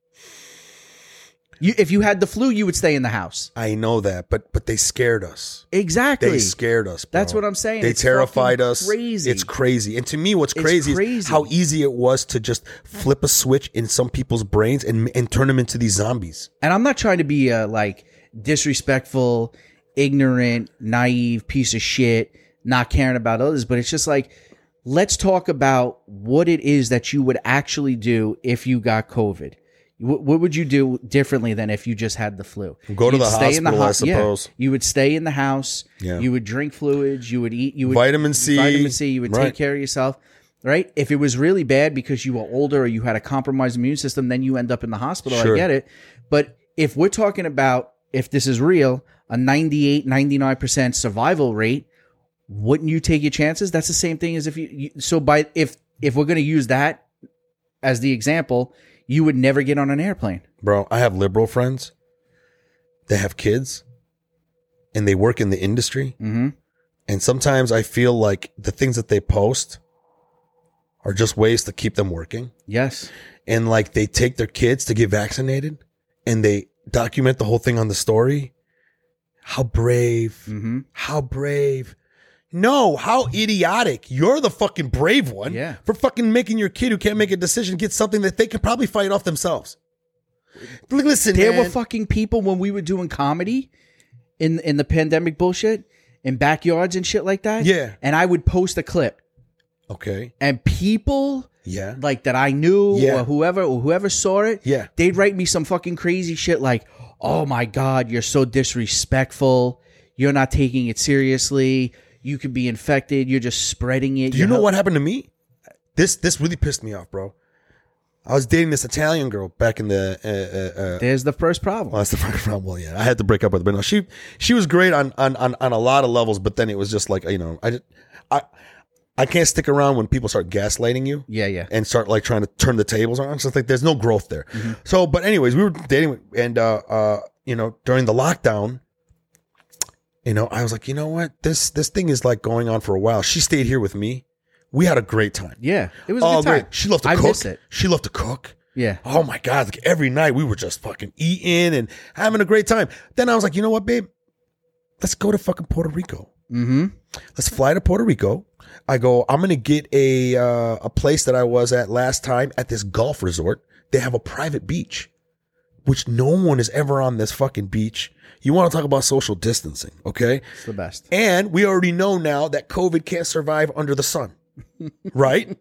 You, if you had the flu, you would stay in the house. I know that, but but they scared us. Exactly. They scared us, bro. That's what I'm saying. They It's terrified fucking us. crazy. It's crazy. And to me, what's It's crazy, crazy. is how easy it was to just flip a switch in some people's brains and and turn them into these zombies. And I'm not trying to be a like disrespectful, ignorant, naive piece of shit, not caring about others, but it's just like, let's talk about what it is that you would actually do if you got COVID. What, what would you do differently than if you just had the flu? Go to You'd the stay in hospital, I ho- suppose. Yeah. You would stay in the house. Yeah. You would drink fluids. You would eat. You would Vitamin C. Vitamin C. You would Right. take care of yourself. Right? If it was really bad because you were older or you had a compromised immune system, then you end up in the hospital. Sure. I get it. But if we're talking about if this is real, a ninety-eight, ninety-nine percent survival rate, wouldn't you take your chances? That's the same thing as if you, you so by if if we're going to use that as the example, you would never get on an airplane. Bro, I have liberal friends. They have kids and they work in the industry. Mm-hmm. And sometimes I feel like the things that they post are just ways to keep them working. Yes. And like they take their kids to get vaccinated and they document the whole thing on the story. How brave. Mm-hmm. How brave. No, how idiotic. You're the fucking brave one Yeah. for fucking making your kid who can't make a decision get something that they could probably fight off themselves. Listen, There man. were fucking people when we were doing comedy in in the pandemic bullshit in backyards and shit like that. Yeah. And I would post a clip Okay. and people Yeah. like that I knew Yeah. or whoever or whoever saw it, Yeah. they'd write me some fucking crazy shit like, "Oh my God, you're so disrespectful. You're not taking it seriously. You could be infected. You're just spreading it." Do you know what happened to me? This this really pissed me off, bro. I was dating this Italian girl back in the. Uh, uh, uh, There's the first problem. well, that's the fucking problem. Well, yeah, I had to break up with her, but no, she she was great on on on on a lot of levels. But then it was just like, you know, I just, I I can't stick around when people start gaslighting you. Yeah, yeah. And start like trying to turn the tables on. I'm just like, there's no growth there. Mm-hmm. So, but anyways, we were dating, and uh, uh, you know, during the lockdown, you know, I was like, you know what, this this thing is like going on for a while. She stayed here with me. We had a great time. Yeah, it was a Oh, good time. great. She loved to I cook. miss it. She loved to cook. Yeah. Oh my God. Like every night we were just fucking eating and having a great time. Then I was like, you know what, babe? Let's go to fucking Puerto Rico. Mm-hmm. Let's fly to Puerto Rico. I go, I'm going to get a, uh, a place that I was at last time at this golf resort. They have a private beach, which no one is ever on this fucking beach. You want to talk about social distancing, okay? It's the best. And we already know now that COVID can't survive under the sun, right?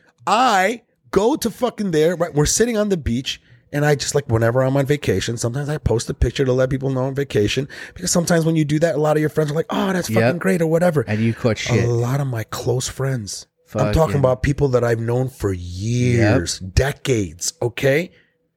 I go to fucking there, right? We're sitting on the beach, and I just like, whenever I'm on vacation, sometimes I post a picture to let people know I'm on vacation, because sometimes when you do that, a lot of your friends are like, oh, that's fucking Yep. great or whatever. And you caught shit. A lot of my close friends, I'm Fucking- talking about people that I've known for years, decades, okay?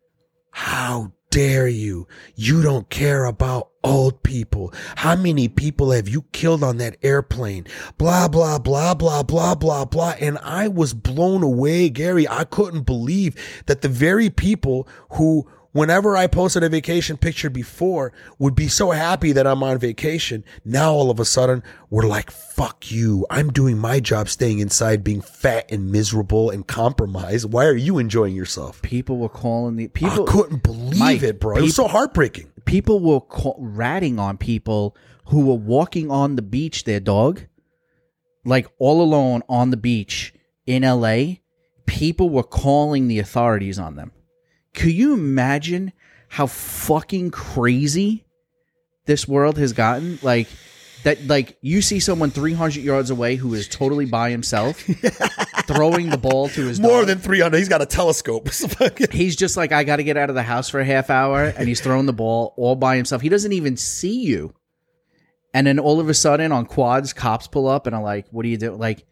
How dare you? You don't care about old people. How many people have you killed on that airplane? Blah, blah, blah, blah, blah, blah, blah. And I was blown away, Gary. I couldn't believe that the very people who, whenever I posted a vacation picture before, would be so happy that I'm on vacation. Now all of a sudden we're like, fuck you. I'm doing my job staying inside, being fat and miserable and compromised. Why are you enjoying yourself? People were calling the people. I couldn't believe Mike, it, bro. It was so heartbreaking. People were call, ratting on people who were walking on the beach. Their dog, like all alone on the beach in L A. People were calling the authorities on them. Could you imagine how fucking crazy this world has gotten? Like that, like you see someone three hundred yards away who is totally by himself, throwing the ball to his More dog. than three hundred. He's got a telescope. He's just like, I got to get out of the house for a half hour, and he's throwing the ball all by himself. He doesn't even see you. And then all of a sudden on quads, cops pull up and are like, what do you do? Like,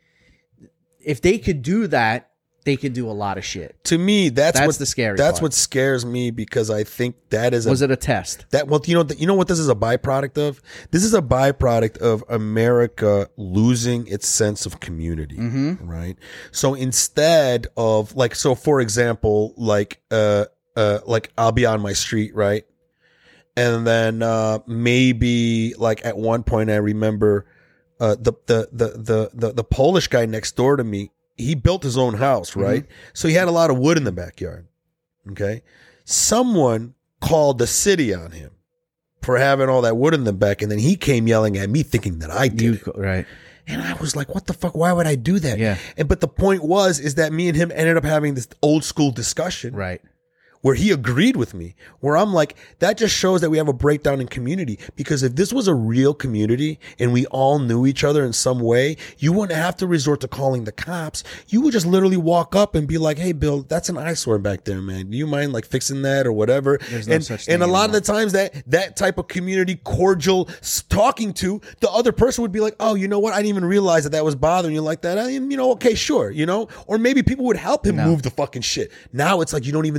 if they could do that, they could do a lot of shit. To me, that's, That's what the scary That's part. what scares me, because I think that is a, Was it a test? that well, you know, you know what this is a byproduct of? This is a byproduct of America losing its sense of community, right? So instead of like, so for example, like, uh, uh, like I'll be on my street, right? And then, uh, maybe like at one point I remember, uh, the, the, the, the, the, the Polish guy next door to me, he built his own house, right? So he had a lot of wood in the backyard. Okay. Someone called the city on him for having all that wood in the back. And then he came yelling at me thinking that I did You, it. right. And I was like, what the fuck? Why would I do that? Yeah. And, but the point was, is that me and him ended up having this old school discussion Right. where he agreed with me, where I'm like, that just shows that we have a breakdown in community. Because if this was a real community and we all knew each other in some way, you wouldn't have to resort to calling the cops. You would just literally walk up and be like, hey, Bill, that's an eyesore back there, man. Do you mind like fixing that or whatever? There's no and such thing and a lot of anymore. the times that that type of community cordial s- talking to, the other person would be like, oh, you know what? I didn't even realize that that was bothering you like that. I, you know, okay, sure, you know, or maybe people would help him No. move the fucking shit. Now it's like, you don't even do that.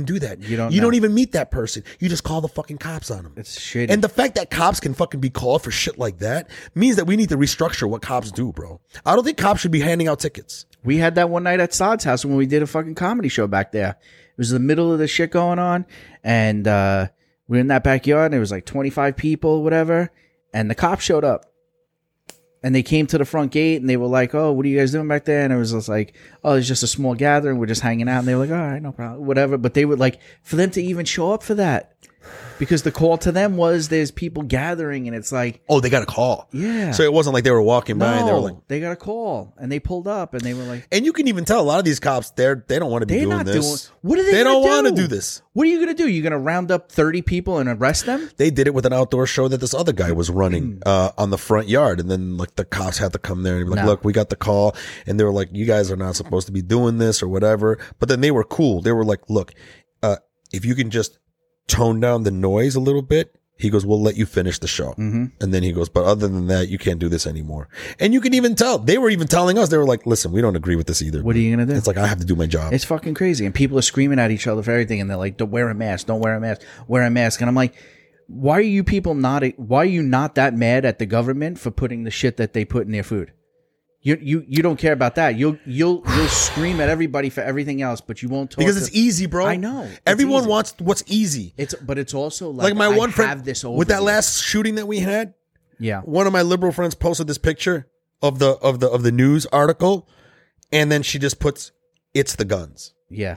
You don't You know. don't even meet that person. You just call the fucking cops on them. It's shitty. And the fact that cops can fucking be called for shit like that means that we need to restructure what cops do, bro. I don't think cops should be handing out tickets. We had that one night at Saad's house when we did a fucking comedy show back there. It was the middle of the shit going on, and uh, we were in that backyard, and there was like twenty-five people, whatever, and the cops showed up. And they came to the front gate, and they were like, oh, what are you guys doing back there? And it was just like, oh, it's just a small gathering. We're just hanging out. And they were like, all right, no problem, whatever. But they would like, for them to even show up for that, because the call to them was there's people gathering, and it's like, Oh, they got a call. yeah. So it wasn't like they were walking by and they were No, like, they got a call, and they pulled up, and they were like, and you can even tell a lot of these cops, they're, they don't want to be they're doing not this. doing, what are they They don't want want to do this. What are you going to do? You're going to round up thirty people and arrest them? They did it with an outdoor show that this other guy was running uh, on the front yard. And then like the cops had to come there and be like, No. look, we got the call. And they were like, you guys are not supposed to be doing this or whatever. But then they were cool. They were like, look, uh, if you can just tone down the noise a little bit. He goes, we'll let you finish the show. Mm-hmm. And then he goes, but other than that, you can't do this anymore. And you can even tell. They were even telling us, they were like, listen, we don't agree with this either. What are you going to do? It's like, I have to do my job. It's fucking crazy. And people are screaming at each other for everything. And they're like, don't wear a mask. Don't wear a mask. Wear a mask. And I'm like, why are you people not, why are you not that mad at the government for putting the shit that they put in their food? You you you don't care about that. You'll you'll you'll scream at everybody for everything else, but you won't talk because to, it's easy, bro. I know. It's Everyone easy. wants what's easy. It's but it's also like, Like my I one friend have this over with that here. last shooting that we had. Yeah. One of my liberal friends posted this picture of the of the of the news article, and then she just puts, "It's the guns." Yeah.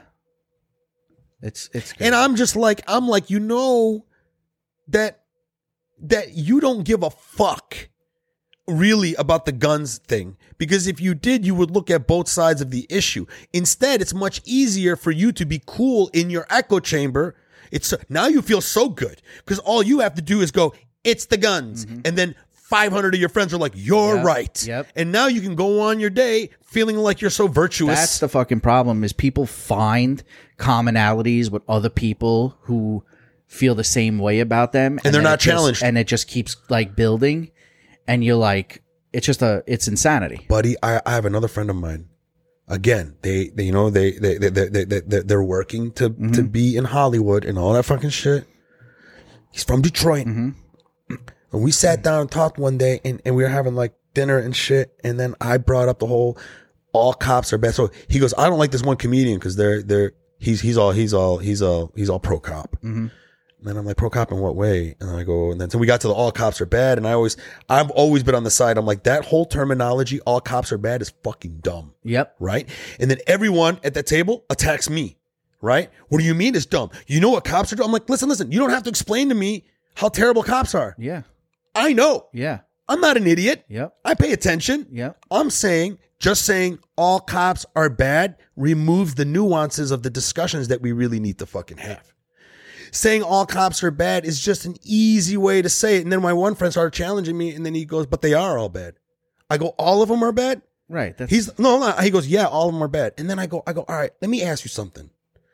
It's it's good. And I'm just like, I'm like, you know, that that you don't give a fuck really about the guns thing, because if you did, you would look at both sides of the issue. Instead, it's much easier for you to be cool in your echo chamber. It's now you feel so good because all you have to do is go, "It's the guns," Mm-hmm. and then five hundred of your friends are like, "You're Yep, right," yep. and now you can go on your day feeling like you're so virtuous. That's the fucking problem, is people find commonalities with other people who feel the same way about them, And they're then not it just- challenged. and it just keeps like building, and you're like, it's just a, it's insanity. Buddy, I, I have another friend of mine. Again, they, they you know, they, they, they, they, they, they they're working to, Mm-hmm. to be in Hollywood and all that fucking shit. He's from Detroit. Mm-hmm. And we sat down and talked one day, and, and we were having like dinner and shit. And then I brought up the whole, all cops are bad. So he goes, I don't like this one comedian because they're, they're, he's, he's all, he's all, he's all, he's all pro cop. Mm-hmm. And then I'm like, pro cop in what way? And I go, and then so we got to the all cops are bad. And I always, I've always been on the side. I'm like, that whole terminology, all cops are bad, is fucking dumb. Yep. Right? And then everyone at that table attacks me. Right? What do you mean it's dumb? You know what cops are doing? I'm like, listen, listen, you don't have to explain to me how terrible cops are. Yeah. I know. Yeah. I'm not an idiot. Yep. I pay attention. Yep. I'm saying, just saying all cops are bad removes the nuances of the discussions that we really need to fucking have. Saying all cops are bad is just an easy way to say it. And then my one friend started challenging me, and then he goes, but they are all bad. I go, all of them are bad? Right. That's, He's no, no. He goes, yeah, all of them are bad. And then I go, I go, all right, let me ask you something.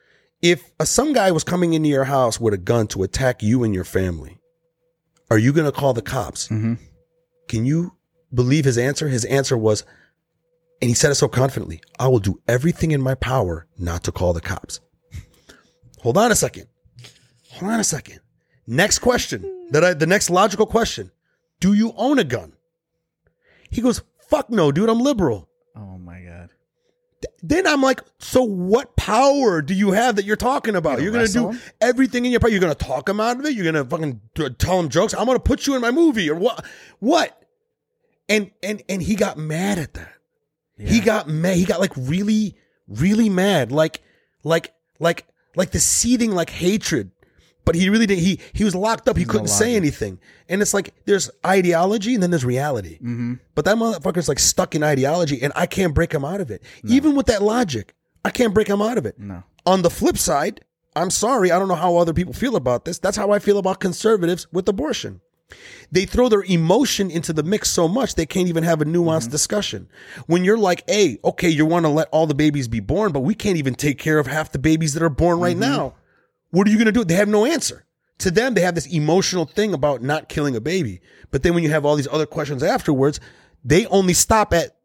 If uh, some guy was coming into your house with a gun to attack you and your family, are you going to call the cops? Mhm. Can you believe his answer? His answer was, and he said it so confidently, I will do everything in my power not to call the cops. Hold on a second. Hold on a second. Next question. That I, the next logical question. Do you own a gun? He goes, fuck no, dude. I'm liberal. oh my God. Then I'm like, so what power do you have that you're talking about? You're You're gonna going to do wrestle him? everything in your power. You're going to talk him out of it. You're going to fucking t- tell him jokes. I'm going to put you in my movie or what? What? And, and, and he got mad at that. He got mad. He got like really, really mad. Like, like, like, like the seething like hatred. But he really didn't. He, he was locked up. He no couldn't say logic. anything. And it's like, there's ideology and then there's reality. Mm-hmm. But that motherfucker's like stuck in ideology and I can't break him out of it. Even with that logic, I can't break him out of it. No. On the flip side, I'm sorry, I don't know how other people feel about this. That's how I feel about conservatives with abortion. They throw their emotion into the mix so much they can't even have a nuanced Mm-hmm. discussion. When you're like, hey, okay, you want to let all the babies be born, but we can't even take care of half the babies that are born right Mm-hmm. now. What are you going to do? They have no answer. To them, they have this emotional thing about not killing a baby. But then when you have all these other questions afterwards, they only stop at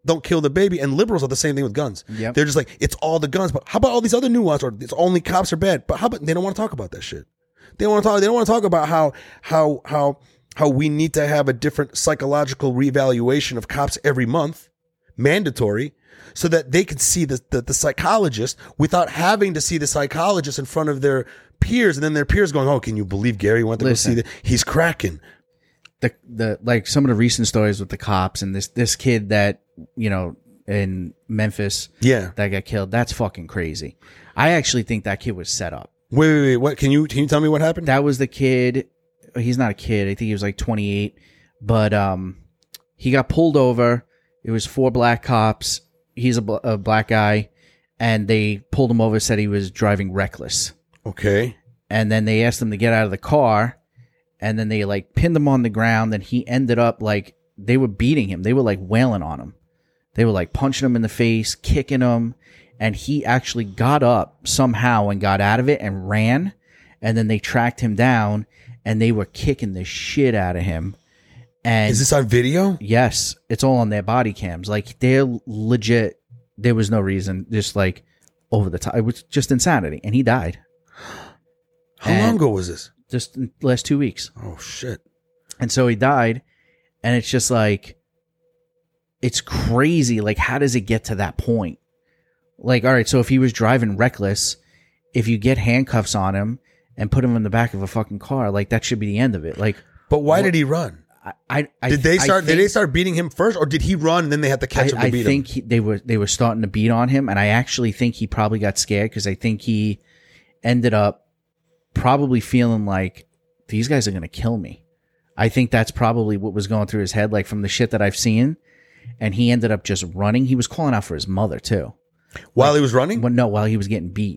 don't kill the baby. And liberals are the same thing with guns. Yep. They're just like, it's all the guns. But how about all these other nuance? Or it's only cops are bad. But how about they don't want to talk about that shit? They don't want to talk. They don't want to talk about how how how how we need to have a different psychological reevaluation of cops every month, mandatory, so that they can see the, the the psychologist without having to see the psychologist in front of their peers, and then their peers going, "Oh, can you believe Gary went to Listen. go see that? He's cracking." The the like some of the recent stories with the cops and this this kid that you know in Memphis Yeah. that got killed. That's fucking crazy. I actually think that kid was set up. Wait, wait, wait. What? Can you can you tell me what happened? That was the kid. He's not a kid. I think he was like twenty-eight, but um, he got pulled over. It was four black cops. He's a, bl- a black guy, and they pulled him over. Said he was driving reckless. Okay. And then they asked him to get out of the car, and then they like pinned him on the ground, and he ended up like they were beating him. They were like wailing on him. They were like punching him in the face, kicking him, and he actually got up somehow and got out of it and ran. And then they tracked him down, and they were kicking the shit out of him. And Is this on video? yes, it's all on their body cams. Like they're legit. There was no reason, just like over the top. It was just insanity, and he died How And- long ago was this? just in the last two weeks. Oh shit. And so he died, and it's just like, it's crazy. Like, how does it get to that point? Like, all right, so if he was driving reckless, if you get handcuffs on him and put him in the back of a fucking car, like that should be the end of it. Like, But why What- did he run? I, I, I Did they I start? think- did they start beating him first, or did he run and then they had to catch him I, to I beat think him? he, they were they were starting to beat on him, and I actually think he probably got scared because I think he ended up probably feeling like these guys are gonna kill me. I think that's probably what was going through his head, like from the shit that I've seen. And he ended up just running. He was calling out for his mother too. While he was running? Well, no, while he was getting beat.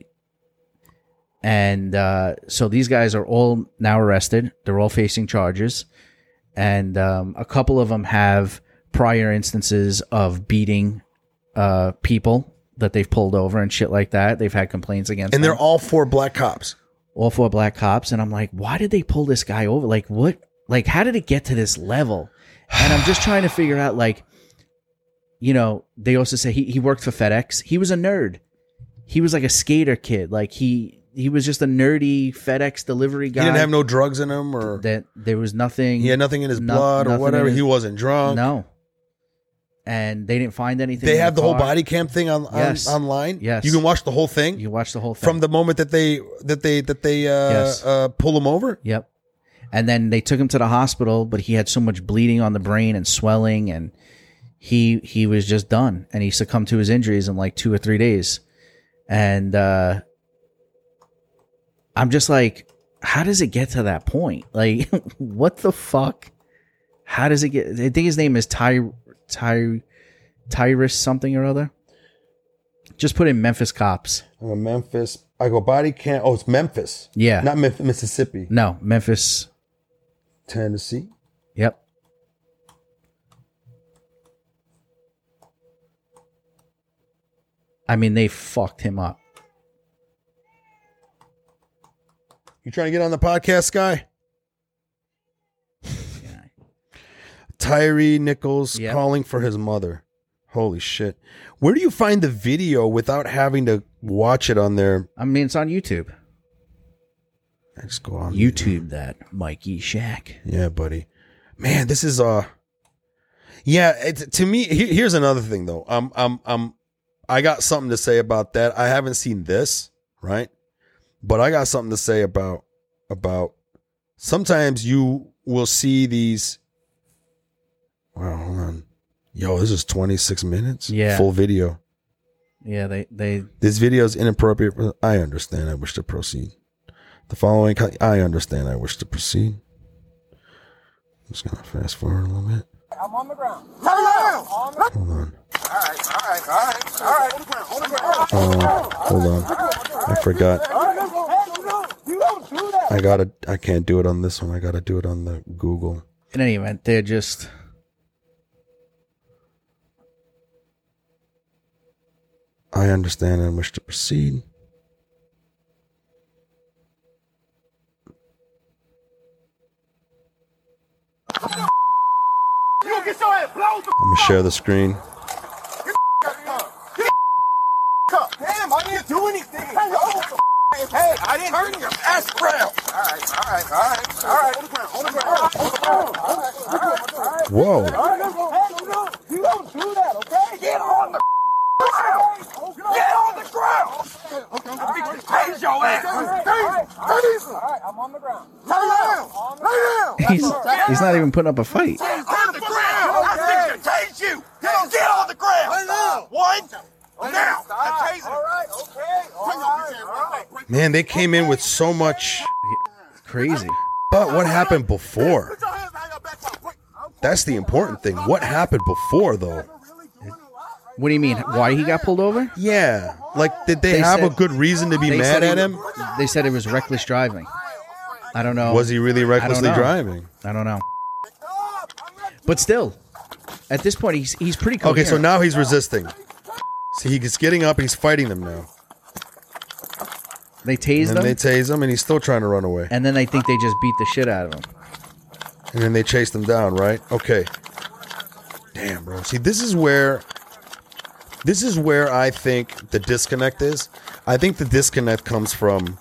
And uh, so these guys are all now arrested. They're all facing charges. And um, a couple of them have prior instances of beating uh, people that they've pulled over and shit like that. They've had complaints against And them. they're all four black cops. all four black cops. And I'm like, why did they pull this guy over? Like, what? Like, how did it get to this level? And I'm just trying to figure out, like, you know, they also say he, he worked for FedEx. He was a nerd. He was like a skater kid. Like, he he was just a nerdy FedEx delivery guy. He didn't have no drugs in him, or that there was nothing. he had nothing in his no- blood, or nothing in whatever. his- He wasn't drunk. No. And they didn't find anything. They in have the whole car. body cam thing on, on Yes. online. Yes. You can watch the whole thing You watch the whole thing. from the moment that they that they that they uh, Yes. uh, pull him over. Yep. And then they took him to the hospital, but he had so much bleeding on the brain and swelling, and he he was just done. And he succumbed to his injuries in like two or three days. And uh, I'm just like, how does it get to that point? Like, what the fuck? How does it get? I think his name is Ty Ty Tyrus something or other. Just put in Memphis cops. Uh, Memphis. I go body cam. Oh, it's Memphis. Yeah. Not Memphis, Mississippi. No, Memphis. Tennessee. Yep. I mean, they fucked him up. You trying to get on the podcast, Sky? Tyree Nichols Yep. calling for his mother. Holy shit. Where do you find the video without having to watch it on there? I mean, it's on YouTube. I just go on YouTube that, Mikey Shack. Yeah, buddy. Man, this is uh yeah, it, to me he, here's another thing though. Um um um I got something to say about that. I haven't seen this, right? But I got something to say about about sometimes you will see these. Wow, hold on. Yo, this is twenty-six minutes. Yeah. Full video. Yeah, they they This video is inappropriate. For, I understand. I wish to proceed. The following, I understand. I wish to proceed. I'm just gonna fast forward a little bit. I'm on the ground. Turn around. Hold on. All right, all right, all right, all right. On the ground, on the ground. Oh, hold on. I forgot. You don't do that. I gotta. I can't do it on this one. I gotta do it on the Google. in any event, they're just I understand and wish to proceed. You get your ass blown. I'm gonna share the screen. up. Damn, I didn't do anything. Hey, yo. Hey, I didn't turn your ass around. All right, all right, all right, all right. On the ground, on the ground, on the ground. All right, all right, all right. Whoa. All right, let's go. Hey, you don't, you don't do that, okay? Get on the ground. Get on the ground. Okay, okay. Praise your ass. All right, all right, I'm on the ground. Lay down. Lay down. He's, he's not even putting up a fight. On the ground. I think you tase you. Get on the ground. Lay down. One. Now. I tase you. All right, okay. All right, all right. Man, they came in with so much. Crazy. But what happened before? Put your hands behind your back. Quick. That's the important thing. What happened before, though? What do you mean? Why he got pulled over? Yeah. Like, did they, They have said- a good reason to be They mad said at he- him? They said it was reckless driving. I don't know. Was he really recklessly know. driving? I don't know. But still, at this point, he's he's pretty coherent. Okay, so now he's resisting. See, he's getting up and he's fighting them now. they tased And him, they tase him and he's still trying to run away. and then I think they just beat the shit out of him. And then they chased him down, right? Okay. Damn, bro. See, this is where this is where I think the disconnect is. I think the disconnect comes from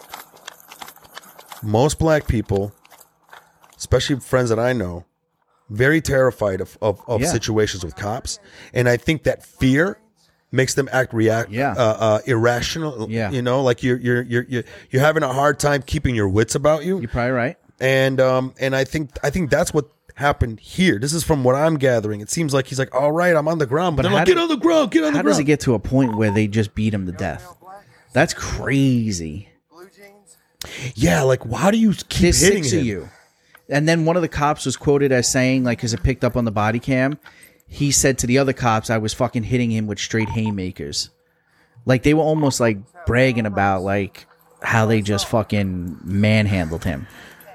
most black people, especially friends that I know, very terrified of, of, of Yeah. situations with cops. And I think that fear makes them act react Yeah. uh, uh, irrational. Yeah. You know, like you're you're you're you're you're having a hard time keeping your wits about you. You're probably right. And um and I think I think that's what happened here. This is from what I'm gathering. It seems like he's like, all right, I'm on the ground, but, But they're how like, did- get on the ground, get on the How ground. does it get to a point where they just beat him to death? That's crazy. Yeah, like why do you keep There's hitting six him? of you. And then one of the cops was quoted as saying, like, because it picked up on the body cam, he said to the other cops, I was fucking hitting him with straight haymakers. Like, they were almost, like, bragging about, like, how they just fucking manhandled him.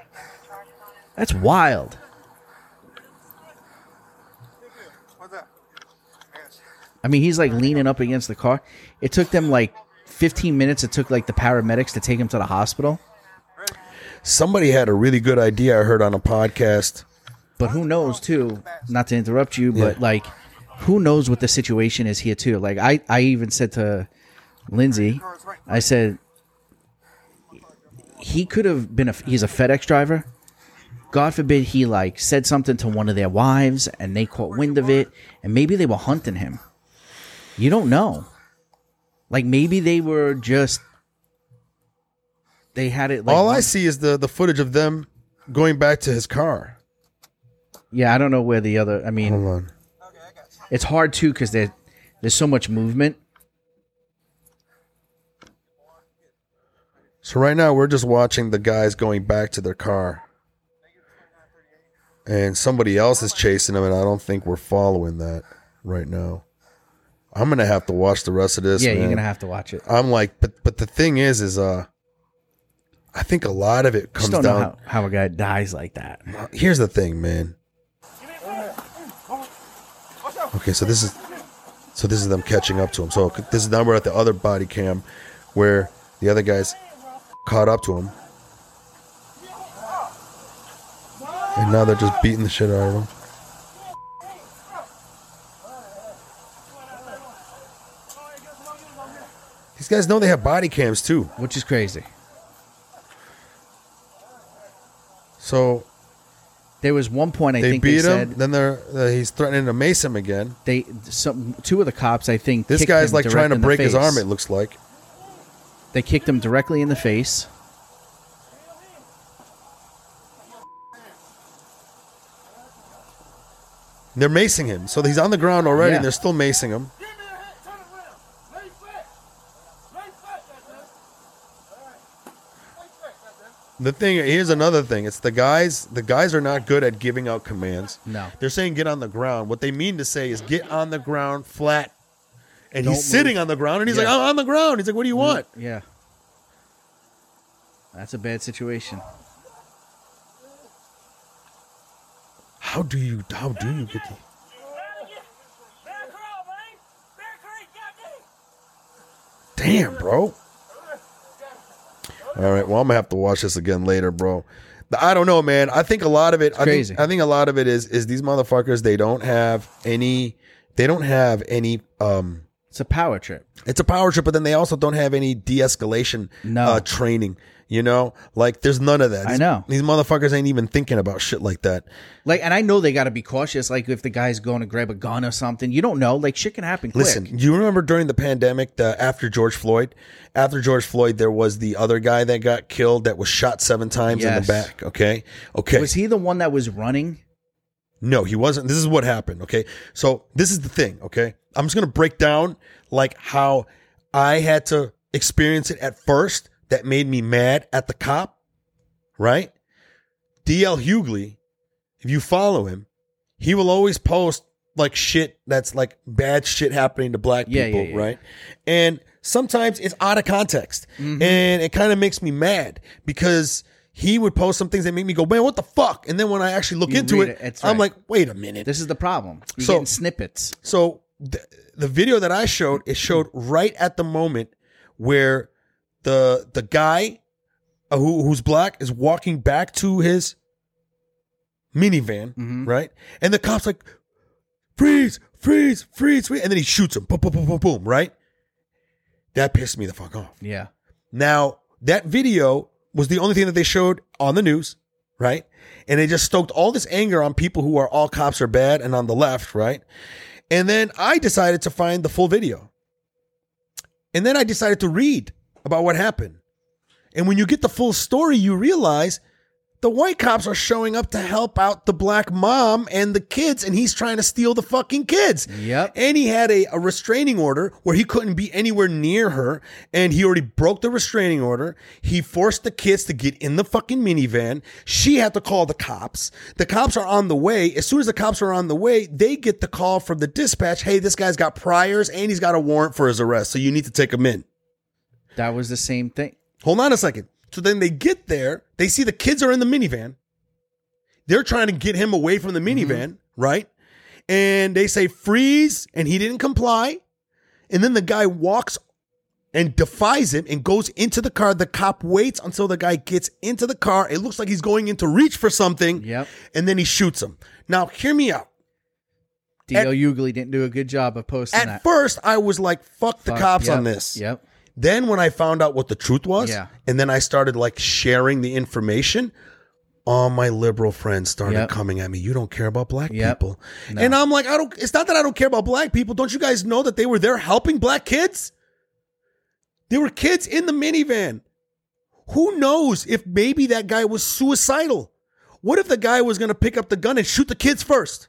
That's wild. I mean, he's, like, leaning up against the car. It took them, like, fifteen minutes. It took, like, the paramedics to take him to the hospital. Somebody had a really good idea I heard on a podcast. But who knows, too, not to interrupt you, but, Yeah. like, who knows what the situation is here, too. Like, I, I even said to Lindsay, I said, he could have been a, he's a FedEx driver. God forbid he, like, said something to one of their wives, and they caught wind of it, and maybe they were hunting him. You don't know. Like, maybe they were just, they had it, like, All I see is the the footage of them going back to his car. yeah, I don't know where the other, I Hold mean, on. it's hard, too, because there, there's so much movement. So right now we're just watching the guys going back to their car. And somebody else is chasing them, and I don't think we're following that right now. I'm gonna have to watch the rest of this. Yeah, man. you're gonna have to watch it. I'm like, but but the thing is, is uh, I think a lot of it comes Just don't know down. how, how a guy dies like that. Here's the thing, man. Okay, so this is so this is them catching up to him. So this is now we're at the other body cam where the other guys caught up to him, and now they're just beating the shit out of him. These guys know they have body cams too. Which is crazy. So There was one point I they think beat they him. said Then they're uh, he's threatening to mace him again. they some two of the cops I think This kicked guy's him like direct trying to in the break his face. arm. It looks like. They kicked him directly in the face. They're macing him, so he's on the ground already. Yeah. And they're still macing him. The thing here's another thing. It's the guys. The guys are not good at giving out commands. No. They're saying get on the ground. What they mean to say is get on the ground flat. And Don't he's sitting move. on the ground, and he's Yeah. like, I'm on the ground. He's like, what do you want? Yeah. That's a bad situation. How do you? How do you get? The, damn, bro. All right. Well, I'm gonna have to watch this again later, bro. I don't know, man. I think a lot of it. I crazy. think, I think a lot of it is is these motherfuckers. They don't have any. They don't have any um It's a power trip. It's a power trip, but then they also don't have any de-escalation No. uh, training. You know, like there's none of that. I These- know. these motherfuckers ain't even thinking about shit like that. Like, and I know they got to be cautious. Like, if the guy's going to grab a gun or something, you don't know. Like, shit can happen quick. Listen, you remember during the pandemic, the after George Floyd, after George Floyd, there was the other guy that got killed that was shot seven times in Yes. the back. Okay, okay. Was he the one that was running? No, he wasn't. This is what happened. Okay, so this is the thing. Okay, I'm just gonna break down like how I had to experience it at first. That made me mad at the cop. Right? D L Hughley, if you follow him, he will always post like shit that's like bad shit happening to black Yeah, people, yeah, yeah. right? And sometimes it's out of context. And it kind of makes me mad because he would post some things that make me go, man, what the fuck? And then when I actually look You into read it, it, it's I'm right. like, wait a minute. This is the problem. You're So- getting snippets. So the, the video that I showed, it showed right at the moment where the the guy uh, who who's black is walking back to his minivan, Mhm. right? And the cop's like, freeze, freeze, freeze, freeze, and then he shoots him, boom, boom, boom, boom, boom, right? That pissed me the fuck off. Yeah. Now, that video was the only thing that they showed on the news, right? And it just stoked all this anger on people who are all cops are bad and on the left, right? And then I decided to find the full video. And then I decided to read about what happened. And when you get the full story, you realize the white cops are showing up to help out the black mom and the kids, and he's trying to steal the fucking kids. Yep. And he had a, a restraining order where he couldn't be anywhere near her, and he already broke the restraining order. He forced the kids to get in the fucking minivan. She had to call the cops. The cops are on the way. As soon as the cops are on the way, they get the call from the dispatch, hey, this guy's got priors and he's got a warrant for his arrest, so you need to take him in. That was the same thing. Hold on a second. So then they get there. They see the kids are in the minivan. They're trying to get him away from the minivan, right? And they say freeze, and he didn't comply. And then the guy walks and defies him and goes into the car. The cop waits until the guy gets into the car. It looks like he's going in to reach for something. Yep. And then he shoots him. Now, hear me out. D L Hughley didn't do a good job of posting At that. first, I was like, fuck the Fuck, cops yep, on this. Yep. Then when I found out what the truth was, Yeah. and then I started like sharing the information, all my liberal friends started Yep. coming at me. You don't care about black Yep. people. No. And I'm like, I don't, it's not that I don't care about black people. Don't you guys know that they were there helping black kids? There were kids in the minivan. Who knows if maybe that guy was suicidal? What if the guy was going to pick up the gun and shoot the kids first?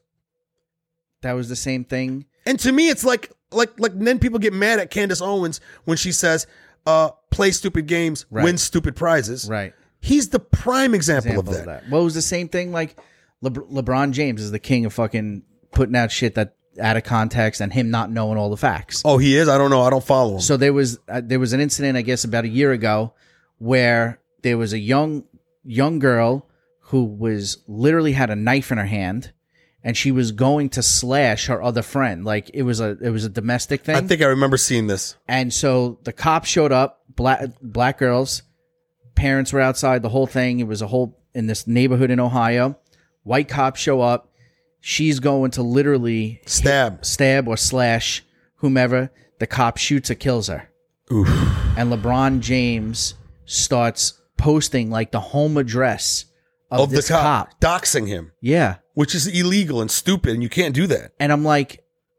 That was the same thing. And to me, it's like, like, like then people get mad at Candace Owens when she says, uh, play stupid games, Right. win stupid prizes. Right. He's the prime example, Example of that. Well, it was the same thing. Like Le- LeBron James is the king of fucking putting out shit that out of context and him not knowing all the facts. Oh, he is? I don't know. I don't follow him. So there was uh, there was an incident, I guess, about a year ago, where there was a young young girl who was literally had a knife in her hand, and she was going to slash her other friend. Like it was a it was a domestic thing. I think I remember seeing this. And so the cops showed up, black black girls, parents were outside, the whole thing. It was a whole in this neighborhood in Ohio. White cops show up. She's going to literally Stab. hit- stab or slash whomever. The cop shoots or kills her. Oof. And LeBron James starts posting like the home address of, Of the this cop, cop. doxing him, Yeah. which is illegal and stupid, and you can't do that. And I'm like,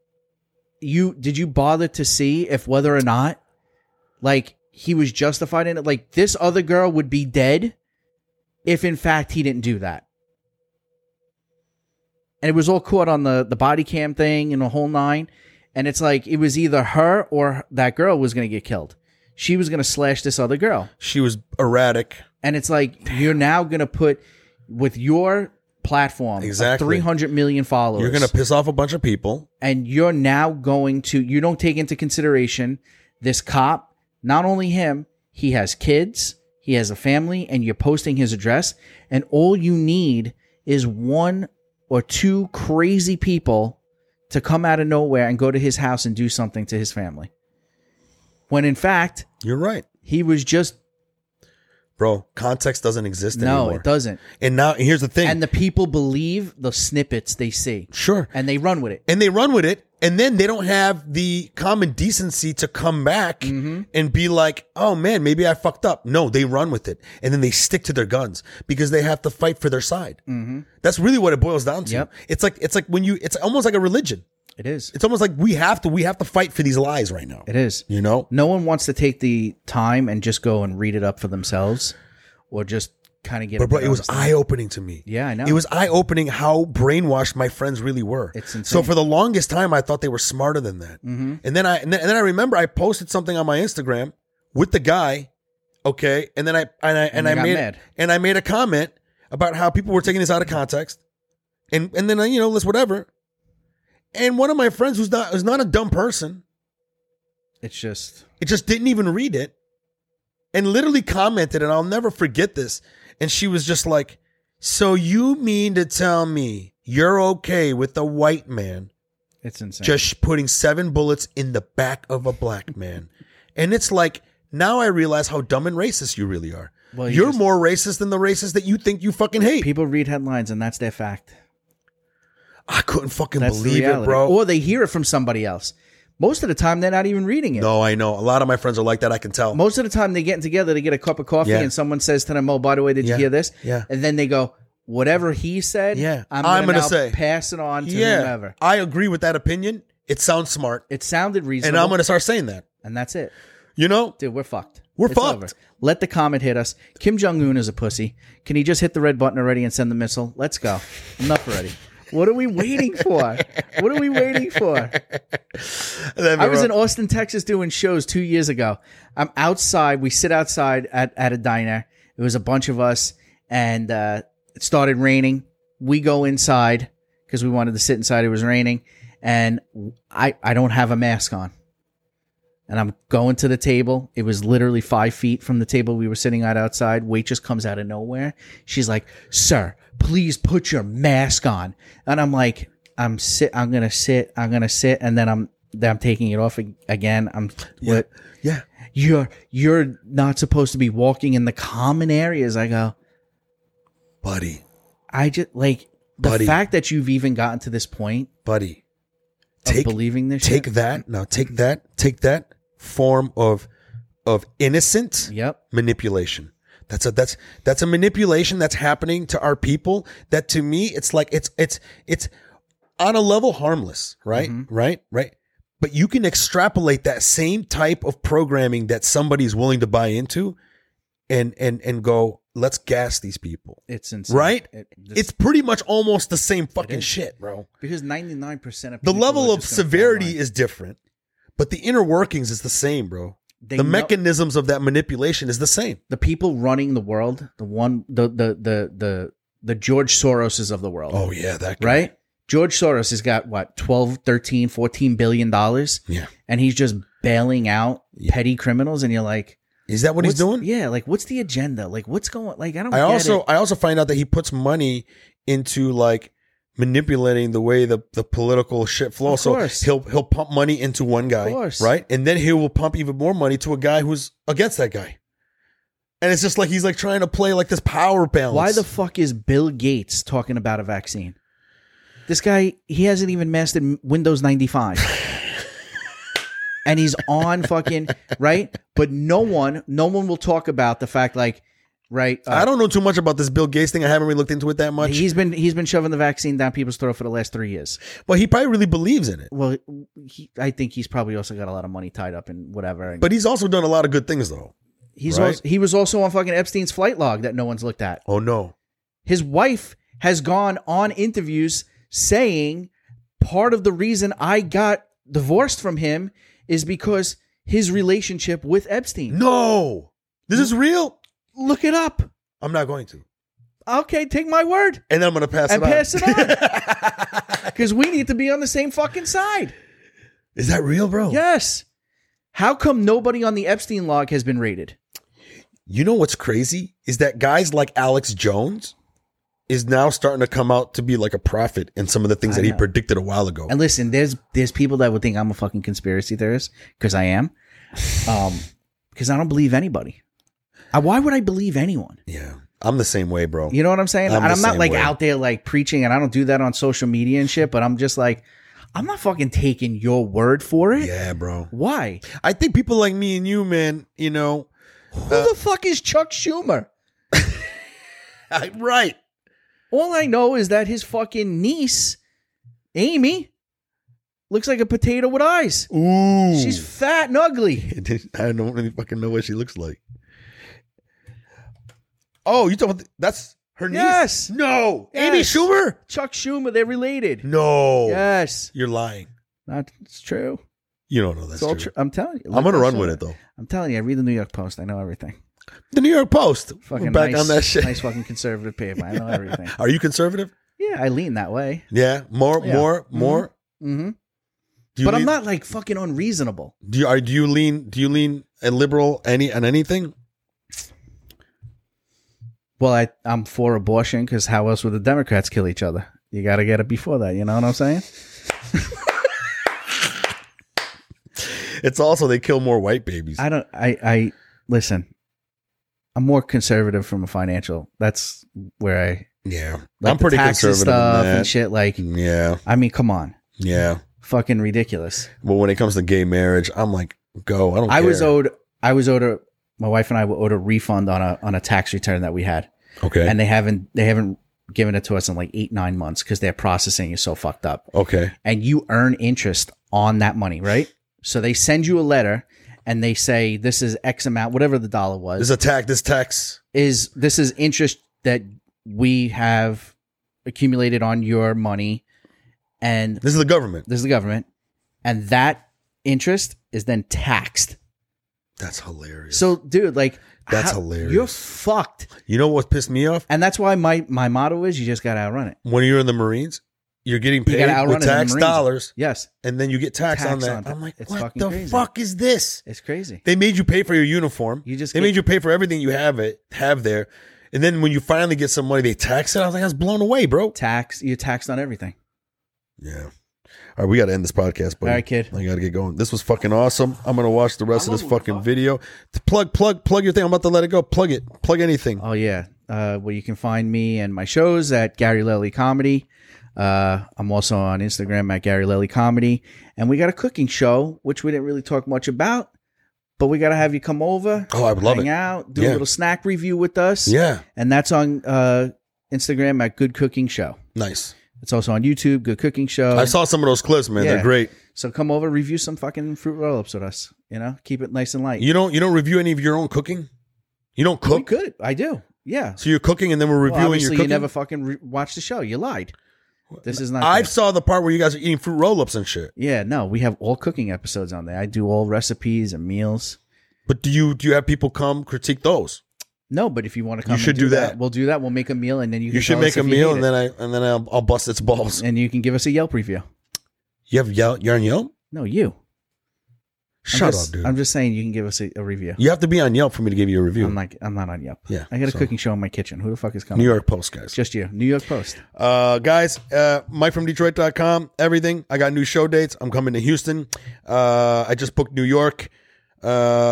you did you bother to see if whether or not like he was justified in it? Like this other girl would be dead if in fact he didn't do that. And it was all caught on the, the body cam thing and the whole nine. And it's like it was either her or that girl was going to get killed. She was going to slash this other girl. She was erratic. And it's like you're now going to put with your platform Exactly. of three hundred million followers. You're going to piss off a bunch of people. and you're now going to you don't take into consideration this cop, not only him, he has kids, he has a family, and you're posting his address, and all you need is one or two crazy people to come out of nowhere and go to his house and do something to his family, when in fact You're right. he was just Bro, context doesn't exist No, anymore. it doesn't. And now, here's the thing. And the people believe the snippets they see. Sure. And they run with it. And they run with it, and then they don't have the common decency to come back Mm-hmm. and be like, oh man, maybe I fucked up. No, they run with it. And then they stick to their guns because they have to fight for their side. Mm-hmm. That's really what it boils down to. Yep. It's like it's like when you it's almost like a religion. It is. It's almost like we have to we have to fight for these lies right now. It is. You know? No one wants to take the time and just go and read it up for themselves or just kind of get But a bro, better it was understanding. eye-opening to me. Yeah, I know. It was eye-opening how brainwashed my friends really were. It's insane. So for the longest time, I thought they were smarter than that. Mm-hmm. And then I and then, and then I remember I posted something on my Instagram with the guy, okay, and then I and I and, they I got made mad. and I made a comment about how people were taking this out of context, and and then you know let's whatever. And one of my friends who's not who's not a dumb person, It's just it just didn't even read it, and literally commented, and I'll never forget this. And she was just like, so you mean to tell me you're okay with a white man it's insane. just putting seven bullets in the back of a black man? And it's like, now I realize how dumb and racist you really are. Well, you you're just- more racist than the racist that you think you fucking hate. People read headlines and that's their fact. I couldn't fucking That's the believe it, reality. bro. Or they hear it from somebody else. Most of the time, they're not even reading it. No, I know. A lot of my friends are like that. I can tell. Most of the time, they're getting together to get a cup of coffee, Yeah. and someone says to them, "Oh, by the way, did Yeah. you hear this?" Yeah. And then they go, "Whatever he said, Yeah. I'm, I'm gonna, gonna now say. pass it on to yeah, whomever." I agree with that opinion. It sounds smart. It sounded reasonable, And I'm going to start saying that. and that's it, You know? dude. We're fucked. We're It's fucked. over. Let the comet hit us. Kim Jong Un is a pussy. Can he just hit the red button already and send the missile? Let's go. Enough already. What are we waiting for? What are we waiting for? I was in Austin, Texas doing shows two years ago. I'm outside. We sit outside at, at a diner. It was a bunch of us, and uh, it started raining. We go inside because we wanted to sit inside. It was raining, and I, I don't have a mask on. And I'm going to the table. It was literally five feet from the table we were sitting at outside. Waitress comes out of nowhere. She's like, "Sir, please put your mask on." And I'm like, I'm sit. I'm gonna sit. I'm gonna sit. And then I'm then I'm taking it off again. I'm what? Yeah. You're you're not supposed to be walking in the common areas. I go, Buddy. I just like the Buddy. fact that you've even gotten to this point Buddy. of Take believing this. take shit. that. Now take that. Take that form of of innocent Yep. manipulation. That's a that's that's a manipulation that's happening to our people that to me it's like it's it's it's on a level harmless, right? Right? Right? But you can extrapolate that same type of programming that somebody's willing to buy into and and and go, let's gas these people. It's insane. Right? It- this- It's pretty much almost the same fucking is. shit, bro. because ninety-nine percent of The people level are of just gonna fall severity line. is different, but the inner workings is the same, bro. They the know- mechanisms of that manipulation is the same. the people running the world, the one, the the the the the George Soroses of the world, Oh yeah, that guy. right? George Soros has got what twelve, thirteen, fourteen billion dollars, Yeah. and he's just bailing out petty criminals, and you're like, Is that what he's what's- doing? Yeah, like what's the agenda? Like what's going? Like I don't. I get also it. I also find out that he puts money into like manipulating the way the, the political shit flows. Of So course. he'll he'll pump money into one guy, Of course. right? And then he will pump even more money to a guy who's against that guy. And it's just like he's like trying to play like this power balance. Why the fuck is Bill Gates talking about a vaccine? This guy, he hasn't even mastered Windows ninety-five. And he's on fucking, right? But no one, no one will talk about the fact like, right? uh, I don't know too much about this Bill Gates thing. I haven't really looked into it that much. He's been he's been shoving the vaccine down people's throat for the last three years. But he probably really believes in it. Well, he, I think he's probably also got a lot of money tied up in whatever. And But he's also done a lot of good things though. he's right. also, he was also on fucking Epstein's flight log that no one's looked at. Oh no. His wife has gone on interviews saying part of the reason I got divorced from him is because his relationship with Epstein. No. This is real? Look it up. I'm not going to. Okay, take my word And then I'm gonna pass and it on. pass it on because we need to be on the same fucking side. Is that real, bro? Yes. How come nobody on the Epstein log has been raided? You know what's crazy is that guys like Alex Jones is now starting to come out to be like a prophet in some of the things I that he know. predicted a while ago. And listen, there's there's people that would think I'm a fucking conspiracy theorist because I am, um, because I don't believe anybody. Uh, Why would I believe anyone? Yeah. I'm the same way, bro. You know what I'm saying? I'm and the I'm not same like way. out there like preaching, and I don't do that on social media and shit, but I'm just like, I'm not fucking taking your word for it. Yeah, bro. Why? I think people like me and you, man, you know. Who the fuck is Chuck Schumer? I, right. All I know is that his fucking niece, Amy, looks like a potato with eyes. Ooh. She's fat and ugly. I don't really fucking know what she looks like. Oh, you talking about that's her niece? Yes. No. Amy Yes. Schumer? Chuck Schumer, they're related. No. Yes. You're lying. That's true. You don't know that's It's all true. true. I'm telling you. I'm going to Look run at with Schumer. it, though. I'm telling you, I read the New York Post. I know everything. The New York Post. Fucking We're back nice, on that shit. nice fucking conservative paper. I know everything. Are you conservative? Yeah, I lean that way. Yeah. More, Yeah. more, more. Mm-hmm. Do you But lean, I'm not like fucking unreasonable. Do you, are, do you lean, do you lean a liberal any on anything? Well, I, I'm for abortion because how else would the Democrats kill each other? You got to get it before that. You know what I'm saying? It's also they kill more white babies. I don't. I. I listen. I'm more conservative from a financial. That's where I. yeah. Like I'm pretty the taxes conservative in stuff that. and shit. Like, Yeah. I mean, come on, Yeah. fucking ridiculous. But when it comes to gay marriage, I'm like, go. I don't I care. was owed. I was owed a. My wife and I were owed a refund on a on a tax return that we had, Okay. and they haven't they haven't given it to us in like eight nine months because their processing is so fucked up. okay. And you earn interest on that money, right? So they send you a letter and they say this is X amount, whatever the dollar was. This attack, this tax. is this is interest that we have accumulated on your money, and This is the government. this is the government, and that interest is then taxed. That's hilarious. So, dude, like That's hilarious. You're fucked, you know what pissed me off? and that's why my my motto is you just gotta outrun it. When you're in the Marines, you're getting You paid gotta outrun with it in the tax Marines. dollars, Yes, and then you get tax, on Tax that. on it. I'm like, It's what fucking the crazy. fuck is this? it's crazy. They made you pay for your uniform. You just they get- made you pay for everything you have it have there, and then when you finally get some money, they tax it. I was like, I was blown away, bro. Tax you're taxed on everything. Yeah. All right, we got to end this podcast, buddy. All right, kid. I got to get going. This was fucking awesome. I'm gonna watch the rest of this fucking video. Plug, plug, plug your thing. I'm about to let it go. Plug it. Plug anything. Oh yeah. Uh, well, you can find me and my shows at Gary Lely Comedy. Uh, I'm also on Instagram at Gary Lely Comedy, and we got a cooking show which we didn't really talk much about, but we got to have you come over. Oh, I would love hang it. out, do Yeah. a little snack review with us. Yeah. and that's on uh, Instagram at Good Cooking Show. Nice. It's also on YouTube, Good Cooking Show. I saw some of those clips, man. Yeah. They're great. So come over, review some fucking fruit roll-ups with us. You know, keep it nice and light. You don't you don't review any of your own cooking? You don't we cook? could. I do. Yeah. So you're cooking and then we're Well, reviewing your obviously, cooking? you never fucking re- watched the show. You lied. This is not. I good. saw the part where you guys are eating fruit roll-ups and shit. Yeah, no, we have all cooking episodes on there. I do all recipes and meals. But do you do you have people come critique those? No, but if you want to come, and should do that. We'll do that. We'll make a meal, and then you can You should tell make us a if you meal hate and it. then I and then I'll, I'll bust its balls. and you can give us a Yelp review. You have Yelp, you're on Yelp? No, you. I'm Shut just, up, dude. I'm just saying you can give us a, a review. You have to be on Yelp for me to give you a review. I'm like, I'm not on Yelp. Yeah, I got a so- cooking show in my kitchen. Who the fuck is coming? New York Post, guys. Just you. New York Post. Uh, guys, uh, Mike from Detroit dot com, everything. I got new show dates. I'm coming to Houston. Uh, I just booked New York. Uh,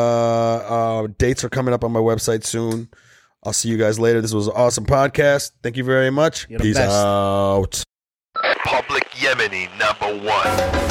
uh, dates are coming up on my website soon. I'll see you guys later. This was an awesome podcast. Thank you very much. You're the Peace best. out. Public Yemeni number one.